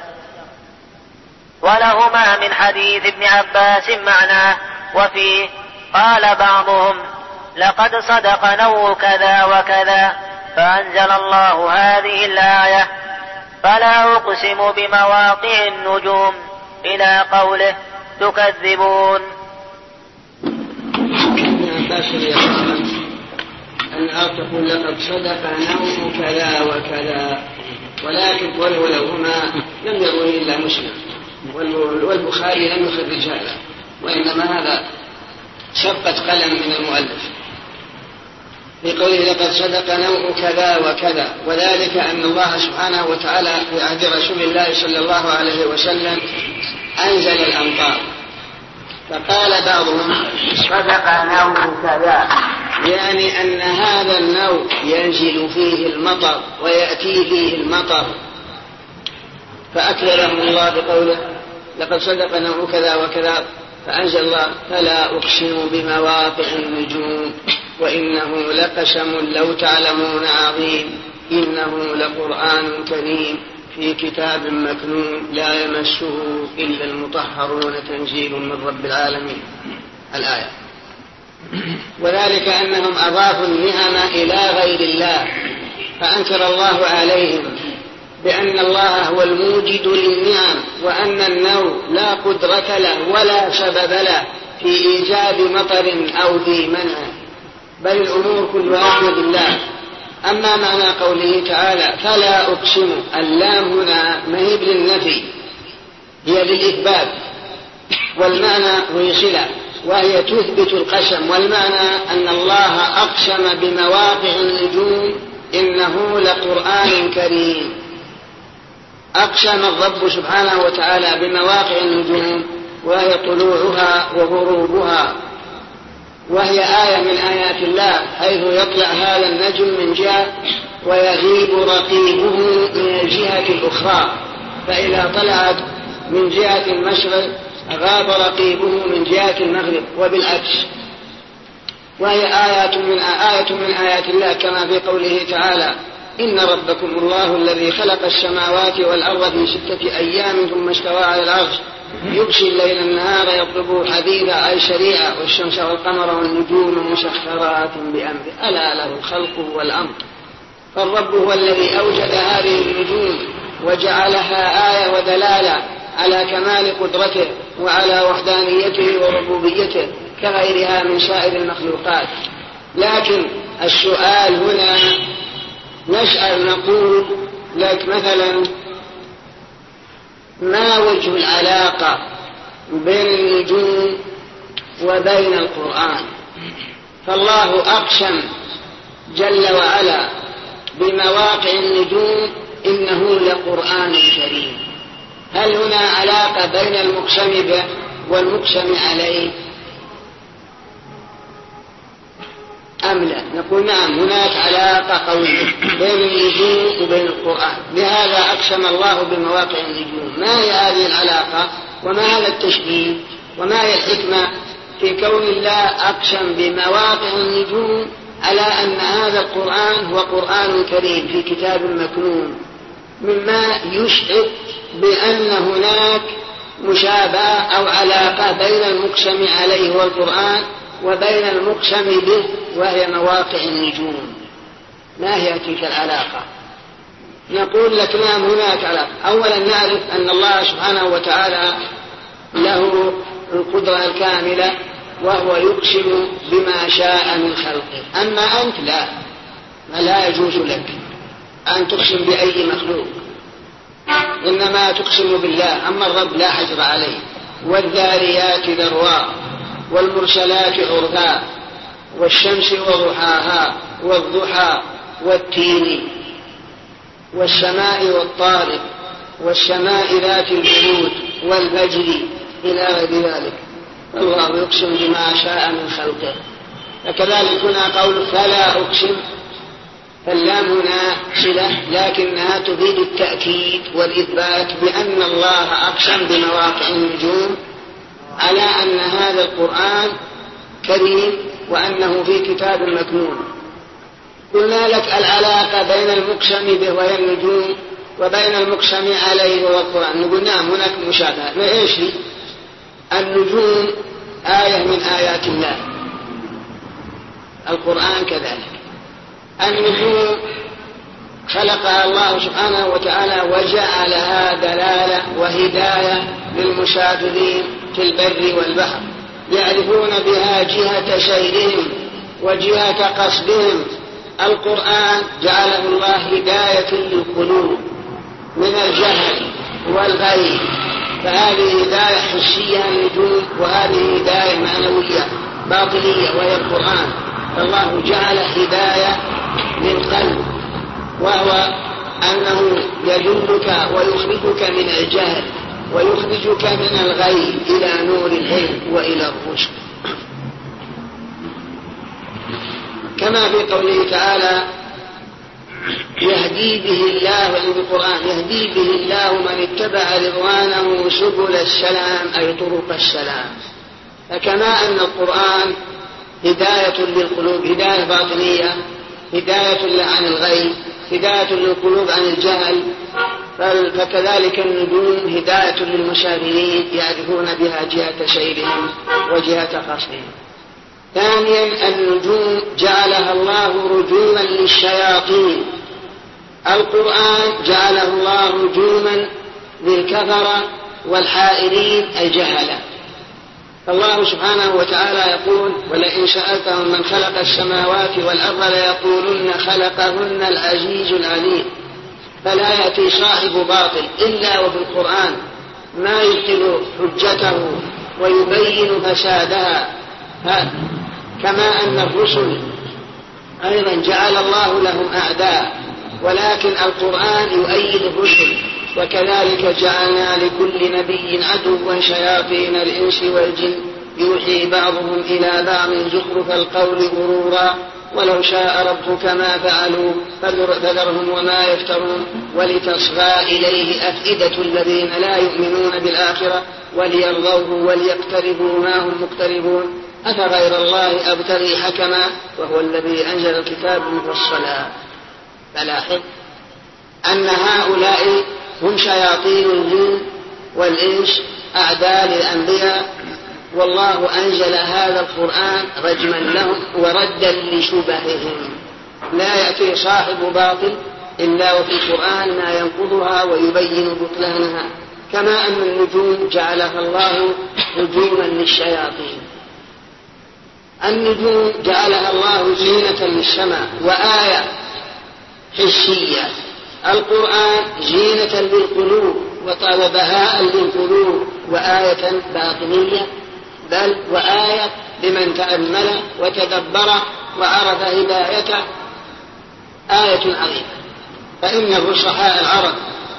ولهما من حديث ابن عباس معناه، وفيه قال بعضهم: لقد صدق نوع كذا وكذا، فأنزل الله هذه الآية: فلا أقسم بمواقع النجوم، إلى قوله: تكذبون. أن أعتقد لقد صدق نوع كذا وكذا، ولكن ولهما لم يروي إلا مسلم، والبخاري لم يخرج هذا، وإنما هذا سبقة قلم من المؤلف. في قوله لقد صدق نوع كذا وكذا، وذلك أن الله سبحانه وتعالى في عهد رسول الله صلى الله عليه وسلم أنزل الأمطار، فقال بعضهم صدق نوع كذا، يعني أن هذا النوع ينزل فيه المطر ويأتي فيه المطر، فأكرمهم الله بقوله لقد صدق نوع كذا وكذا، فأنزل الله فلا أقسم بمواقع النجوم وإنه لقسم لو تعلمون عظيم إنه لقرآن كريم في كتاب مكنون لا يمسه إلا المطهرون تنزيل من رب العالمين. الآية. وذلك أنهم أضافوا النعم إلى غير الله، فأنكر الله عليهم بأن الله هو الموجد للنعم، وأن النوع لا قدرة له ولا سبب له في إيجاد مطر أو في منعه، بل الأمور كلها بيد الله. أما معنى قوله تعالى فلا أقسم، اللام هنا مهيب للنفي، هي للإثبات، والمعنى هي صلة وهي تثبت القسم، والمعنى أن الله أقسم بمواقع النجوم إنه لقرآن كريم. أقسم الرب سبحانه وتعالى بمواقع النجوم وهي طلوعها وغروبها، وهي آية من آيات الله، حيث يطلع هذا النجم من جهة ويغيب رقيبه من الجهة الأخرى، فإذا طلعت من جهة المشرق غاب رقيبه من جهة المغرب وبالعكس، وهي آيات من آية من آيات الله، كما في قوله تعالى إن ربكم الله الذي خلق السماوات والأرض في ستة أيام ثم استوى على العرش يغشي الليل النهار يطلبه حديثا أي شريعة، والشمس والقمر والنجوم مسخرات بأمره ألا له الخلق والأمر. فالرب هو الذي أوجد هذه النجوم وجعلها آية ودلالة على كمال قدرته وعلى وحدانيته وربوبيته كغيرها من سائر المخلوقات. لكن السؤال هنا نسأل نقول لك مثلا ما وجه العلاقة بين النجوم وبين القرآن؟ فالله أقسم جل وعلا بمواقع النجوم إنه لقرآن كريم، هل هنا علاقة بين المقسم به والمقسم عليه أم لا؟ نقول نعم، هناك علاقة قوية بين النجوم وبين القرآن، لهذا أقسم الله بمواقع النجوم. ما هي هذه العلاقة وما هذا التشبيه وما هي الحكمة في كون الله أقسم بمواقع النجوم على أن هذا القرآن هو قرآن كريم في كتاب مكنون، مما يشعر بأن هناك مشابهة أو علاقة بين المقسم عليه والقرآن وبين المقسم به وهي مواقع النجوم. ما هي تلك العلاقة؟ نقول لك نعم هناك علاقة. أولا نعرف أن الله سبحانه وتعالى له القدرة الكاملة وهو يقسم بما شاء من خلقه، أما أنت لا، لا يجوز لك أن تقسم بأي مخلوق، إنما تقسم بالله. أما الرب لا حجر عليه. والذاريات ذروا والمرسلات عرفا والشمس وضحاها والضحى والتين والسماء والطارق والسماء ذات البروج والفجر إلى غير ذلك. الله يقسم بما شاء من خلقه. فكذلك هنا قول فلا أقسم، فاللام هنا صلة لكنها تفيد التأكيد والإثبات بأن الله أقسم بمواقع النجوم على أن هذا القرآن كريم وأنه في كتاب مكنون. قلنا لك العلاقة بين المقسم به وهي النجوم وبين المقسم عليه والقرآن. نقول نعم هناك مشابهة. ما إيش هي؟ النجوم آية من آيات الله، القرآن كذلك. النجوم خلقها الله سبحانه وتعالى وجعلها دلالة وهداية للمسافرين في البر والبحر، يعرفون بها جهة سيرهم وجهة قصدهم. القرآن جعله الله هداية للقلوب من الجهل والغي، فهذه هداية حسية النجوم، وهذه هداية معنوية باطنية وهي القرآن. فالله جعل هداية يدلك ويخرجك من الجهل ويخرجك من الغي إلى نور العلم وإلى الرشد، كما في قوله تعالى يهدي به الله بالقرآن يهدي به الله من اتبع رضوانه سبل السلام أي طرق السلام. فكما أن القرآن هداية للقلوب، هداية باطنية، هداية عن الغي، هداية للقلوب عن الجهل، فكذلك النجوم هداية للمسافرين يعرفون بها جهة سيرهم وجهة قصدهم. ثانيا النجوم جعلها الله رجوما للشياطين، القرآن جعله الله رجوما للكفرة والحائرين الجهلة. الله سبحانه وتعالى يقول ولئن سألتهم من خلق السماوات والأرض ليقولن خلقهن العزيز العليم. فلا يأتي صاحب باطل إلا وفي القرآن ما يبطل حجته ويبين فسادها، كما أن الرسل أيضا جعل الله لهم أعداء، ولكن القرآن يؤيد الرسل. وكذلك جعلنا لكل نبي عدوا شياطين الإنس والجن يوحي بعضهم إلى بعض زخرف القول غرورا ولو شاء ربك ما فعلوا فذرهم وما يفترون ولتصغى إليه أفئدة الذين لا يؤمنون بالآخرة وليرضوه وليقتربوا ما هم مقتربون أفغير الله أبتغي حكما وهو الذي أنزل الكتاب مفصلا. فلاحظ أن هؤلاء هم شياطين الجن والإنس أعداء للأنبياء، والله أنزل هذا القرآن رجما لهم وردا لشبههم. لا يأتي صاحب باطل إلا وفي القرآن ما ينقضها ويبين بطلانها، كما أن النجوم جعلها الله رجوما للشياطين. النجوم جعلها الله زينة للسماء وآية حسية، القرآن زينة للقلوب وبهاء للقلوب وآية باطنية، بل وآية لمن تأمل وتدبر وعرف هدايته، آية عظيمة. فإن الرصحاء العرب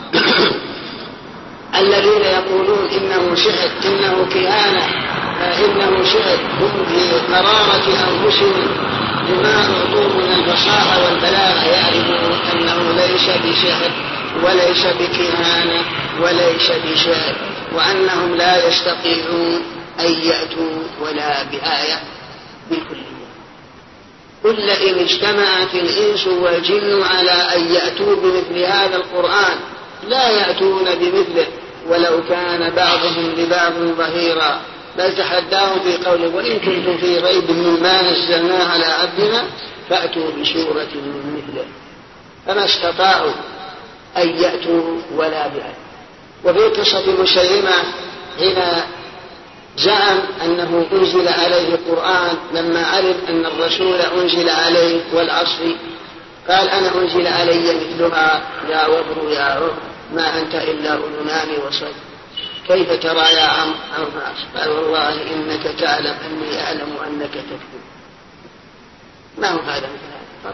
الذين يقولون إنه سحر إنه كهانة إنه سحر هم في قرارة أنفسهم بما أعطوا من الفصاحة والبلاغة يعرفون أنه ليس بسحر وليس بكهانة وليس بشعر، وأنهم لا يستطيعون أن يأتوا ولا بآية بالكلية. قل إن اجتمعت الإنس والجن على أن يأتوا بمثل هذا القرآن لا يأتون بمثله ولو كان بعضهم لبعض ظهيرا، بل تحداهم في قوله وإن كنتم في ريب مما نزلنا على عبدنا فأتوا بسورة من مثله، فما استطاعوا أن يأتوا ولا بآية. وفي قصة مسيلمة حين زعم أنه أنزل عليه القرآن لما علم أن الرسول أنزل عليه والعصر، قال أنا أنزل علي مثلها يا وبر يا عر ما أنت إلا أذنان وصد كيف ترى يا عم عرناس؟ قال والله إنك تعلم أني أعلم أنك تكذب. ما هو هذا مثل هذا؟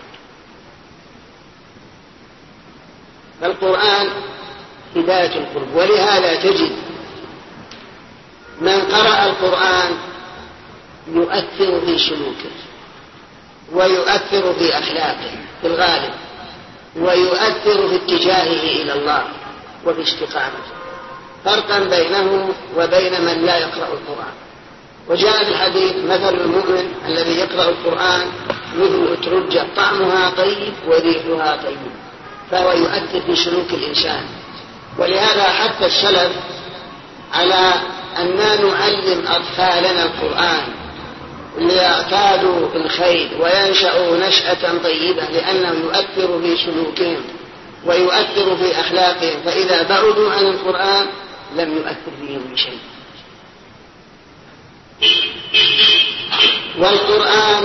فالقرآن هداية القلوب، ولهذا تجد من قرأ القرآن يؤثر في سلوكه ويؤثر في أخلاقه في الغالب، ويؤثر في اتجاهه إلى الله وفي استقامته، فرقا بينه وبين من لا يقرأ القرآن. وجاء في الحديث مثل المؤمن الذي يقرأ القرآن مثل أترجة طعمها طيب وريحها طيب، فهو يؤثر في سلوك الإنسان. ولهذا حتى السلف على أننا نعلم أطفالنا القرآن ليعتادوا الخير وينشأوا نشأة طيبة، لأنه يؤثر في سلوكهم ويؤثر في أخلاقهم، فإذا بعدوا عن القرآن لم يؤثر فيهم بشيء. والقرآن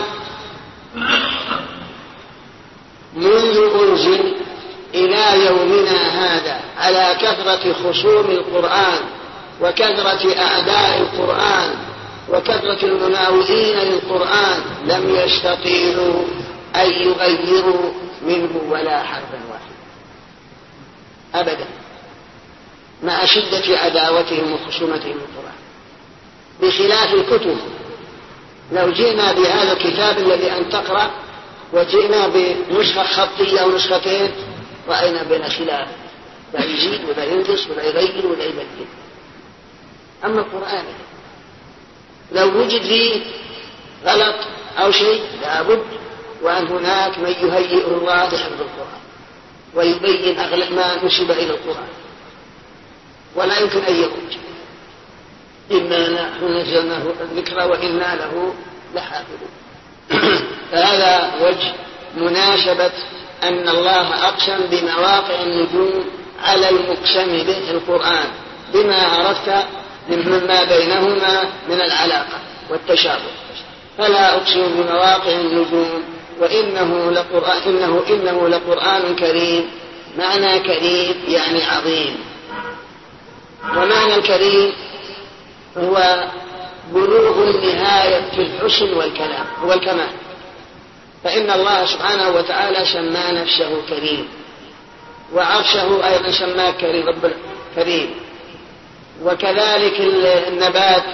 منذ أنزل إلى يومنا هذا على كثرة خصوم القرآن وكثرة أعداء القرآن وكثرة المناوئين للقرآن لم يستطيعوا أن يغيروا منه ولا حرفا واحدا. أبدا، مع شدة عداوتهم وخصومتهم للقرآن، بخلاف الكتب. لو جئنا بهذا الكتاب الذي أن تقرأ وجئنا بنسخة خطية ونسختين رأينا بين خلاف، لا يزيد ولا ينقص ولا يغير ولا يبدل. أما القرآن لو وجد فيه غلط أو شيء لابد وأن هناك من يهيئ الله لحفظ القرآن ويبين أغلب ما نسب إلى القرآن، ولا يمكن أن يخرج. إنا نحن نزلناه الذكر وإنا له لحافظون. فهذا وجه مناسبة أن الله أقسم بمواقع النجوم على المقسم به القرآن، بما عرفت مما بينهما من العلاقة والتشابه. فلا أقسم بمواقع النجوم وإنه لقرآن إنه إنه لقرآن كريم. معنى كريم يعني عظيم، ومعنى الكريم هو بلوغ النهاية في الحسن والكلام والكمال. فإن الله سبحانه وتعالى سمى نفسه كريم، وعرشه أيضا سماه كريم رب كريم. وكذلك النبات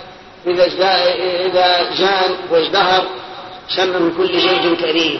إذا زان وازدهر سمى من كل زوج كريم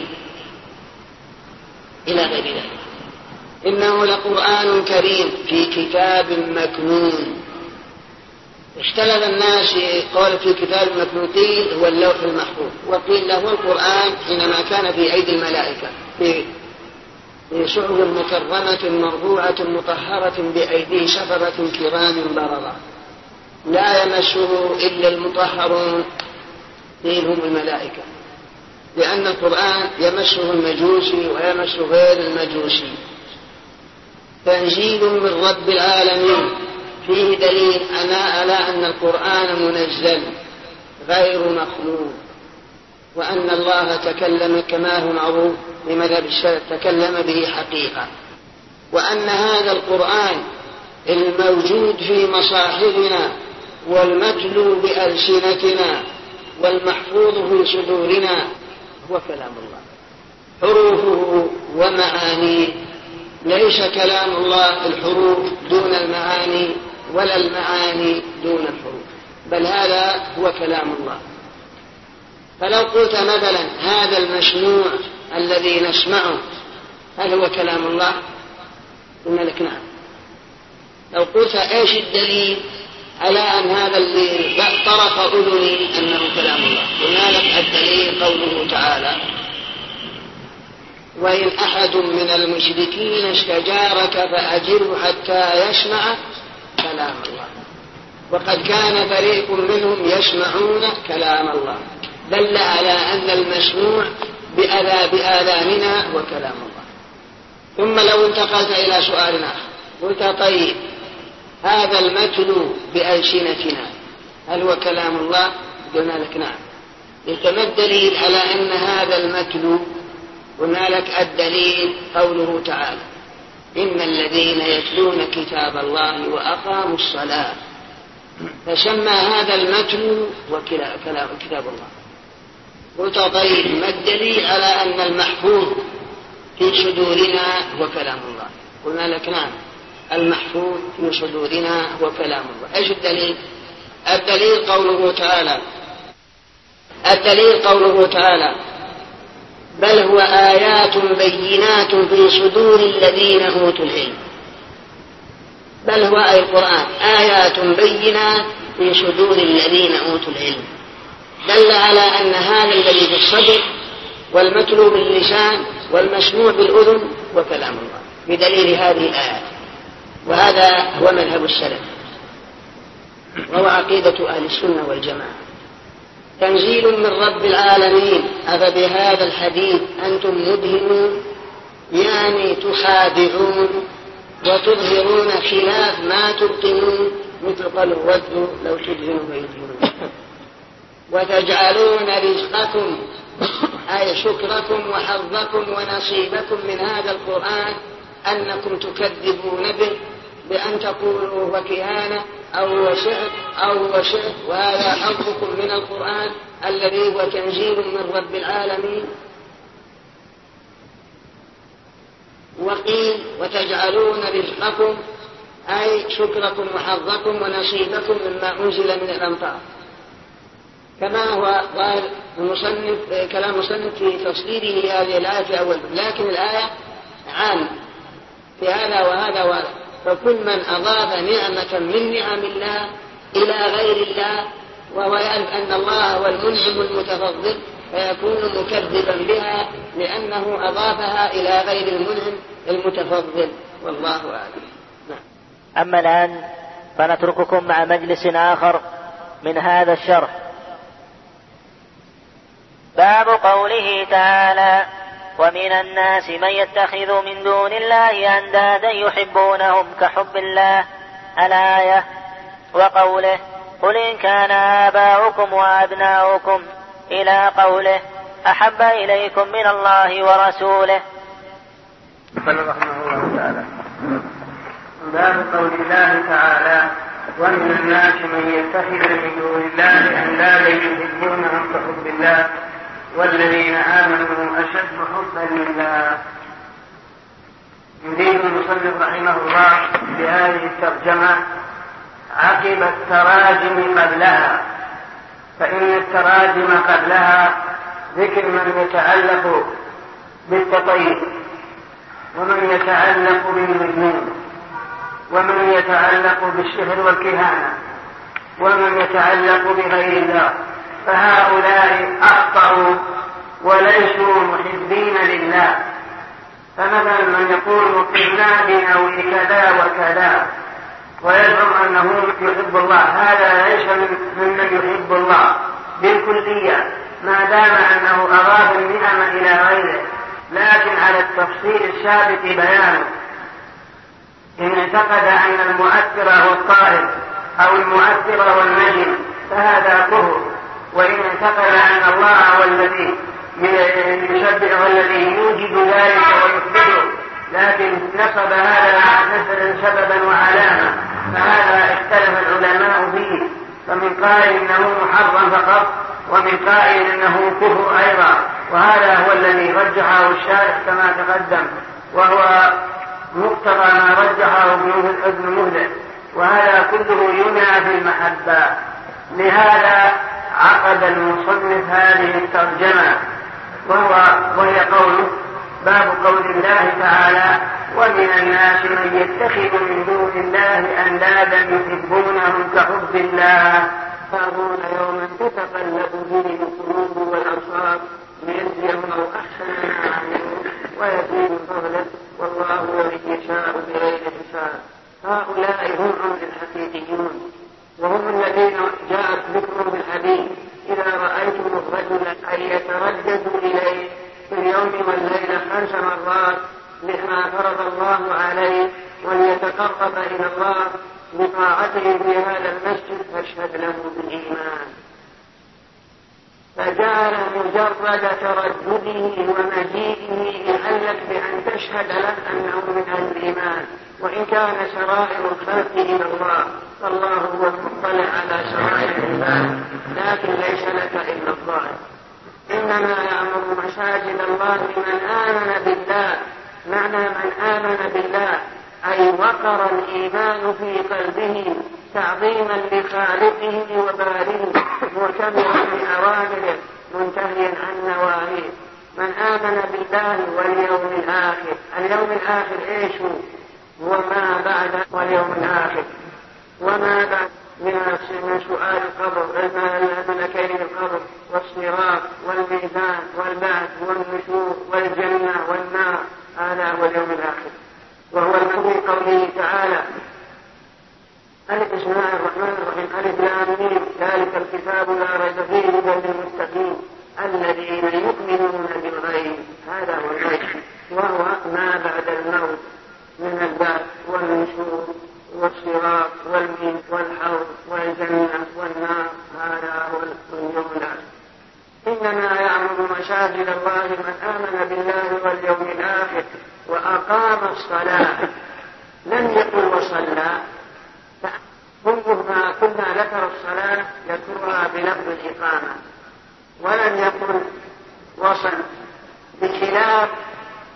إلى غير ذلك. إنه لقرآن كريم في كتاب مكنون. اختلف الناس قال في كتاب مكنون، قيل هو اللوح المحفوظ، وقيل له القرآن حينما كان في أيدي الملائكة في صحف مكرمة مرفوعة مطهرة بأيدي سفرة كرام بررة لا يمسه إلا المطهرون، قيل هم الملائكة، لأن القرآن يمسه المجوسي ويمس غير المجوسي. تنزيل من رب العالمين، فيه دليل على أن القرآن منزل غير مخلوق، وأن الله تكلم كما هو معروف بمذهب السلف تكلم به حقيقة، وأن هذا القرآن الموجود في مصاحفنا والمتلو بألسنتنا والمحفوظ في صدورنا هو كلام الله، حروفه ومعانيه، ليس كلام الله الحروف دون المعاني ولا المعاني دون الحروف، بل هذا هو كلام الله. فلو قلت مثلا هذا المسموع الذي نسمعه هل هو كلام الله؟ قلنا لك نعم. لو قلت ايش الدليل على ان هذا اللي طرف اذني انه كلام الله؟ قلنا لك الدليل قوله تعالى: وإن أحد من المشركين استجارك فأجره حتى يسمع كلام الله. وقد كان فريق منهم يسمعون كلام الله، دل على أن المسموع بآذاننا هو كلام الله. ثم لو انتقلت إلى سؤال آخر قلت: طيب هذا المتلو بألسنتنا هل هو كلام الله؟ قلنا لك نعم. قلت: ما الدليل على أن هذا المتلو؟ قلنا لك الدليل قوله تعالى: إن الذين يتلون كتاب الله وأقاموا الصلاة، فسمى هذا المتلو وكلام كتاب الله. قلت: طيب ما الدليل على أن المحفوظ في صدورنا هو كلام الله؟ قلنا لك نعم، المحفوظ في صدورنا هو كلام الله. ايش الدليل؟ الدليل قوله تعالى الدليل قوله تعالى: بل هو آيات بينات في صدور الذين أوتوا العلم. بل هو أي القرآن آيات بينات في صدور الذين أوتوا العلم، دل على أن هذا الذي في الصدر والمتلو باللسان والمسموع بالأذن وكلام الله بدليل هذه الآيات. وهذا هو مذهب السلف وهو عقيدة أهل السنة والجماعة. تنزيل من رب العالمين. أفبهذا الحديث أنتم مدهنون، يعني تخادعون وتظهرون خلاف ما تبطنون، مثل قال الرد لو تدهنوا فيدهنون، وتجعلون رزقكم أي شكركم وحظكم ونصيبكم من هذا القرآن أنكم تكذبون به بأن تقولوا هو كهانة أو هو شعر أو هو شعر، وهذا حظكم من القرآن الذي هو تنزيل من رب العالمين. وقيل وتجعلون رزقكم أي شكركم وحظكم ونصيبكم مما أنزل من الأمطار، كما هو ظاهر المصنف كلام المصنف في تصديره هذه الآية في أول، لكن الآية عامة في هذا وهذا وهذا، فكل من أضاف نعمة من نعم الله إلى غير الله وهو يعرف أن الله هو المنعم المتفضل فيكون مكذبا بها لأنه أضافها إلى غير المنعم المتفضل، والله أعلم. نعم. أما الآن فنترككم مع مجلس آخر من هذا الشرح. باب قوله تعالى: ومن الناس من يتخذ من دون الله أندادا يحبونهم كحب الله، الآية. وقوله: قل إن كان آباؤكم وأبناؤكم، إلى قوله: أحب إليكم من الله ورسوله. قال رحمه الله تعالى: باب قول الله تعالى: ومن الناس من يتخذ من دون الله أندادا يحبونهم كحب الله والذين آمنوا أشد حبا لله. يريد المصنف رحمه الله بهذه الترجمة عقب التراجم قبلها، فإن التراجم قبلها ذكر من يتعلق بالتطيب ومن يتعلق بالمجنون ومن يتعلق بالسحر والكهانة ومن يتعلق بغير الله، فهؤلاء أخطأوا وليسوا محبين لله. فمثلا من يقول قلنا بنوي كذا وكذا ويزعم أنه يحب الله، هذا ليس ممن يحب الله بالكلية ما دام أنه أضاف النعم إلى غيره، لكن على التفصيل السابق بيانه. إن اعتقد أن المؤثر هو الطائر أو المؤثر هو النجم فهذا كفر، وإن اعتقد أن الله هو الذي يشبه والذي يوجد ذلك ويثبته لكن نصب هذا مثلا سببا وعلامة فهذا اختلف العلماء فيه، فمن قائل إنه محرم فقط ومن قائل إنه كفر أيضا، وهذا هو الذي رجحه الشارح كما تقدم، وهو مقتضى ما رجحه ابن مهلك، وهذا كله ينافي المحبة. لهذا عقد المصنف هذه الترجمة وهو وهي قوله: باب قول الله تعالى: ومن الناس من يتخذ من دون الله أندادا يحبونهم كحب الله، يخافون يوما تتقلب فيه القلوب والأبصار ليجزيهم أحسن ما عملوا ويزيد فضله والله الذي يشاء بغير حساب. هؤلاء هم الحقيقيون، وهم الذين جاءت ذكرهم بالحديث: إذا رأيتم الرجل أن يتردد إليه في اليوم والليلة خمس مرات لما فرض الله عليه وليتقرب إلى الله بطاعته في هذا المسجد فاشهد له بالإيمان. فجعل مجرد تردده ومجيئه يعلق بأن تشهد له أنه من أهل الإيمان، وإن كان سرائر الخلق إلى الله فالله هو المطلع على سرائر العباد، لكن ليس لك إلا الظاهر. إنما يعمر مساجد الله من آمن بالله، معنى من آمن بالله أي وقر الإيمان في قلبه تعظيما لخالقه وبارئه معتبرا بأوامره منتهيا عن نواهيه. من آمن بالله واليوم الآخر، اليوم الآخر إيش هو؟ هو ما بعد واليوم الآخر وما بعد من سؤال القبر الملكين القبر والصراط والميزان والبعث والنشور والجنة والنار، هذا هو اليوم الآخر. وهو المذكور في قوله تعالى: ألف بسم الله الرحمن الرحيم ألف لام ميم ذلك الكتاب لا ريب فيه هدى للمتقين الذين يؤمنون بالغيب، هذا هو الغيب وهو ما بعد الموت من البعث والنشور والصراط والميزان والحوض والجنة والنار، هذا هو اليوم الآخر. إنما يعمر مساجد الله من آمن بالله واليوم الآخر وأقام الصلاة، لم يقل وصلى، كل ما كنا ذكر الصلاة يذكرها بلفظ الإقامة ولم يقل وصل، بخلاف ما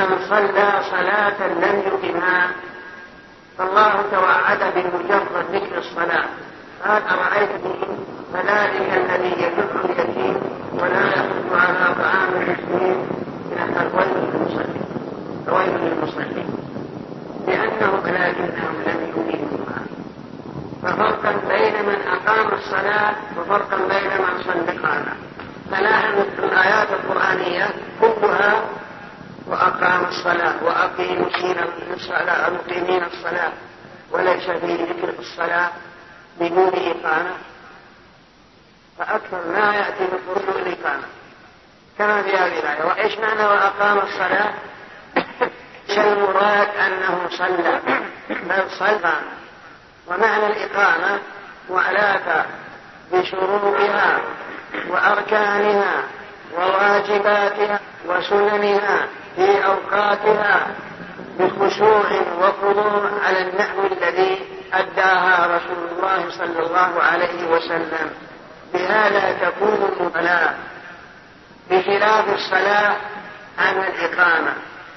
من صلى صلاة لم يقمها، فالله توعد بمجرد ذكر الصلاة قال أرأيتم فذلك الذي يدع اليتيم ولا يحض على طعام المسلمين إلى الويل للمصلين فويل للمصلين لأنه لكنهم لم يقيموها. ففرقا بين من أقام الصلاة وفرقا بين من صدقها. فلاحظ الآيات القرآنية كلها وأقام الصلاة وأقيموا الصلاة المقيمين الصلاة، وليس في ذكر الصلاة بدون إقامة، فأكثر ما يأتي بفروض الإقامة كما في هذه الآية. وإيش معنى وأقام الصلاة؟ المراد أنه صلى بل صلى. ومعنى الإقامة معلاك بشروطها وأركانها وواجباتها وسننها في أوقاتها بخشوع وخضوع على النحو الذي أداها رسول الله صلى الله عليه وسلم. بهذا تكون المبالاة بخلاف الصلاة عن الإقامة.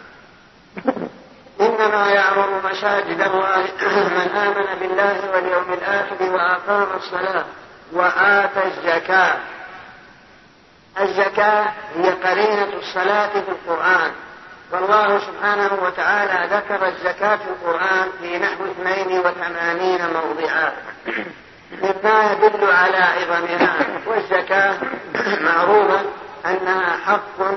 إنما يعمر مساجد الله من آمن بالله واليوم الآخر وأقام الصلاة وآتى الزكاة. الزكاة هي قرينة الصلاة في القرآن، والله سبحانه وتعالى ذكر الزكاة في القرآن في نحو اثنين وثمانين موضعا مما يدل على عظمها. والزكاة معروفة أنها حق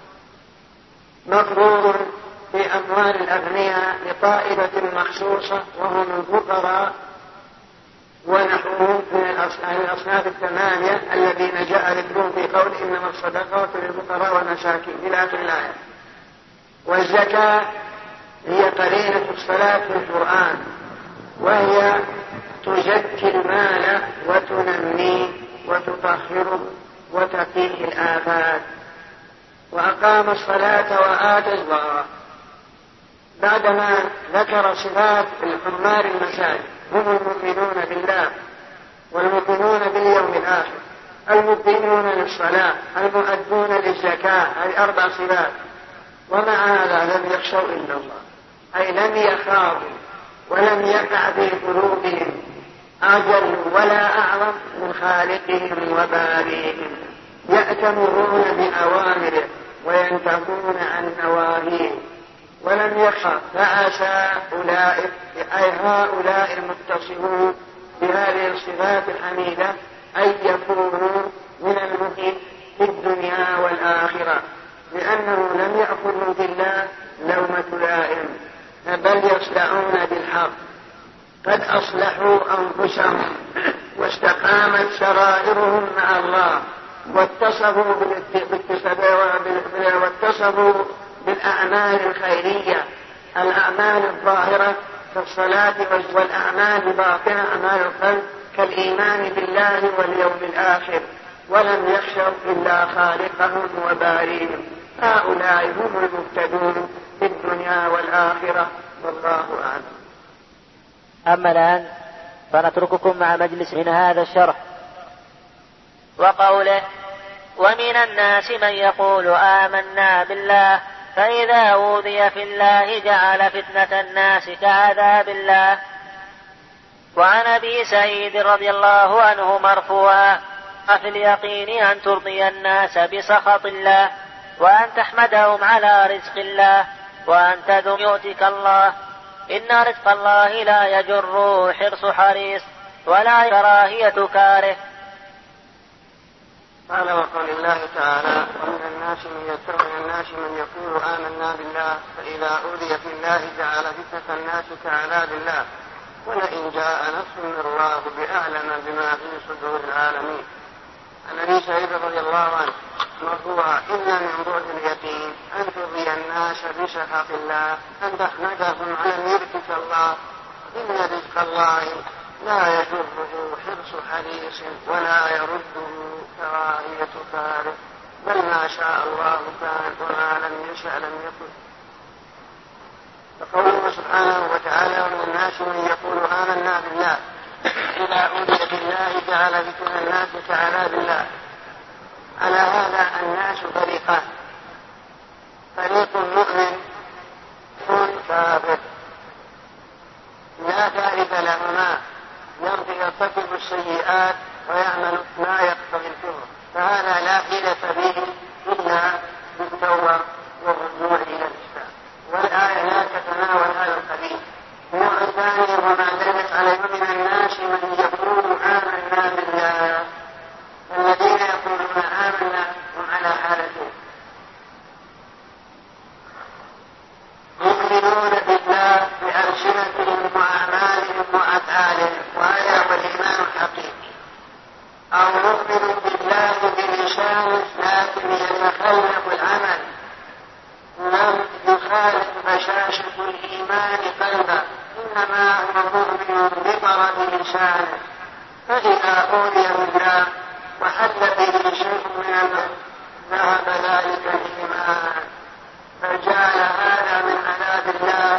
مفروض في أموال الأغنياء لطائفة مخصوصة وهم الفقراء ونحوهم من الأصناف الثمانية الذين جاء ذكرهم في قول إنما الصدقات للفقراء والمساكين إلى آخر الآية. والزكاة هي قرينة الصلاة في القرآن، وهي تزكي المال وتنميه وتطهره وتقيه الآفات. وأقام الصلاة وآتى الزكاة بعدما ذكر صفات الحمار المساجد هم المؤمنون بالله والمؤمنون باليوم الآخر المؤمنون للصلاة المؤدون للزكاة. هذه أربع صفات. ومع هذا لم يخشوا إلا الله، أي لم يخافوا ولم يقع في قلوبهم أجل ولا أعظم من خالقهم وبارئهم، يأتمرون بأوامره وينتهون عن نواهيه ولم يخف. فعسى أولئك أي هؤلاء المتصفون بهذه الصفات الحميدة أن يكونوا من المؤمنين في الدنيا والآخرة، لأنه لم يأخذوا بالله لومة لائم بل يصدعون بالحق. قد أصلحوا أنفسهم واستقامت سرائرهم مع الله واتصفوا واتصفوا بالأعمال الخيرية، الأعمال الظاهرة كالصلاة والأعمال الباطنة أعمال القلب كالإيمان بالله واليوم الآخر، ولم يخشوا إلا خالقهم وبارئهم. هؤلاء هم المهتدون في الدنيا والآخرة، والله أعلم. أما الآن فنترككم مع مجلس من هذا الشرح. وقوله: ومن الناس من يقول آمنا بالله فإذا أوذي في الله جعل فتنة الناس كعذاب الله. وعن أبي سعيد رضي الله عنه مرفوعا: أفي اليقين أن ترضي الناس بسخط الله وأن تحمدهم على رزق الله وأن تذم يؤتك الله، إن رزق الله لا يجر حرص حريص ولا كراهية كاره. قال وقال الله تعالى: ومن الناس من يتبع الناس من يقول آمنا بالله فإذا أوذي في الله جعل فتنة الناس كعذاب الله ولئن جاء نصر من الله بأعلم بما في صدور العالمين. عن أبي سعيد رضي الله عنه مرفوعا: إن من بعد اليقين أن ترضي الناس بسخط الله أن تحمدهم على يرثك الله، إن رزق الله لا يجره حرص حريص ولا يرده كراهية كاره، بل ما شاء الله كان وما لم يشأ لم يكن. فقوله سبحانه وتعالى: ومن الناس من يقول آمنا بالله إذا أوذي بالله جعل فتنة الناس كعذاب الله. على هذا الناس فريقان: فريق مؤمن ويرتكب السيئات ويعمل ما يقتضي الكفر، فهذا لا حيلة به إلا بالتوبة والرجوع إلى الإسلام. والآية لا تتناول هذا القبيل. النوع الثاني وما دلت عليه من الناس من يقول آمنا بالله، الذين يقولون آمنا هم على حالتين: يؤمنون بالله بألسنتهم وأعمالهم وأفعالهم، وهذا هو الإيمان الحقيقي، أو يؤمن بالله بلسانه لكن يتخلف العمل، لم يخالف بشاشة الإيمان قلبه، إنما هو مؤمن بطرف لسانه، فإذا أوذي بالله وحل به شيء من الأمر ذهب ذلك الإيمان، فجعل هذا من عذاب الله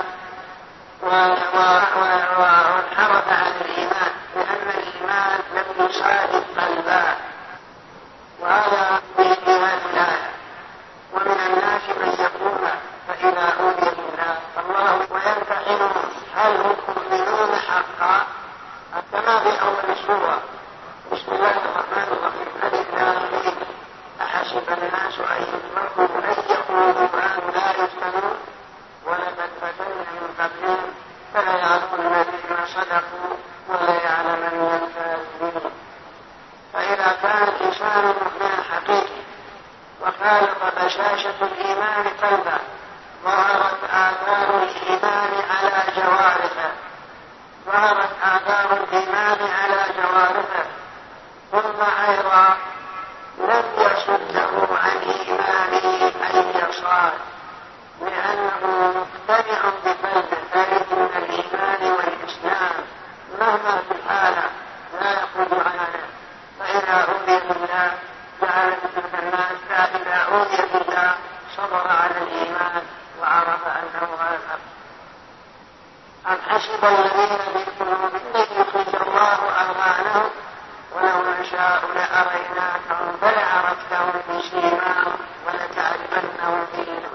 وانحرف عن الإيمان، لأن الإيمان لم يصادف قلبه، وهذا في هذه الآية. ومن الناس من يقول فإذا أوذي بالله الله ويمتحنهم هل هم مؤمنون حقا، كما في أول السورة. بسم الله الرحمن الرحيم: ألف لام ميم أحسب الناس أن يتركوا أن يقولوا آمنا لا يفتنون ولقد فتنا من قبلهم فليعلمن الذين صدقوا وليعلمن الكاذبين. فإذا كان الإنسان مؤمنا حقيقي وخالط بشاشة الإيمان قلبه، ظهرت آثار الإيمان على جوارحه ظهرت آثار الإيمان على جوارحه ثم أيضا لم يصده عن إيمانه أي صاد، لأنه مقتنع بقلبه ذلك من الإيمان والإسلام مهما في الحالة لا يخرج عنه. فإذا أوذي بالله جعل مثل الناس، فإذا أوذي بالله صبر على الإيمان وعرف أنه هذا الحق. أم حسب الذين في قلوبهم أن يخرج الله أضغانهم ولو نشاء لأريناكهم فلعرفتهم بسيماهم ولتعرفنهم فيهم.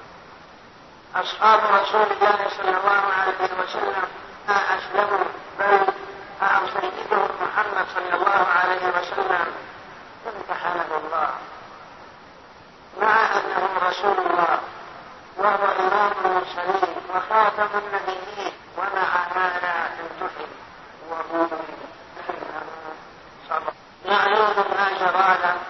أصحاب رسول الله صلى الله عليه وسلم ما أسلموا، بل سيدهم محمد صلى الله عليه وسلم امتحنه الله مع أنه رسول الله وهو إمام المرسلين وخاتم النبيين، ومع هذا امتحن وهو صبر. معلوم ما جرى له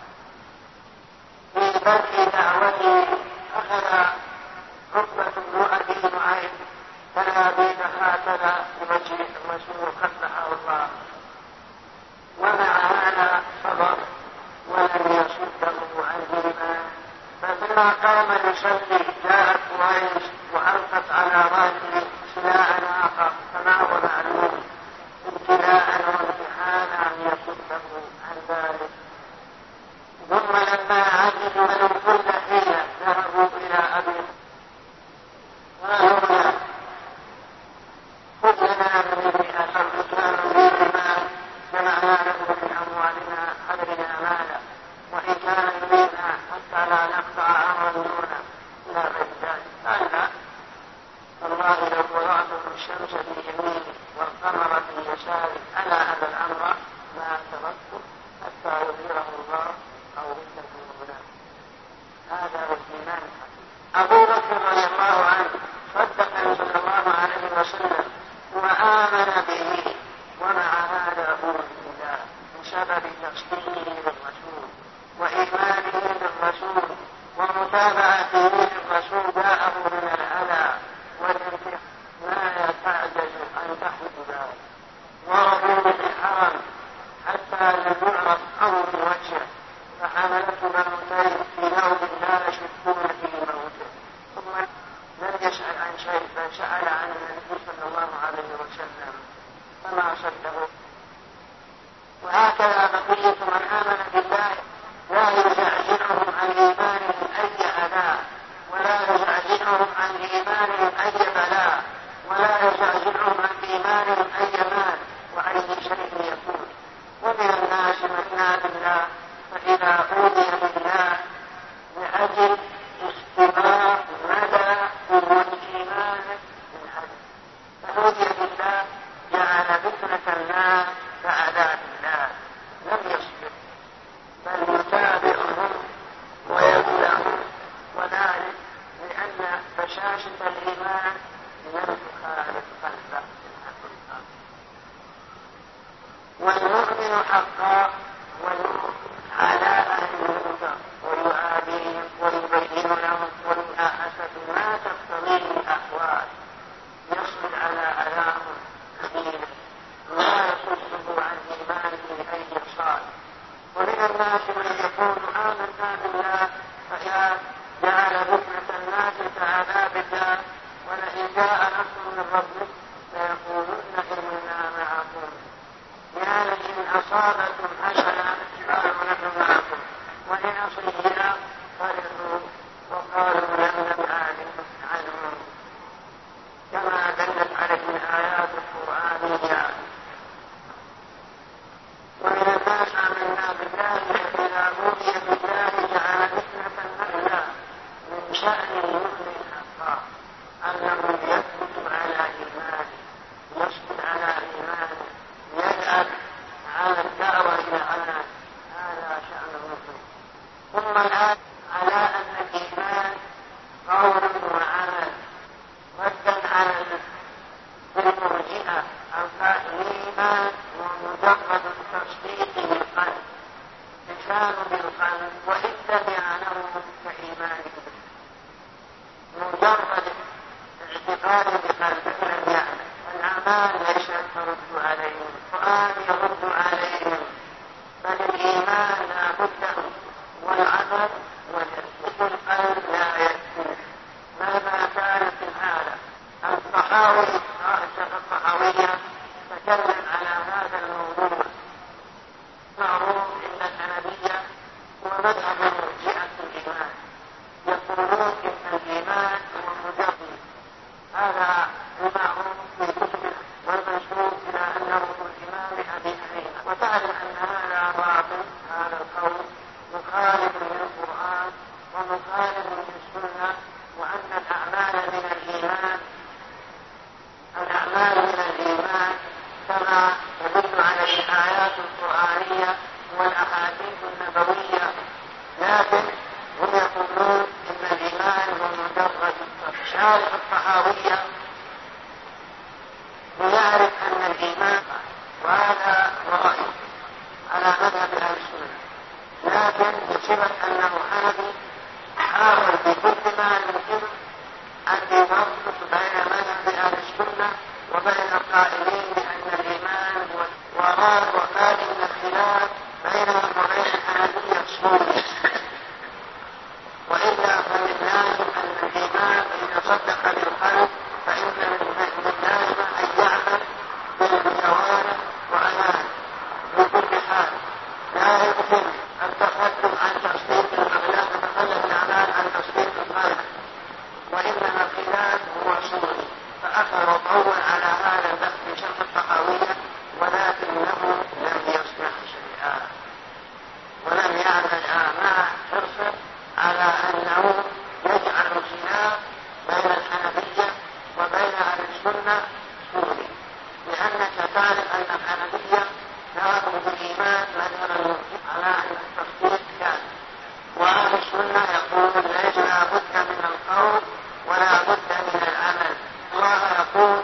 في بدء دعوته أخذ عقبة بن أبي معين فناديد هكذا بوجه الرسول قبحه الله، ومع هذا صبر ولم يصده عن الإيمان. فلما قام يصلي جاءت قريش وألقت على رأسه سلاحا آخر كما هو معلوم ابتلاء وامتحانا أن يصده عن ذلك. ثم لما عجزوا من كل حيلة ذهبوا إلى أبي قالوا له: خذ لنا من مئة الإسلام بما جمعنا له من أموالنا أدرنا مالا، وإن كان يريدنا حتى لا نقطع أمرا دونه إلى غير ذلك. قال: لا، والله لو وضعتم الشمس في يميني والقمر في يساري على هذا الأمر ما تركته حتى يظهره الله أو رده هناك. هذا هو الإيمان الحقيقي. أبو بكر رضي الله عنه صدق صلى الله عليه وسلم وآمن به، ومع هذا أوذي بالله بسبب تصديقه للرسول وإيمانه بالرسول ومتابعته للرسول جاءه من الأذى والانتحار ما تعجز أن تحمل ذلك، ورضوا بالحرم حتى لم يعرف أمر وجهه، فحملته موتين في نوم لا يشكون في موته، ثم لم يسأل عن شيء فسأل عن النبي صلى الله عليه وسلم فما صدقه. وهكذا بقية من آمن الإيمان لم تخالف قلبه. والمؤمن حقا والمؤمن على أهل المنكر ويعاديهم ويبين لهم ويؤسس ما تقتضيه الأحوال، يصبر على أذاهم سبيلا لا يصده عن إيمانه أي صال. ومن الناس من يقول آمنا بالله فإذا جعل فتنة الناس كعذاب الله، ولئن جاء نصر من ربك ليقولن إنا معكم، يا لئن أصابتم حسنة قالوا نحن معكم وإن أصيبنا فرحوا وقالوا لم نبعد عنهم، كما دلت عليه الآيات القرآنية. ومن الناس آمنا بالله إذا أوذي بالله جعل فتنة الناس من شأن المؤمن حقا أنه يثبت على إيمانه، يصبر على إيمانه، يجعل على الدعوة إلى العمل، هذا شأن المؤمن. ثم الآن على أن الإيمان قول وعمل، ردا على المرجئة القائلين ومجرد التصديق بالقلب، لسان بالقلب وإن بيانه كإيمانه، مجرد اعتقاد بقلب لم يعلم. الأعمال ليست ترد عليهم، القرآن يرد عليهم، بل الإيمان لا بد والعمل واليقين القلب لا يكفي. ماذا كانت الحالة؟ الطحاوي الطحاوية تكلم على هذا الموضوع. معروف إن الحنفية هو مذهب مرجئة الإيمان، يقولون إن الإيمان هو مجرد، هذا المعروف في كتب والمشهور إلى أنه الإمام أبي حنيفة. وتعلم أن هذا باطل، هذا القول مخالف للقرآن ومخالف للسنة، وأن الأعمال من الإيمان الأعمال من الإيمان كما تدل على الآيات القرآنية والأحاديث النبوية، لكن هم يقولون إن الإيمان هو مجرد شارح الطحاوية ويعرف أن الإيمان، وهذا رأي على مذهب أهل السنة، لكن بصفة أنه حنفي حاول بكل ما يمكن أن يوفق بين مذهب أهل السنة وبين القائلين بأن الإيمان وراء وقال إن الخلاف بينهم وبين الحنفية أصول، وإلا فمن لازم أن الإيمان إذا صدق بالقلب فإن من لازم أن يعمل بالجوارح وأمان بكل حال. لا يمكن التخلف عن تصديق الأغلاب، تخلف الأعمال عن تصديق القلب، وإنما الخلاف هو صوري. فأخر طول على هذا البحث في شرح الطحاوية، ولكنه لم يصنع شيئا ولم يعمل مع حرصه على أنه يجعل الخلاف بين الحنفية وبين أهل السنة سوري، لأنك تعرف أن الحنفية ذهبوا بالإيمان مذهبا على أن التصديق كان، وأهل السنة يقول ليس لا بد من القول ولا بد من العمل. الله يقول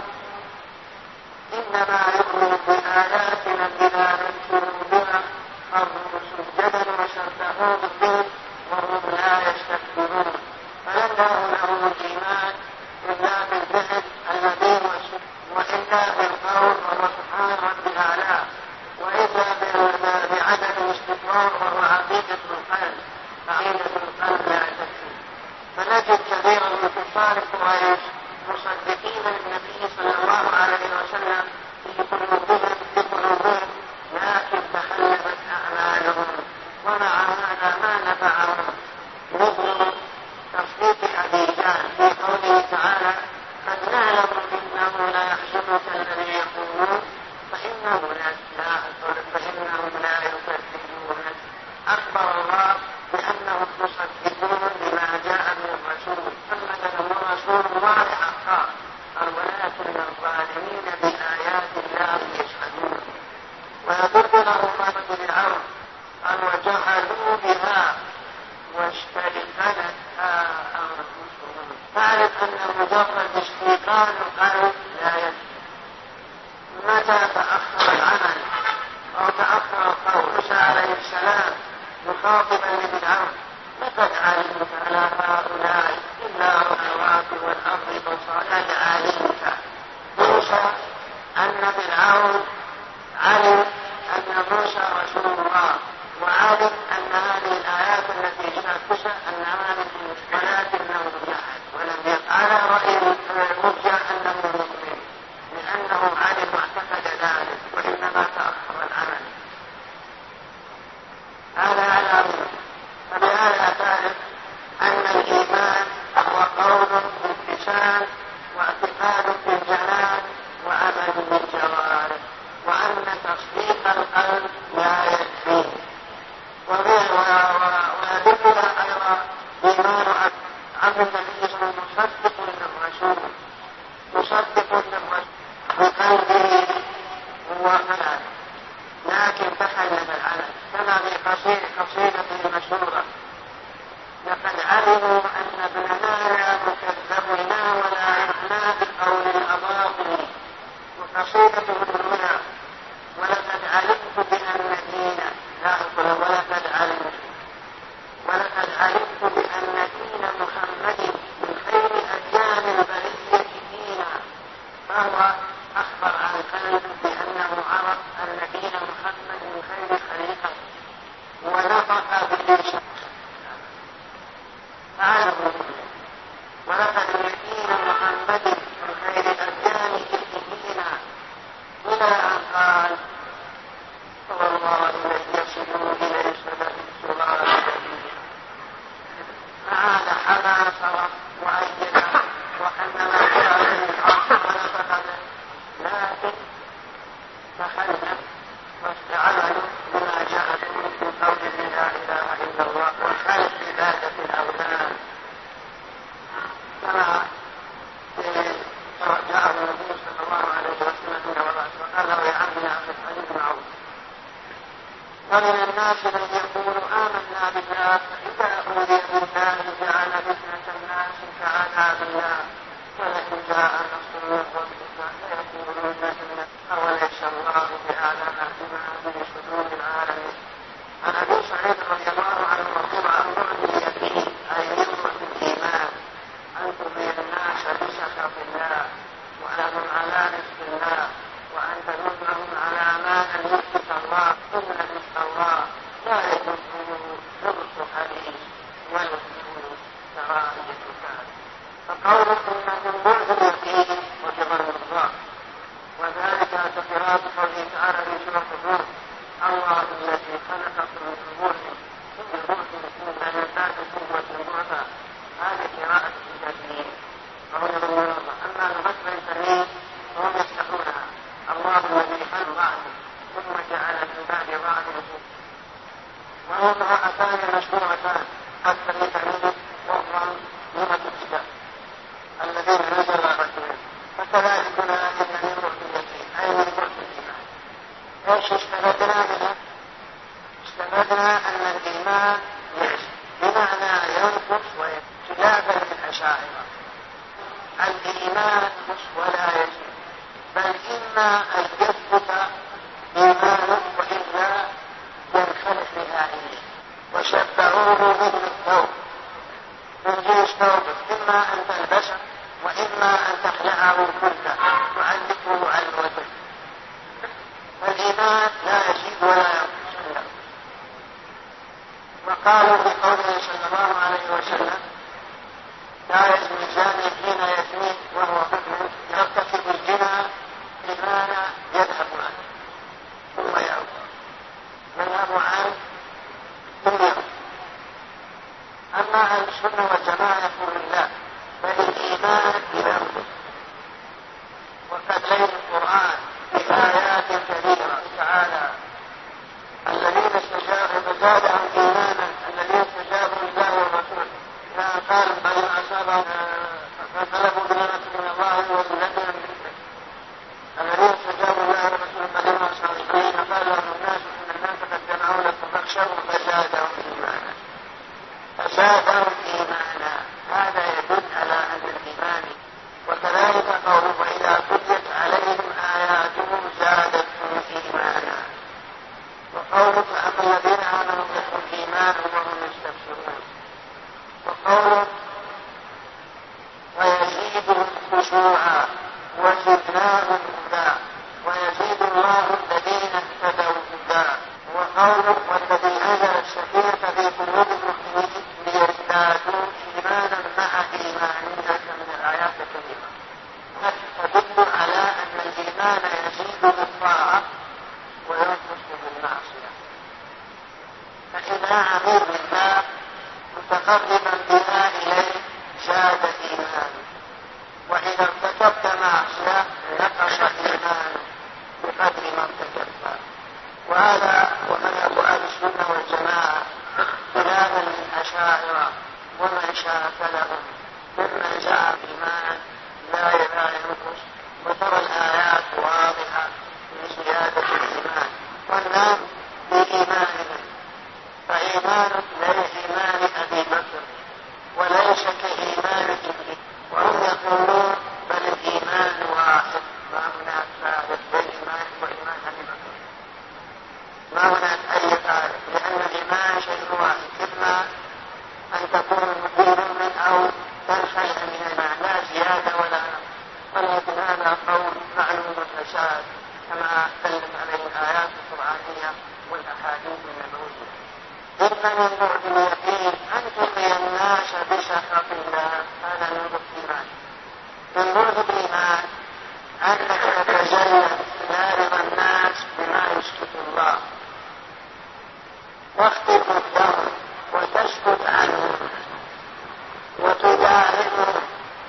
إنما يؤمن بآياتنا إذا ذكروا بها خروا سجدا وسبحوا به وهم لا يستكبرون. فلم يكن لهم الإيمان إلا بالفعل الذي وإلا بالقول وهو سبحان رب الأعلى، وإلا بعدم الاستكبار وهو عقيدة القلب، عقيدة القلب لا تكفي. فنجد كثيرا من كفار قريش مصدقين للنبي صلى الله عليه وسلم في قلوبهم بقلوبهم، لكن تخلفت أعمالهم، ومع هذا ما نفعهم. مثل تصديق أبي جهل في قوله تعالى قد نعلم إنه لا يحزنك الذي يقولون فإنه لا فإنهم لا يكذبونك. أخبر الله بأنهم مصدقون بما جاء من الرسول، محمد هو رسول الله حقا، ولكن الظالمين بآيات الله يجحدون. ويضر لهم رب فرعون أن وجحدوا بها واستيقنتها أنفسهم تعرف أن مجرد اشتغال القلب لا يكفي. متى تأخر العمل أو تأخر القول؟ موسى عليه السلام مخاطبا لفرعون: لقد علمت على هؤلاء إلا السماوات والأرض بصائر. لقد علمت موسى أن فرعون علم أن موسى رسول الله، وعلم أن هذه الآيات التي جاءت موسى أنها من ولكنه جحد ولم يفعل رأيه مرجع أنه مؤمن، لأنه علم واعتقد ذلك، وإنما تأخر العمل. هذا علامة. فبهذا تعرف أن الإيمان هو قول باللسان واعتقاد بالجنان وعمل بالجوارح، وأن تصديق القلب لا يكفي. ويدلنا أيضا إيمان عبد النبي صلى الله عليه وسلم مصدق للرسول، مصدق للرسول بقلبه وفعله، لكن تخلف العمل، كما في قصيدته المشهورة: لقد علموا أن ابننا مكذبنا ولا يحنا بقول الأباطل. وقصيدته الأولى: ولقد علمت بأن دينا، لا أقول ولقد علمت، ولقد علمت بأن دين محمد من خير أديان البرية دينا. فهو أخبر عن قلب بأنه عرف أن دين محمد من خير خليقة، ونطق باللسان فعله. ولقد دين محمد من خير الأديان دينا، إلى أن قال: والله لن يصلوا إلى سلالة فهذا حما صرف وأيده وأنما جاء من الحق ونطق، لكن تخلف واستعملوا بما جاء من قول لا إله إلا الله وخلف عبادة الأولاد، كما جاء النبي صلى الله عليه وسلم وقال له: يا عم لا أخذ حديث معروف. ومن الناس من يقول آمنا بالله فإذا أوذي بالله جعل فتنة الناس كعذاب الله، ولئن جاء نصر من ربك فيقولون إن أوليس الله بأعلم بما في صدور العالمين. عن أبي سعيد رضي الله عنه مرفوعا عن بعد اليقين أي نعمة الإيمان أن ترضي الناس بسخط الله وأنهم على رزق الله، وأن تدلهم على ما أن يثبت الله إن رزق الله لا يدخله حرص حديث ويدخله سرائر كتاب. فقوله إن من بعد اليقين وجبر الله، وذلك تقرار قوله تعالى في سورة الروم: الله الذي خلقكم من روح ثم روح ثم نفاث قوة المعطى. هذه قراءة الجاهلين وهو الله. أما الغسل الكريم فهم يفتحونها: الله الذي خلق ثم جعل من بعد ظهره. وهو قراءتان مشروعتان: الكريم وهو لغة الكتاب الذين نزل رسوله، فكذلك هنا إن من روح اليقين أي من روح الإيمان. ايش استفدنا منها؟ استفدنا أن الإيمان بمعنى ينقص ويزيد، خلافا للأشاعرة. الإيمان ينقص ولا يزيد، بل إما أن يثبت إيمانه وإلا ينخلف نهائيا. وشبهوه مثل الثوب، من جنس ثوبه، إما أن تلبسه وإما أن تخلعه كله تعلقه على الوجه. والإيمان لا يزيد ولا ينقص. وقالوا في قوله صلى الله عليه وسلم: لا يزني الزاني حين يزني وهو مؤمن، يرتكب الزنا إيمان يذهب عنه ثم يعود، يذهب عنه ثم يعود. أما أهل السنة والجماعة يقول لا، بل الإيمان ينقص. وقد ليل القرآن بآيات كثيرة تعالى: الذين استجابوا فزادهم إيمانا الذين استجابوا لله والرسول، قال بل أصابهم فانقلبوا بنعمة من الله وذلة من ذكره. الذين استجابوا لله والرسول فلما صالحين قال لهم الناس إن الناس قد جمعوا لكم فاخشوا فزادهم إيمانا، فزادهم إيمانا. هذا يدل على أن هناك من الآيات الكريمة تدل على أن الإيمان يزيد بالطاعة وينقص بالمعصية. فإذا عمل بالله متقربا بها إليه زاد إيمانه، وإذا ارتكبت معصية نقص إيمانه بقدر ما ارتكبت. وهذا ومذهب أهل السنة والجماعة خلافا للأشاعرة ومن شاكلهم ممن زعم إيمان لا ينقص، وترى الآيات واضحة في زيادة الإيمان والنام بإيمانهم. فإيمانك ليس إيمان أبي بكر وليس كإيمان ابنه، وهم يقولون بل الإيمان واحد، ما هناك فارق بين إيمان وإيمان أبي بكر، ما هناك أي فارق، لأن الإيمان شيء واحد، إما أن تكون مؤمن أو تنخلع من الإيمان، لا زيادة ولا نقص. ولكن هذا قول معلوم الفساد كما دلت عليه الآيات القرآنية والأحاديث النبوية. إن من بعد اليقين أن ترضي الناس بسخط الله، هذا من بعد الإيمان. من بعد الإيمان أنك تتزين إلى رضا الناس بما يسكت الله، واختفت لهم وتسكت عنهم وتداهنهم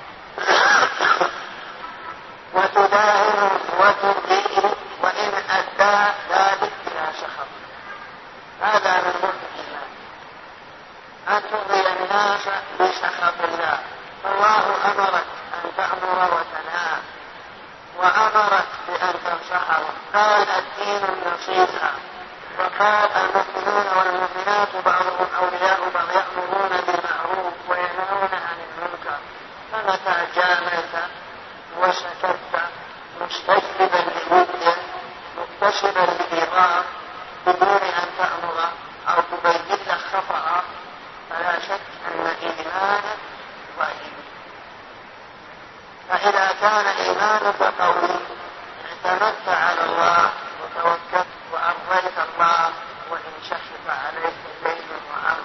وتداهنهم وترضيهم وإن أدى ذلك إلى سخط. هذا من بعد الإيمان، أن ترضي الناس بسخط الله. فالله أمرك أن تأمر وتنهى، وأمرك بأن تنصحهم. قال الدين النصيحة، وقال المؤمنون والمؤمنات بعضهم أولياء بعض يأمرون بالمعروف وينهون عن المنكر. فمتى جاملت وسكت مستجلبا للودية مكتسبا للإضرار بدون أن تأمر أو تبين لك خطأ، فلا شك أن إيمانك ضعيف. فإذا كان إيمانك قوي اعتمدت على الله وتوكلت وأرضيت الله وإن شخص عليك الليل وعرض.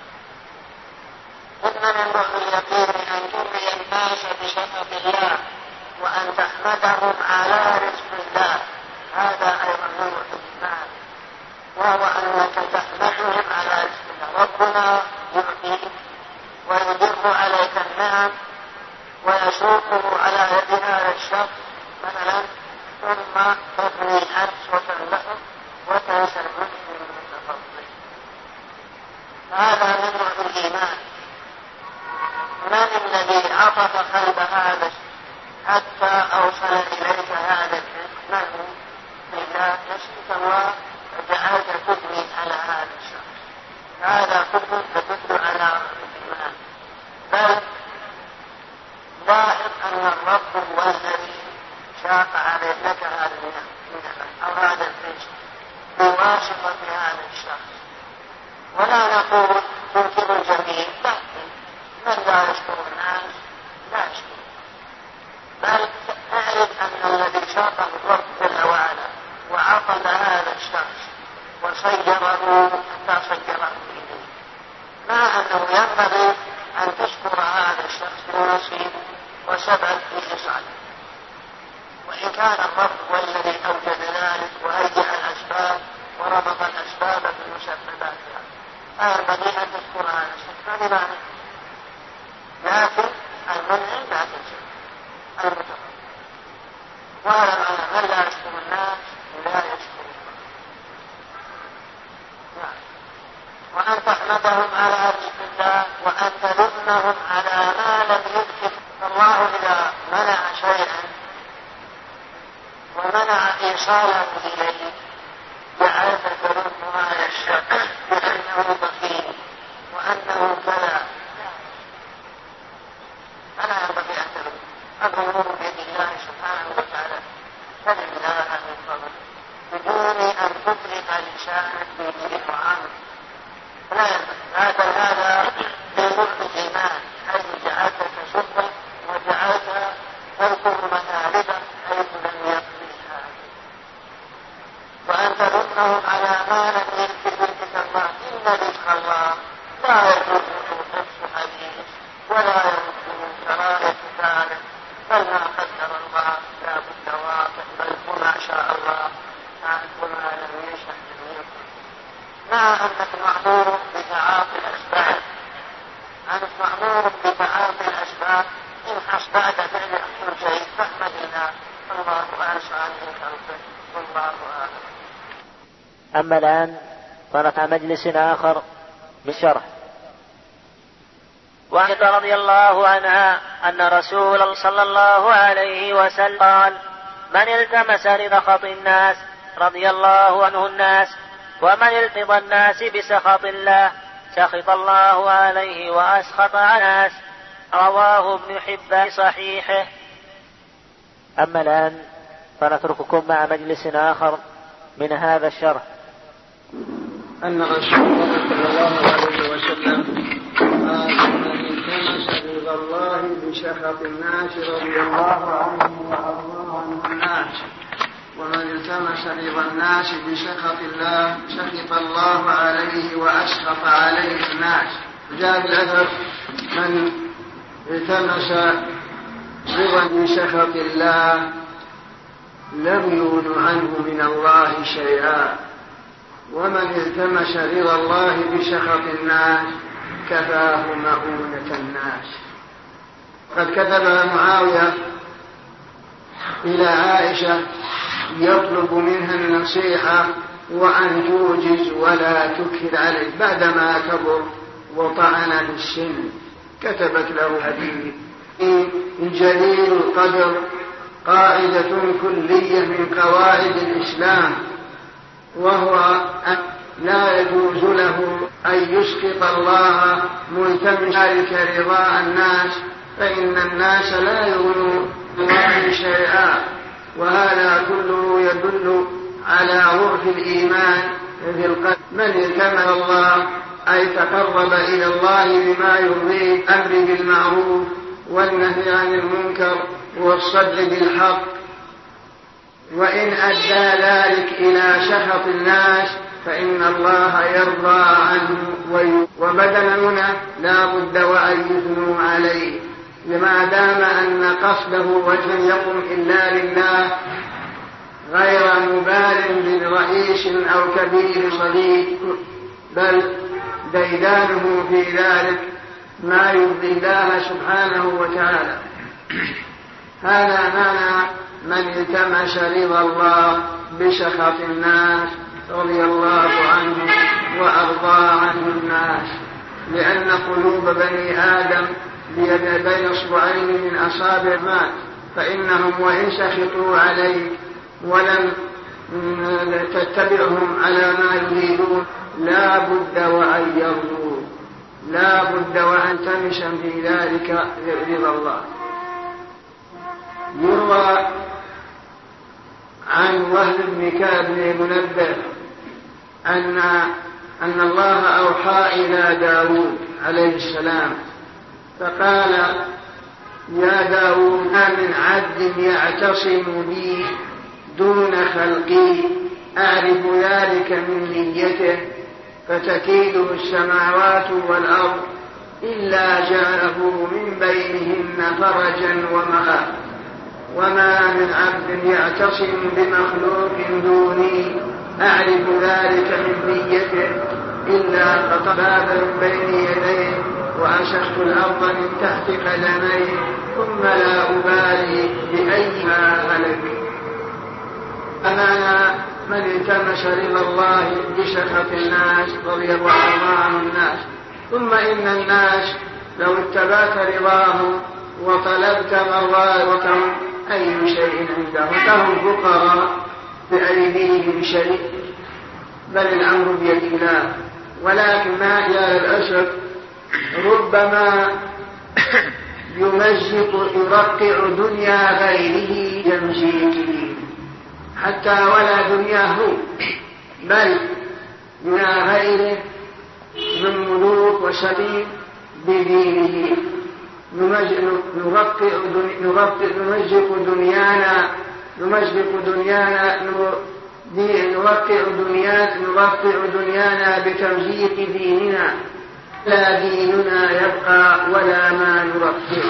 إن من بعد اليقين أن ترضي الناس بسخط الله وأن تحمدهم على رزق الله، هذا أيضا من بعد الإيمان، وهو أنك تحمدهم على رزق الله. ربنا يعطيك ويدر عليك النعم ويسوقه على يد هذا الشخص مثلا، ثم تبني الحبس وتنبحث وتنسى المسلم من فضله. هذا من بعد الإيمان. من الذي عطف قلب هذا حتى أوصل إليك هذا الرزق؟ من؟ إذا نسيت الله وجعلت تبني على هذا الشخص، هذا كله تدل على الإيمان. بل لاحظ أن الرب هو الذي شاق عليك لك هذا النعمة أو هذا الرزق بواسطة هذا الشخص. ولا نقول تنكر الجميع، لكن من لا يشكر الناس لا يشكر، بل اعرف أن الذي شاقه الرب جل وعلا وعقل هذا الشخص وصيره حتى صيره إليه، مع أنه ينبغي أن تشكر هذا الشخص بالنصيب وسبب في إصعاده. وإن كان الرب هو الذي أوجد ذلك وهيئ الأسباب وربط الأسباب بمسبباتها، فينبغي أن تشكر هذا الشخص بمعنى، لكن المنع لا تنسى المتقى. وهذا معنى من لا يشكر الناس لا يشكر الله. نعم. وأن تحمدهم على رزق الله وأن تذمهم على ما لم يذكر. الله إذا منع شيئا ومنع إيصاله إليه جعلت تذم هذا الشيء بأنه بخيل وأنه كذا، فلا ينبغي أن تذم. الأمور بيد الله سبحانه وتعالى، فلله من فضل بدون أن تطلق لسانك به وعامل. فلا ينبغي هذا هذا بنور الإيمان، حيث جعلتك سبا وجعلت تذكر مطالبك حيث لم يقضيها، وأن تذمهم على ما لم يذكر الله. إن رزق الله لا يرده نفس حديث ولا يرده شراب بعد فعل أحسن شيء فاحمد الله الله وأنشأ عنه خلقه والله أعلم. أما الآن فنحن مجلس آخر بشرح. وعائشة رضي الله عنها أن رسول الله صلى الله عليه وسلم قال: من التمس رضا سخط الناس رضي الله عنه الناس، ومن التمس الناس بسخط الله سخط الله عليه وأسخط على الناس. رواه ابن حبان صحيحه. أما الآن فنترككم مع مجلس آخر من هذا الشرح. أن رسول الله صلى الله عليه وسلم قال: من التمس رضا الله بسخط الناس رضي الله عنه وأرضاه عنه الناس، ومن التمس رضا الناس بسخط الله سخط الله عليه وأسخط عليه الناس. جاء الأثر: من التمس رضا بسخط الله لم يغن عنه من الله شيئا، ومن التمس رضا الله بسخط الناس كفاه مؤونة الناس. قد كتب معاوية إلى عائشة يطلب منها النصيحة وأن توجز ولا تكل عليه بعدما كبر وطعن في السن. كتبت له حديث جليل القدر قاعدة كلية من قواعد الإسلام، وهو أن لا يجوز له أن يسقط الله ملتمسا ذلك رضاء الناس، فإن الناس لا يغنون الله شيئا. وهذا كله يدل على ضعف الإيمان في القلب. من التمس الله أي تقرب إلى الله بما يرضيه، الأمر بالمعروف والنهي عن المنكر والصدق بالحق، وإن أدى ذلك إلى سخط الناس فإن الله يرضى عنه. وبدننا لا بد وأن يثنوا عليه، لما دام أن قصده وجه يقم إلا لله، غير مبال بالرئيس أو كبير صغير، بل ديدانه في ذلك ما يرضي الله سبحانه وتعالى. هذا معنى من التمس رضا الله بسخط الناس رضي الله عنه وأرضى عنه الناس، لأن قلوب بني آدم بين اصبعين من أصابع الرحمن، فإنهم وإن سخطوا عليك ولم تتبعهم على ما يريدون لا بد وأن يرضوا، لا بد وأن تمشا في ذلك رضا الله. يروى عن وهب بن كعب بن منبه أن أن الله أوحى إلى داود عليه السلام فقال: يا داود، ما من عبد يعتصم بي دون خلقي أعرف ذلك من نيته فتكيده السماوات والأرض إلا جعله من بينهن فرجا ومخافة، وما من عبد يعتصم بمخلوق دوني أعرف ذلك من نيته إلا قطع بابا من بين يديه وأشخت الأرض من تحت قدميه ثم لا أبالي بأيها هلك. أمانا من التمس رضا الله بسخط الناس رضي الله عنه الناس. ثم إن الناس لو اتبعت رضاهم وطلبت مرضاتهم أي شيء عندهم، فهم فقراء بأيديهم شيء، بل الأمر بيد الله. ولكن ما إلى الأسف ربما يمزق يرقع دنيا غيره يمزيقه، حتى ولا دنياه بل دنيا غيره من ملوك وسبيل بدينه. نرقع نمزق دنيانا نمزق دنيانا نرقع دنيانا نرقع دنيانا بتمزيق ديننا، لا ديننا يبقى ولا ما نرقعه،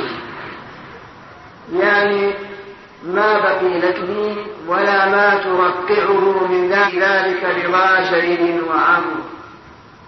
يعني ما بقي لك دين ولا ما ترقعه من ذلك رضا زيد وعمرو.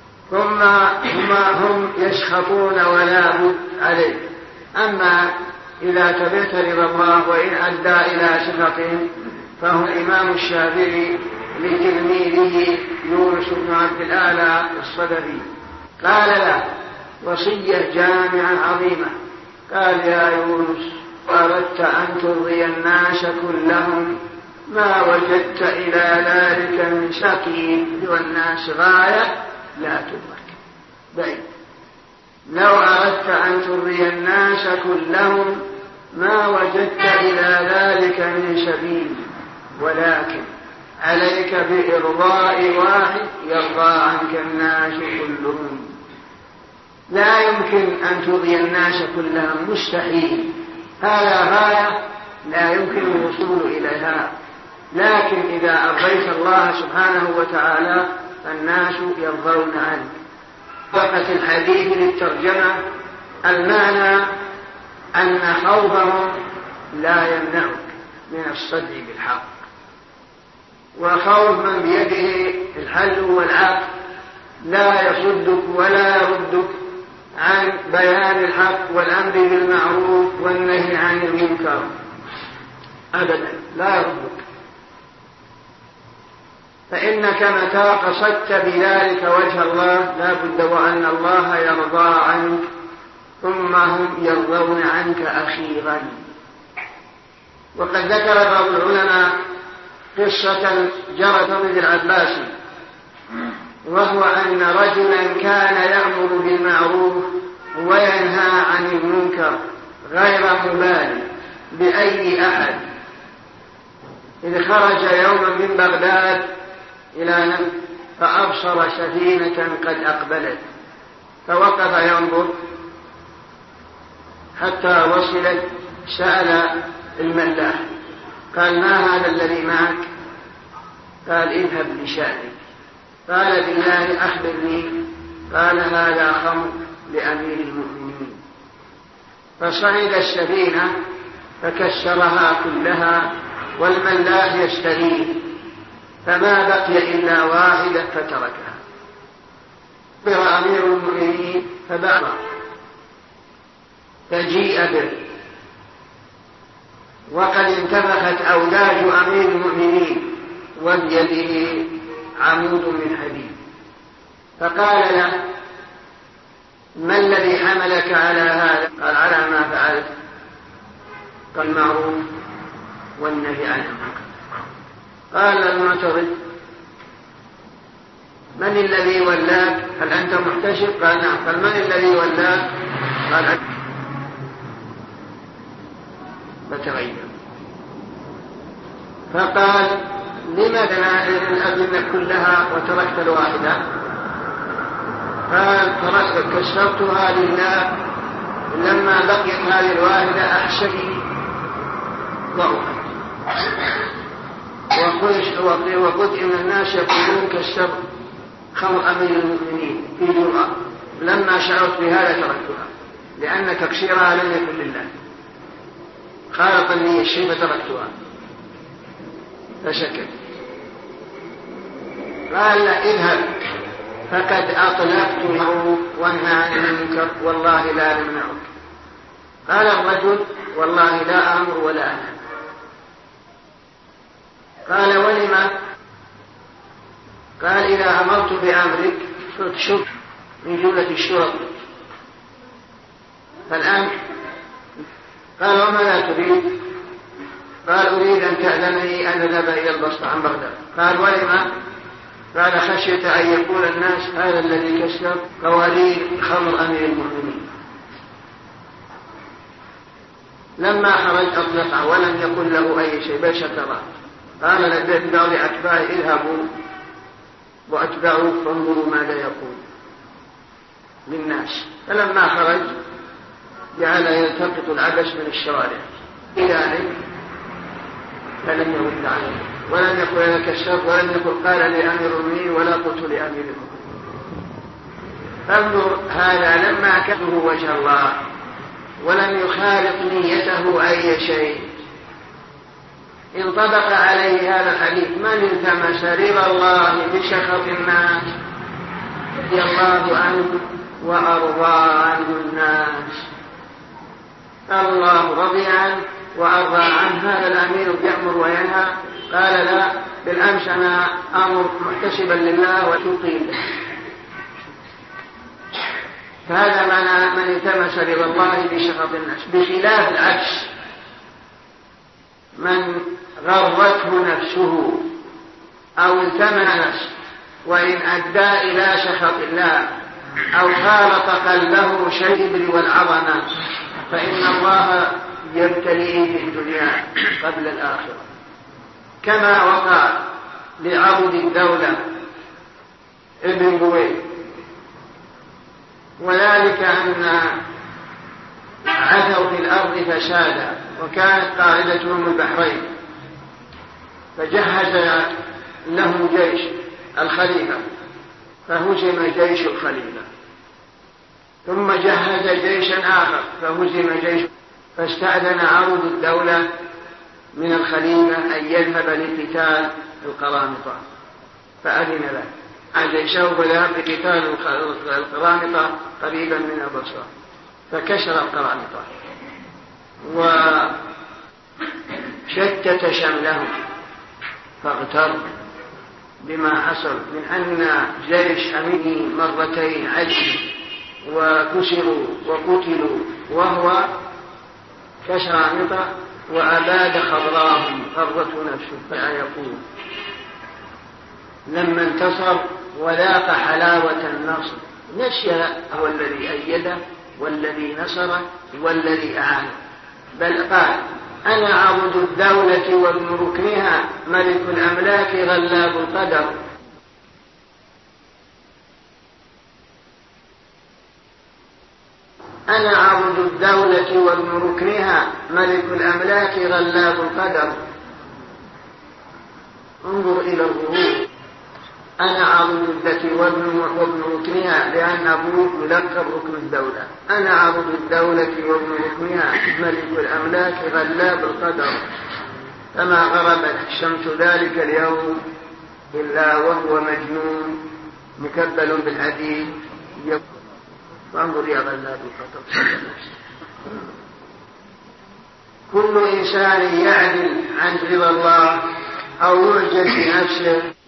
ثم هم يسخطون ولا بد عليه. أما إذا تبعت رضا الله وإن أدى إلى سخطهم. فهو الإمام الشافعي لتلميذه يونس بن عبد الأعلى الصدفي. قال له وصية جامعة عظيمة. قال يا يونس أردت أن ترضي الناس كلهم ما وجدت إلى ذلك من سكين والناس غاية لا تدرك بعيد. لو أردت أن ترضي الناس كلهم ما وجدت إلى ذلك من سبيل، ولكن عليك بإرضاء واحد يرضى عنك الناس كلهم. لا يمكن أن ترضي الناس كلهم، مستحيل، هذا غاية لا يمكن الوصول إليها. لكن إذا أرضيت الله سبحانه وتعالى الناس يرضون عنك. فقط الحديث للترجمة المعنى أن خوفهم لا يمنعك من الصدق بالحق، وخوف من بيده الحل والعقل لا يصدك ولا يردك عن بيان الحق والأمر بالمعروف والنهي عن المنكر أبدا، لا يردك. فإنك متى قصدت بذلك وجه الله لا بد وأن الله يرضى عنك ثم هم يرضون عنك أخيرا. وقد ذكر بعض العلماء قصة جرت ابن العباس، وهو أن رجلا كان يأمر بالمعروف وينهى عن المنكر غير مبالي بأي أحد، إذ خرج يوما من بغداد إلى نجد فأبصر سفينة قد أقبلت، فوقف ينظر حتى وصلت. سأل الملاح قال ما هذا الذي معك؟ قال اذهب لشأنك. قال بالله أخبرني. قال هذا خمر لأمير المؤمنين. فصعد السفينة فكسرها كلها والملاح يستغيث، فما بقي إلا واحدة فتركها. بر أمير المؤمنين فبعض فجيء به، وقد انتفخت أوداج أمير المؤمنين وبيده عمود من حديد. فقال له ما الذي حملك على هذا؟ قال على ما فعلت، كالمعروف والنهي عن المنكر. قال المعترض من الذي ولاك؟ هل أنت محتسب؟ قال نعم. قال من الذي ولاك؟ قال أنت. فتغير. فقال لما تنازل الأذنة كلها وتركت الواحدة؟ قال تركت كسرتها لله، لما بقيت هذه الواحدة أحسبي ضعفت. وقلت إن الناس يقولون كسر خمر أمير المؤمنين في جرأة، لما شعرت بهذا تركتها، لأن تكسيرها لم يكن لله، خالطني الشيء فتركتها. فسكت. قال له اذهب فقد أطلقت المعروف وانهى عن المنكر والله لا نمنعك. قال الرجل والله لا أمر ولا أنهى. قال ولما؟ قال إذا أمرت بأمرك فتشك من جملة الشرط. فالآن قال وماذا تريد؟ قال أريد أن تأذنني أن أذهب إلى البصرة عن بغداد. قال ولما؟ قال خشيت أن يقول الناس هذا الذي كسر قوارير خمر أمير المؤمنين. لما خرج أطلقه ولم يقل له أي شيء بل شكره. قال لبيت بعض أتباعه اذهبوا وأتبعوا فانظروا ماذا يقول للناس. فلما خرج جعل يلتقط العبس من الشوارع لذلك فلم يرد عليه ولم يقل أنا كسرت ولم يقل قال لأمير المؤمنين ولا قلت لأمير المؤمنين. فانظر هذا لما كفه وجه الله ولم يخالط نيته أي شيء انطبق عليه هذا الحديث من التمس رضا الله بسخط الناس رضي الله عنه وأرضى عنه الناس. الله رضي عنه وأرضى عنه، هذا الأمير يأمر وينهى. قال لا، بالأمس أنا أمر محتسبا لله وتقيم. فهذا معنى من التمس رضا الله بسخط الناس، بخلاف العكس، من غرته نفسه أو التمس وإن أدى إلى سخط الله أو خالط قلبه شيء والعظمة فإن الله يبتليه في الدنيا قبل الآخرة، كما وقع لعبد الدولة ابن بويه، وذلك أن عثوا في الأرض فسادا وكانت قاعدتهم البحرين، فجهز لهم جيش الخليفة فهزم جيش الخليفة، ثم جهز جيشا آخر فهزم جيش، فاستأذن عضد الدولة من الخليفة أن يذهب لقتال القرامطة، فأذن له عن جيشه وذهب لقتال القرامطة قريبا من البصرة، فكسر القرامطة وشتت شملهم، فاغتر بما حصل من أن جيش أميني مرتين عجل وكسروا وقتلوا وهو كشامطة وأباد خضراهم غرته نفسه. فيقول لما انتصر وذاق حلاوة النصر نسي هو الذي أيده والذي نصره والذي أعانه، بل قال أنا عبد الدولة وابن ركنها ملك الأملاك غلاب القدر. أنا عبد الدولة وابن ركنها ملك الأملاك غلاب القدر. انظر إلى الظهور، أنا عبد الدولة وابن ركنها، لأن أبوه يلقب ركن الدولة. أنا عبد الدولة وابن ركنها ملك الأملاك غلاب القدر. فما غربت الشمس ذلك اليوم إلا وهو مجنون مكبل بالحديد. فانظر يا غلاب القدر. كل إنسان يعدل عن رضا الله أو يعجل بنفسه